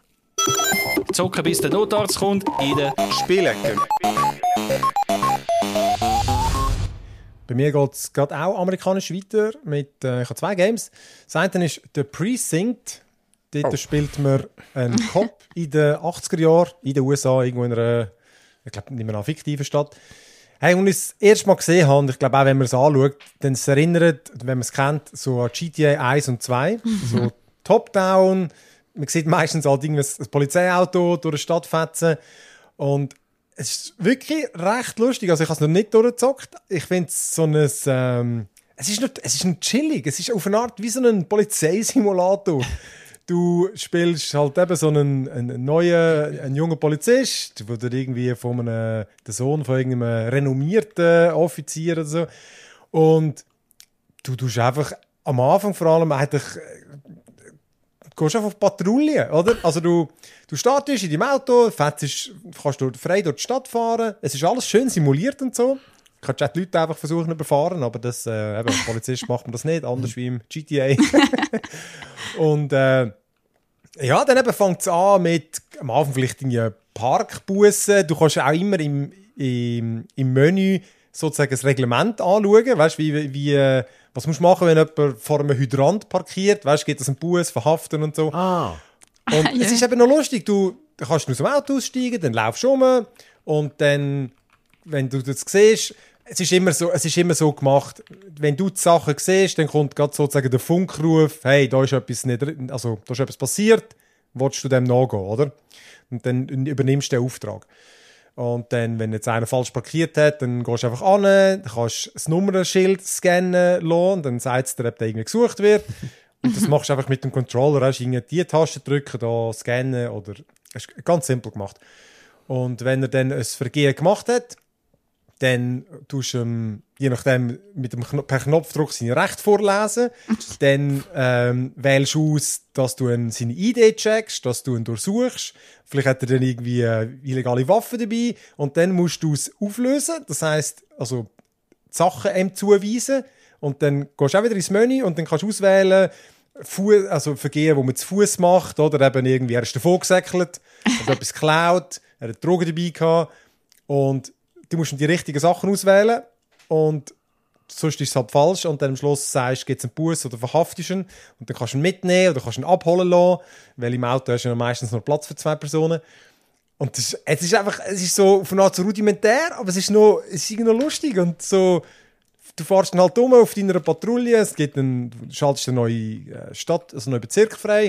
[SPEAKER 7] Zocken bis der Notarzt kommt in der
[SPEAKER 3] Spielecke. Bei mir geht es gerade auch amerikanisch weiter mit äh, ich habe zwei Games. Das eine ist The Precinct. Dort oh. spielt man einen Cop in den achtziger Jahren in den U S A, irgendwo in einer, ich glaube, nicht mehr einer fiktiven Stadt. Hey, und ich es das erste Mal gesehen habe, ich glaube auch, wenn man es anschaut, dann es erinnert, wenn man es kennt, so an G T A eins und zwei. Mhm. So Top-Down. Man sieht meistens halt irgendwie ein Polizeiauto durch die Stadt fetzen. Und es ist wirklich recht lustig. Also ich habe es noch nicht durchgezockt. Ich finde es so ein... Ähm, es ist, nicht, es ist ein chillig. Es ist auf eine Art wie so ein Polizeisimulator. Du spielst halt eben so einen, einen neuen, einen jungen Polizist, der irgendwie von einem, der Sohn von irgendeinem renommierten Offizier oder so. Und du tust einfach am Anfang vor allem eigentlich, du gehst einfach auf Patrouille, oder? Also du, du startest in deinem Auto, fährst, kannst du frei durch die Stadt fahren. Es ist alles schön simuliert und so. Du kannst auch die Leute einfach versuchen zu überfahren, aber das, äh, eben, als Polizist macht man das nicht, anders wie im G T A. Und äh, ja, dann eben fängt es an mit am Anfang vielleicht in Parkbussen. Du kannst auch immer im, im, im Menü sozusagen das Reglement anschauen. Weißt, wie, wie, was musst du machen, wenn jemand vor einem Hydrant parkiert? Weißt, geht das einen Bus, verhaften und so.
[SPEAKER 5] Ah.
[SPEAKER 3] Und ja. Es ist eben noch lustig. Du, du kannst aus dem Auto aussteigen, dann laufst du rum und dann, wenn du das siehst, Es ist, immer so, es ist immer so gemacht, wenn du die Sachen siehst, dann kommt gerade sozusagen der Funkruf, hey, da ist etwas, nicht, also, da ist etwas passiert, willst du dem nachgehen, oder? Und dann übernimmst du den Auftrag. Und dann, wenn jetzt einer falsch parkiert hat, dann gehst du einfach an, dann kannst du das Nummernschild scannen lassen, dann sagt es dir, ob der irgendwie gesucht wird. Und das machst du einfach mit dem Controller, hast du die Taste drücken, da scannen oder... Das ist ganz simpel gemacht. Und wenn er dann ein Vergehen gemacht hat, dann tust du ähm, je nachdem mit dem Kno- per Knopfdruck seine Rechte vorlesen. Dann ähm, wählst du aus, dass du ihn, seine I D checkst, dass du ihn durchsuchst. Vielleicht hat er dann irgendwie äh, illegale Waffen dabei. Und dann musst du es auflösen. Das heisst, also die Sachen ihm zuweisen. Und dann gehst du auch wieder ins Menü und dann kannst du auswählen, Fu- also Vergehen, wo man zu Fuß macht, oder eben irgendwie, er ist davon gesäckelt, hat etwas geklaut, er hat Drogen dabei gehabt. Und du musst die richtigen Sachen auswählen und sonst ist es halt falsch und dann am Schluss sagst du, gibt es einen Bus oder verhaftest ihn und dann kannst du ihn mitnehmen oder kannst ihn abholen lassen, weil im Auto hast du ja meistens noch Platz für zwei Personen. Und das, es ist einfach, es ist so von Art so rudimentär, aber es ist noch, es ist irgendwie noch lustig und so, du fährst dann halt um auf deiner Patrouille, es gibt einen, du schaltest eine neue Stadt, also einen neuen Bezirk frei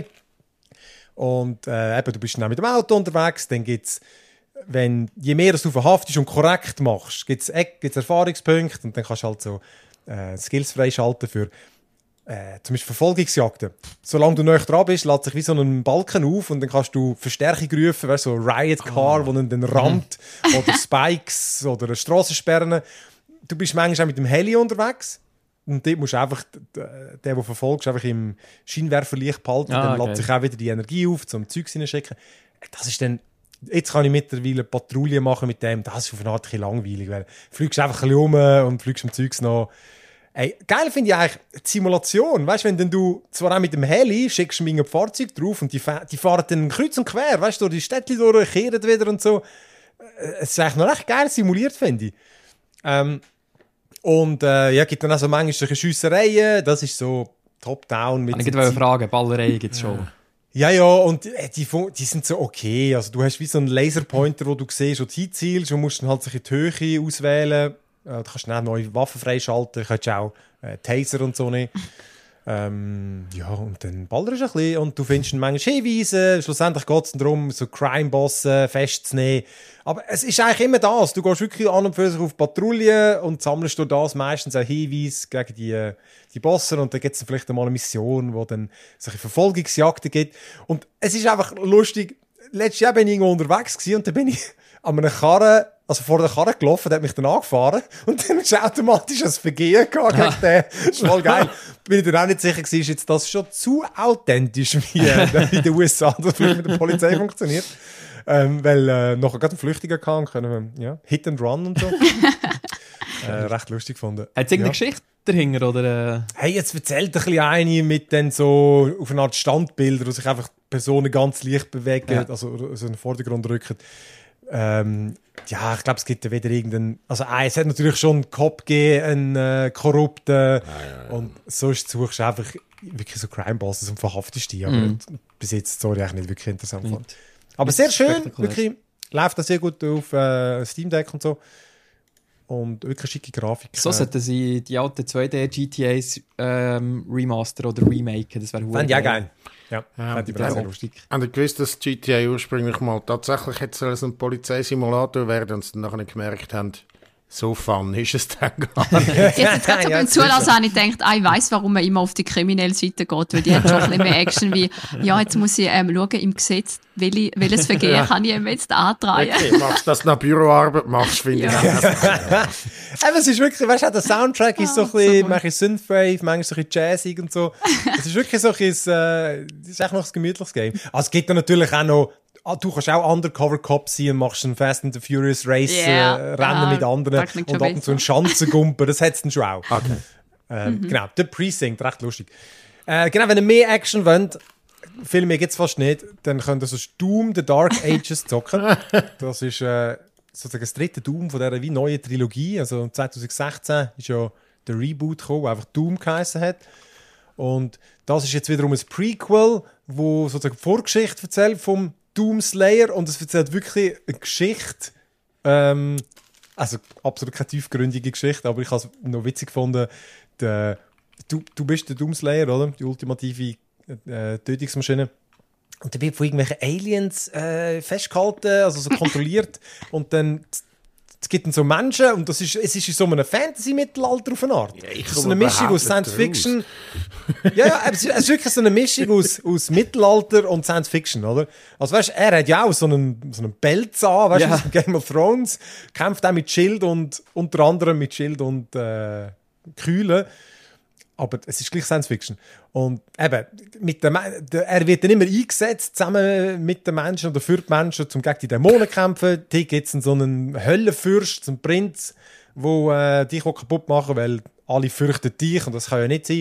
[SPEAKER 3] und äh, eben, du bist dann mit dem Auto unterwegs, dann gibt es wenn, je mehr du verhaftest und korrekt machst, gibt es Erfahrungspunkte und dann kannst du halt so äh, Skills freischalten für äh, zum Beispiel Verfolgungsjagden. Solange du näher dran bist, lädt sich wie so ein Balken auf und dann kannst du Verstärkung rufen, weißt, so Riot Car, oh. wo dann den rammt, oder Spikes oder Strassensperren. Du bist manchmal auch mit dem Heli unterwegs und dort musst du einfach, der, der verfolgst, einfach im Scheinwerferlicht behalten, ah, dann okay. lädt sich auch wieder die Energie auf, zum Zeug hineinschicken. Das ist dann Jetzt kann ich mittlerweile Patrouille machen mit dem. Das ist auf eine Art ein bisschen langweilig, weil du fliegst einfach ein bisschen rum und fliegst am Zeugs noch. Ey, geil finde ich eigentlich die Simulation. Weißt du, wenn denn du zwar auch mit dem Heli schickst du mir ein Fahrzeug drauf und die, die fahren dann kreuz und quer, weißt du, durch die Städte durch, kehren wieder und so. Es ist eigentlich noch recht geil simuliert, finde ich. Ähm, und äh, ja, gibt dann auch so manchmal solche Schiessereien. Das ist so Top-Down. Mit
[SPEAKER 1] ich wollte fragen, Ballereien gibt es schon.
[SPEAKER 3] Ja. Ja, ja, und die, die sind so okay. Also du hast wie so einen Laserpointer, wo du siehst, wo du hinzielst und musst dann halt sich in die Höhe auswählen. Du kannst dann auch neue Waffen freischalten, du kannst auch äh, Taser und so nehmen. Ähm, ja, und dann ballerst du ein bisschen und du findest dann manchmal Hinweise. Schlussendlich geht es darum, so Crime-Bosse festzunehmen. Aber es ist eigentlich immer das. Du gehst wirklich an und für sich auf Patrouille und sammelst durch das meistens auch Hinweise gegen die, die Bosse und dann gibt es vielleicht einmal eine Mission, wo dann solche Verfolgungsjagden gibt. Und es ist einfach lustig. Letztes Jahr bin ich irgendwo unterwegs gewesen und dann bin ich an einer Karre, also vor der Karre gelaufen, der hat mich dann angefahren und dann ist automatisch ein Vergehen gehabt gegen den. Das ist voll geil. Bin ich dann auch nicht sicher gewesen, ist jetzt das schon zu authentisch, wie äh, in den U S A, das vielleicht mit der Polizei funktioniert. Ähm, weil äh, nachher gerade einen Flüchtiger kam, können wir, ja, Hit and Run und so. äh, recht lustig gefunden.
[SPEAKER 1] Hat es irgendeine
[SPEAKER 3] ja.
[SPEAKER 1] Geschichte dahinter, oder? Äh?
[SPEAKER 3] Hey, jetzt erzählt ein bisschen eine mit dann so auf eine Art Standbilder, wo sich einfach Personen ganz leicht bewegen, ja. also so in den Vordergrund rücken. Ähm, ja, ich glaube, es gibt ja wieder irgendeinen... Also äh, es hat natürlich schon einen Cop gegeben, einen äh, Korrupten. Ah, ja, ja. Und sonst suchst du einfach wirklich so Crime-Bosses und verhaftest die. Aber mm. bis jetzt, sorry, eigentlich nicht wirklich interessant mm. fand. Aber sehr schön, wirklich. Läuft das sehr gut auf äh, Steam Deck und so. Und wirklich schicke Grafik.
[SPEAKER 1] So sollten sie die alten zwei D G T As ähm, remaster oder remaken. Das wäre
[SPEAKER 3] Fände ich auch geil. Ja,
[SPEAKER 5] ja,
[SPEAKER 3] fände ich sehr lustig.
[SPEAKER 5] Und ich gewusst, dass G T A ursprünglich mal tatsächlich jetzt als ein Polizeisimulator werden und sie dann nachher nicht gemerkt haben, so fun ist es dann gar nicht.
[SPEAKER 4] Jetzt, jetzt gerade so beim Zulassen habe ich gedacht, ah, ich weiss, warum man immer auf die kriminelle Seite geht, weil die hat schon ein bisschen mehr Action wie, ja, jetzt muss ich ähm, schauen im Gesetz, welche, welches Vergehen ja. kann ich ihm jetzt antragen.
[SPEAKER 5] Okay, machst du das nach Büroarbeit machst, finde
[SPEAKER 4] ja.
[SPEAKER 5] ich.
[SPEAKER 3] Ja. Aber es ist wirklich, weißt du, der Soundtrack ist so ein bisschen, so manchmal Synthwave, manchmal so ein bisschen jazzig und so. Es ist wirklich so ein bisschen, äh, es ist echt noch ein gemütliches Game. Also es gibt dann natürlich auch noch, Ah, du kannst auch Undercover-Cop sein und machst ein Fast and the Furious Race, yeah. äh, Rennen ah, mit anderen und ab und zu einen Schanzengumpen, das hat es dann schon auch. Okay. Äh, mhm. Genau, The Precinct, recht lustig. Äh, genau, wenn ihr mehr Action wollt, viel mehr gibt es fast nicht, dann könnt ihr so Doom The Dark Ages zocken. Das ist äh, sozusagen das dritte Doom von dieser wie neuen Trilogie. Also zwanzig sechzehn ist ja der Reboot gekommen, der einfach Doom geheißen hat. Und das ist jetzt wiederum ein Prequel, wo sozusagen die Vorgeschichte erzählt vom Doom Slayer und es erzählt wirklich eine Geschichte, ähm, also absolut keine tiefgründige Geschichte, aber ich habe es noch witzig gefunden, der, du, du bist der Doom Slayer, oder? Die ultimative äh, Tötungsmaschine und dann wird von irgendwelchen Aliens äh, festgehalten, also so kontrolliert. Und dann es gibt dann so Menschen, und das ist, es ist in so einem Fantasy-Mittelalter auf eine Art. Ja,
[SPEAKER 5] ich
[SPEAKER 3] so eine Mischung aus Science-Fiction. Ja, ja, es ist wirklich so eine Mischung aus, aus Mittelalter und Science-Fiction, oder? Also weißt, er hat ja auch so einen, so einen Pelz an, weißt du, ja. Game of Thrones, kämpft auch mit Schild und unter anderem mit Schild und äh, Kühle. Aber es ist gleich Science-Fiction. Und eben, mit dem, er wird dann immer eingesetzt, zusammen mit den Menschen oder für die Menschen, um gegen die Dämonen zu kämpfen. Hier gibt es so einen Höllenfürst, so einen Prinz, der äh, dich auch kaputt machen will, weil alle fürchten dich und das kann ja nicht sein.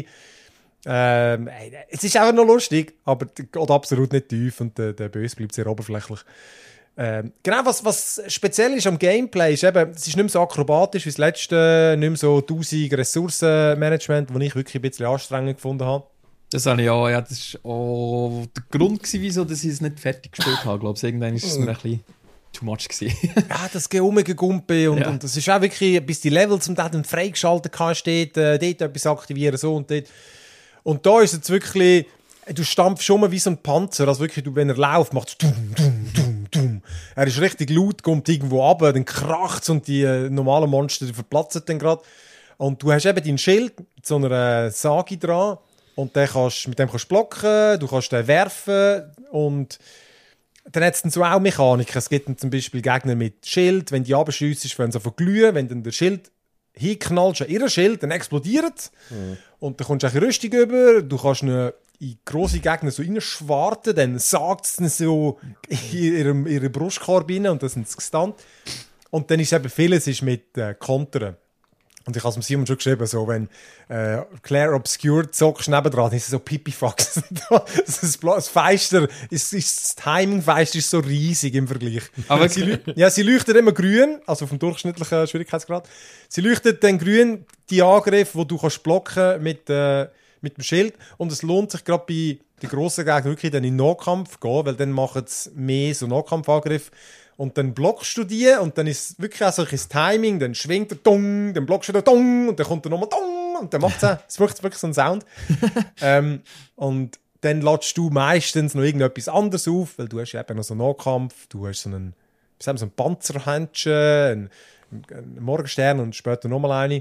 [SPEAKER 3] Ähm, es ist einfach noch lustig, aber geht absolut nicht tief und der, der Böse bleibt sehr oberflächlich. Ähm, genau, was, was speziell ist am Gameplay, ist eben, es ist nicht mehr so akrobatisch wie das letzte, nicht mehr so tausend Ressourcenmanagement, das ich wirklich ein bisschen anstrengend gefunden habe.
[SPEAKER 1] Das habe ich auch, ja, das war auch der Grund gewesen, wieso dass ich es nicht fertig gespielt habe, glaube ich. Irgendwann war es mir ein bisschen too much gewesen.
[SPEAKER 3] Ja, das Geumgegumpe und, ja. und das ist auch wirklich, bis die Level zum Teil freigeschaltet hast, steht, äh, dort etwas aktivieren, so und dort. Und da ist es wirklich, du stampfst schon mal wie so ein Panzer, also wirklich, du, wenn er läuft, macht es dum, dum, dum, dum. Er ist richtig laut, kommt irgendwo runter, dann kracht es und die äh, normalen Monster die verplatzen dann gerade. Und du hast eben dein Schild mit so einer Sage dran und den kannst, mit dem kannst du blocken, du kannst den werfen und dann hat es dann so auch Mechaniken. Es gibt dann zum Beispiel Gegner mit Schild, wenn die abschiessen, wenn sie von glühen, wenn dann der Schild hinknallst an ihren Schild, dann explodiert es. Mhm. Und dann kommst du eine Rüstung über, du kannst eine in grosse Gegner so reinschwarten, dann sagt es so in ihrem, ihre Brustkorb rein und dann sind sie gestunt. Und dann ist eben vieles ist mit äh, Kontern. Und ich habe es Simon schon geschrieben, so, wenn äh, Claire Obscure zockst nebendran, dann ist es so Pipifax. das, das Feister, ist, ist, das Timing-Feister ist so riesig im Vergleich. Aber sie, ja, sie leuchtet immer grün, also vom durchschnittlichen Schwierigkeitsgrad. Sie leuchtet dann grün die Angriffe, die du kannst blocken mit, äh, mit dem Schild. Und es lohnt sich gerade bei den grossen Gegnern wirklich dann in den Nahkampf gehen, weil dann machen sie mehr so Nahkampfangriffe. Und dann blockst du die und dann ist es wirklich auch so ein Timing, dann schwingt der Dong, dann blockst du den Dong und dann kommt er nochmal Dong und dann macht es es macht wirklich so einen Sound. ähm, und dann ladest du meistens noch irgendetwas anderes auf, weil du hast ja eben noch so einen Nahkampf, du hast so einen, so einen Panzerhändchen, einen, einen Morgenstern und später nochmal eine.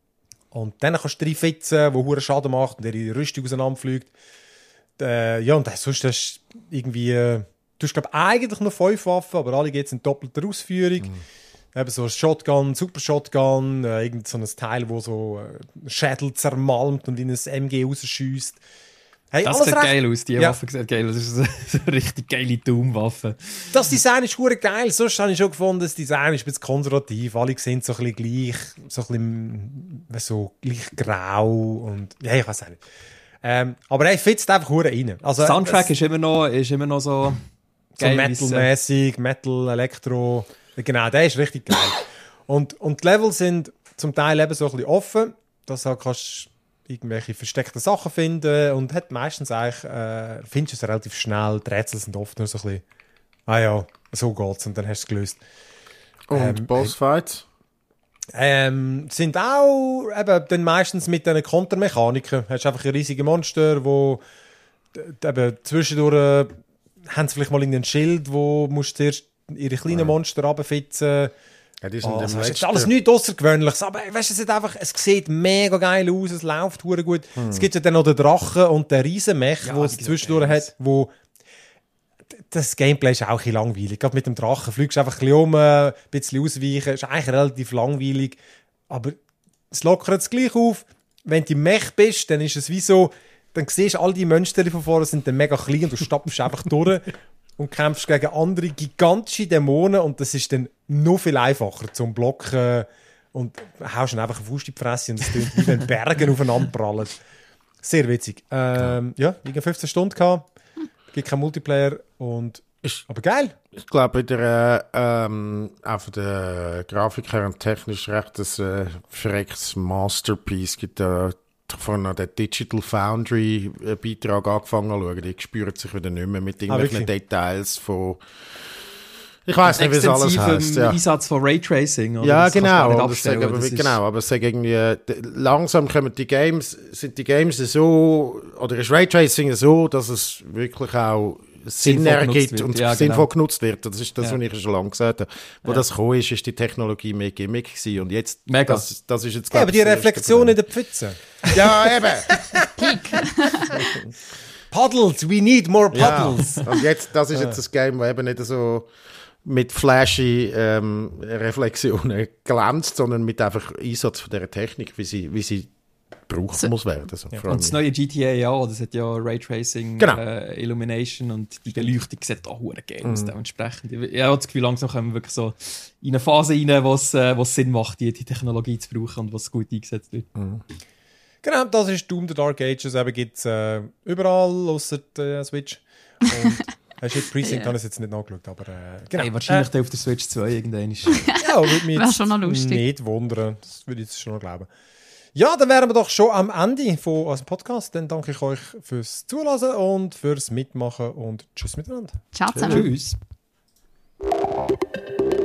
[SPEAKER 3] Und dann kannst du reinfitzen, wo hohen Schaden macht und der ihre Rüstung auseinanderfliegt. Äh, ja, und dann, sonst hast du irgendwie... Äh, Du hast, glaube ich, eigentlich noch fünf Waffen, aber alle geht es in doppelter Ausführung. Mhm. Eben so ein Shotgun, Super Shotgun, äh, irgend so ein Teil, das so äh, Schädel zermalmt und in ein M G rausschießt. Hey,
[SPEAKER 1] das sieht recht geil aus, die ja. Waffe sieht geil aus. Das ist so eine richtig geile Doom-Waffe.
[SPEAKER 3] Das Design ist verdammt geil. Sonst habe ich schon gefunden, das Design ist ein bisschen konservativ. Alle sind so ein bisschen gleich, so ein bisschen so gleich grau und ja, ich weiß auch nicht. Ähm, aber er fitzt einfach verdammt rein. Also,
[SPEAKER 1] Soundtrack es, ist, immer noch, ist immer noch so...
[SPEAKER 3] So Metal-mäßig, Metal, Elektro. Genau, der ist richtig geil. und, und die Level sind zum Teil eben so ein bisschen offen, dass du kannst irgendwelche versteckten Sachen finden und hat meistens eigentlich, äh, findest du es relativ schnell. Die Rätsel sind oft nur so ein bisschen, ah ja, so geht's und dann hast du es gelöst.
[SPEAKER 5] Und ähm, Bossfights?
[SPEAKER 3] Ähm, sind auch eben dann meistens mit diesen Kontermechaniken. Du hast einfach ein riesige Monster, wo eben zwischendurch haben sie vielleicht mal irgendein Schild, wo musst du zuerst ihre kleinen Monster runterfitzen.
[SPEAKER 5] Ja, die sind
[SPEAKER 3] oh,
[SPEAKER 5] das
[SPEAKER 3] ist alles nichts Außergewöhnliches, aber weißt, es, sieht einfach, es sieht mega geil aus, es läuft hure gut. Hm. Es gibt ja dann noch den Drachen und den Riesenmech, ja, wo es zwischendurch hat, wo das Gameplay ist auch ein bisschen langweilig. Gerade mit dem Drachen fliegst du einfach ein bisschen um, ein bisschen ausweichen, ist eigentlich relativ langweilig, aber es lockert es gleich auf. Wenn du im Mech bist, dann ist es wie so, dann siehst du, all die Monster von vorne sind dann mega klein und du stapfst einfach durch und kämpfst gegen andere gigantische Dämonen und das ist dann noch viel einfacher zum Blocken und haust dann einfach eine Faust in die Fresse und es tut wie wenn Berge aufeinander prallen. Sehr witzig. Ähm, ja, ich fünfzehn Stunden gehabt, gibt kein Multiplayer und
[SPEAKER 5] ist,
[SPEAKER 3] aber geil.
[SPEAKER 5] Ich glaube, der ähm, auch von der Grafik her und technisch recht ein äh, verrecktes Masterpiece. Gibt da vorhin noch den Digital Foundry Beitrag angefangen zu schauen. Die spüren sich wieder nicht mehr mit irgendwelchen ah, Details von, ich weiss nicht, wie es alles heisst. Ja.
[SPEAKER 1] Einsatz von Raytracing. Oder?
[SPEAKER 5] Ja,
[SPEAKER 1] das
[SPEAKER 5] genau. Aber sag, aber wie, genau. Aber sag irgendwie, langsam kommen die Games, sind die Games so, oder ist Raytracing so, dass es wirklich auch Sinn
[SPEAKER 1] sinnvoll
[SPEAKER 5] ergibt
[SPEAKER 1] genutzt
[SPEAKER 5] und
[SPEAKER 1] wird. Ja,
[SPEAKER 5] sinnvoll
[SPEAKER 1] genau.
[SPEAKER 5] genutzt wird. Das ist das,
[SPEAKER 1] Ja.
[SPEAKER 5] was ich schon lange gesagt habe. Wo
[SPEAKER 1] Ja.
[SPEAKER 5] das gekommen ist, ist die Technologie mehr Gimmick gewesen. Und jetzt,
[SPEAKER 1] Mega.
[SPEAKER 5] das, das ist jetzt,
[SPEAKER 3] Ja,
[SPEAKER 5] glaub
[SPEAKER 3] aber
[SPEAKER 5] ich,
[SPEAKER 3] die
[SPEAKER 5] das erste
[SPEAKER 3] Reflexion in
[SPEAKER 5] Problem.
[SPEAKER 3] der Pfütze.
[SPEAKER 5] Ja, eben.
[SPEAKER 3] Puddles, we need more
[SPEAKER 5] Ja.
[SPEAKER 3] puddles.
[SPEAKER 5] Und jetzt, das ist jetzt das Game, das eben nicht so mit flashy ähm, Reflexionen glänzt, sondern mit einfach Einsatz von dieser Technik, wie sie, wie sie gebraucht
[SPEAKER 4] So.
[SPEAKER 5] muss werden. So, vor allem.
[SPEAKER 1] Und das neue G T A, ja, das hat ja Raytracing,
[SPEAKER 5] Genau.
[SPEAKER 1] äh, Illumination und die Beleuchtung sieht auch hure geil
[SPEAKER 5] Mhm.
[SPEAKER 1] aus. Dementsprechend. Ich ich habe das Gefühl, langsam kommen wir wirklich so in eine Phase rein, wo es äh, wo's Sinn macht, die, die Technologie zu brauchen und was gut eingesetzt wird.
[SPEAKER 3] Genau, das ist Doom the Dark Ages. Eben gibt es äh, überall, außer der Switch. Und hast du jetzt Precinct,
[SPEAKER 4] Ja.
[SPEAKER 3] habe ich jetzt nicht nachgeschaut, aber äh, genau.
[SPEAKER 1] Hey, wahrscheinlich dann auf der Switch zwei irgendwann ist.
[SPEAKER 3] Ja, würde mich
[SPEAKER 4] Wär
[SPEAKER 3] jetzt
[SPEAKER 4] schon noch lustig.
[SPEAKER 3] nicht wundern. Das würde ich jetzt schon noch glauben. Ja, dann wären wir doch schon am Ende von unserem Podcast. Dann danke ich euch fürs Zuhören und fürs Mitmachen und tschüss miteinander.
[SPEAKER 4] Ciao zusammen.
[SPEAKER 1] Tschüss.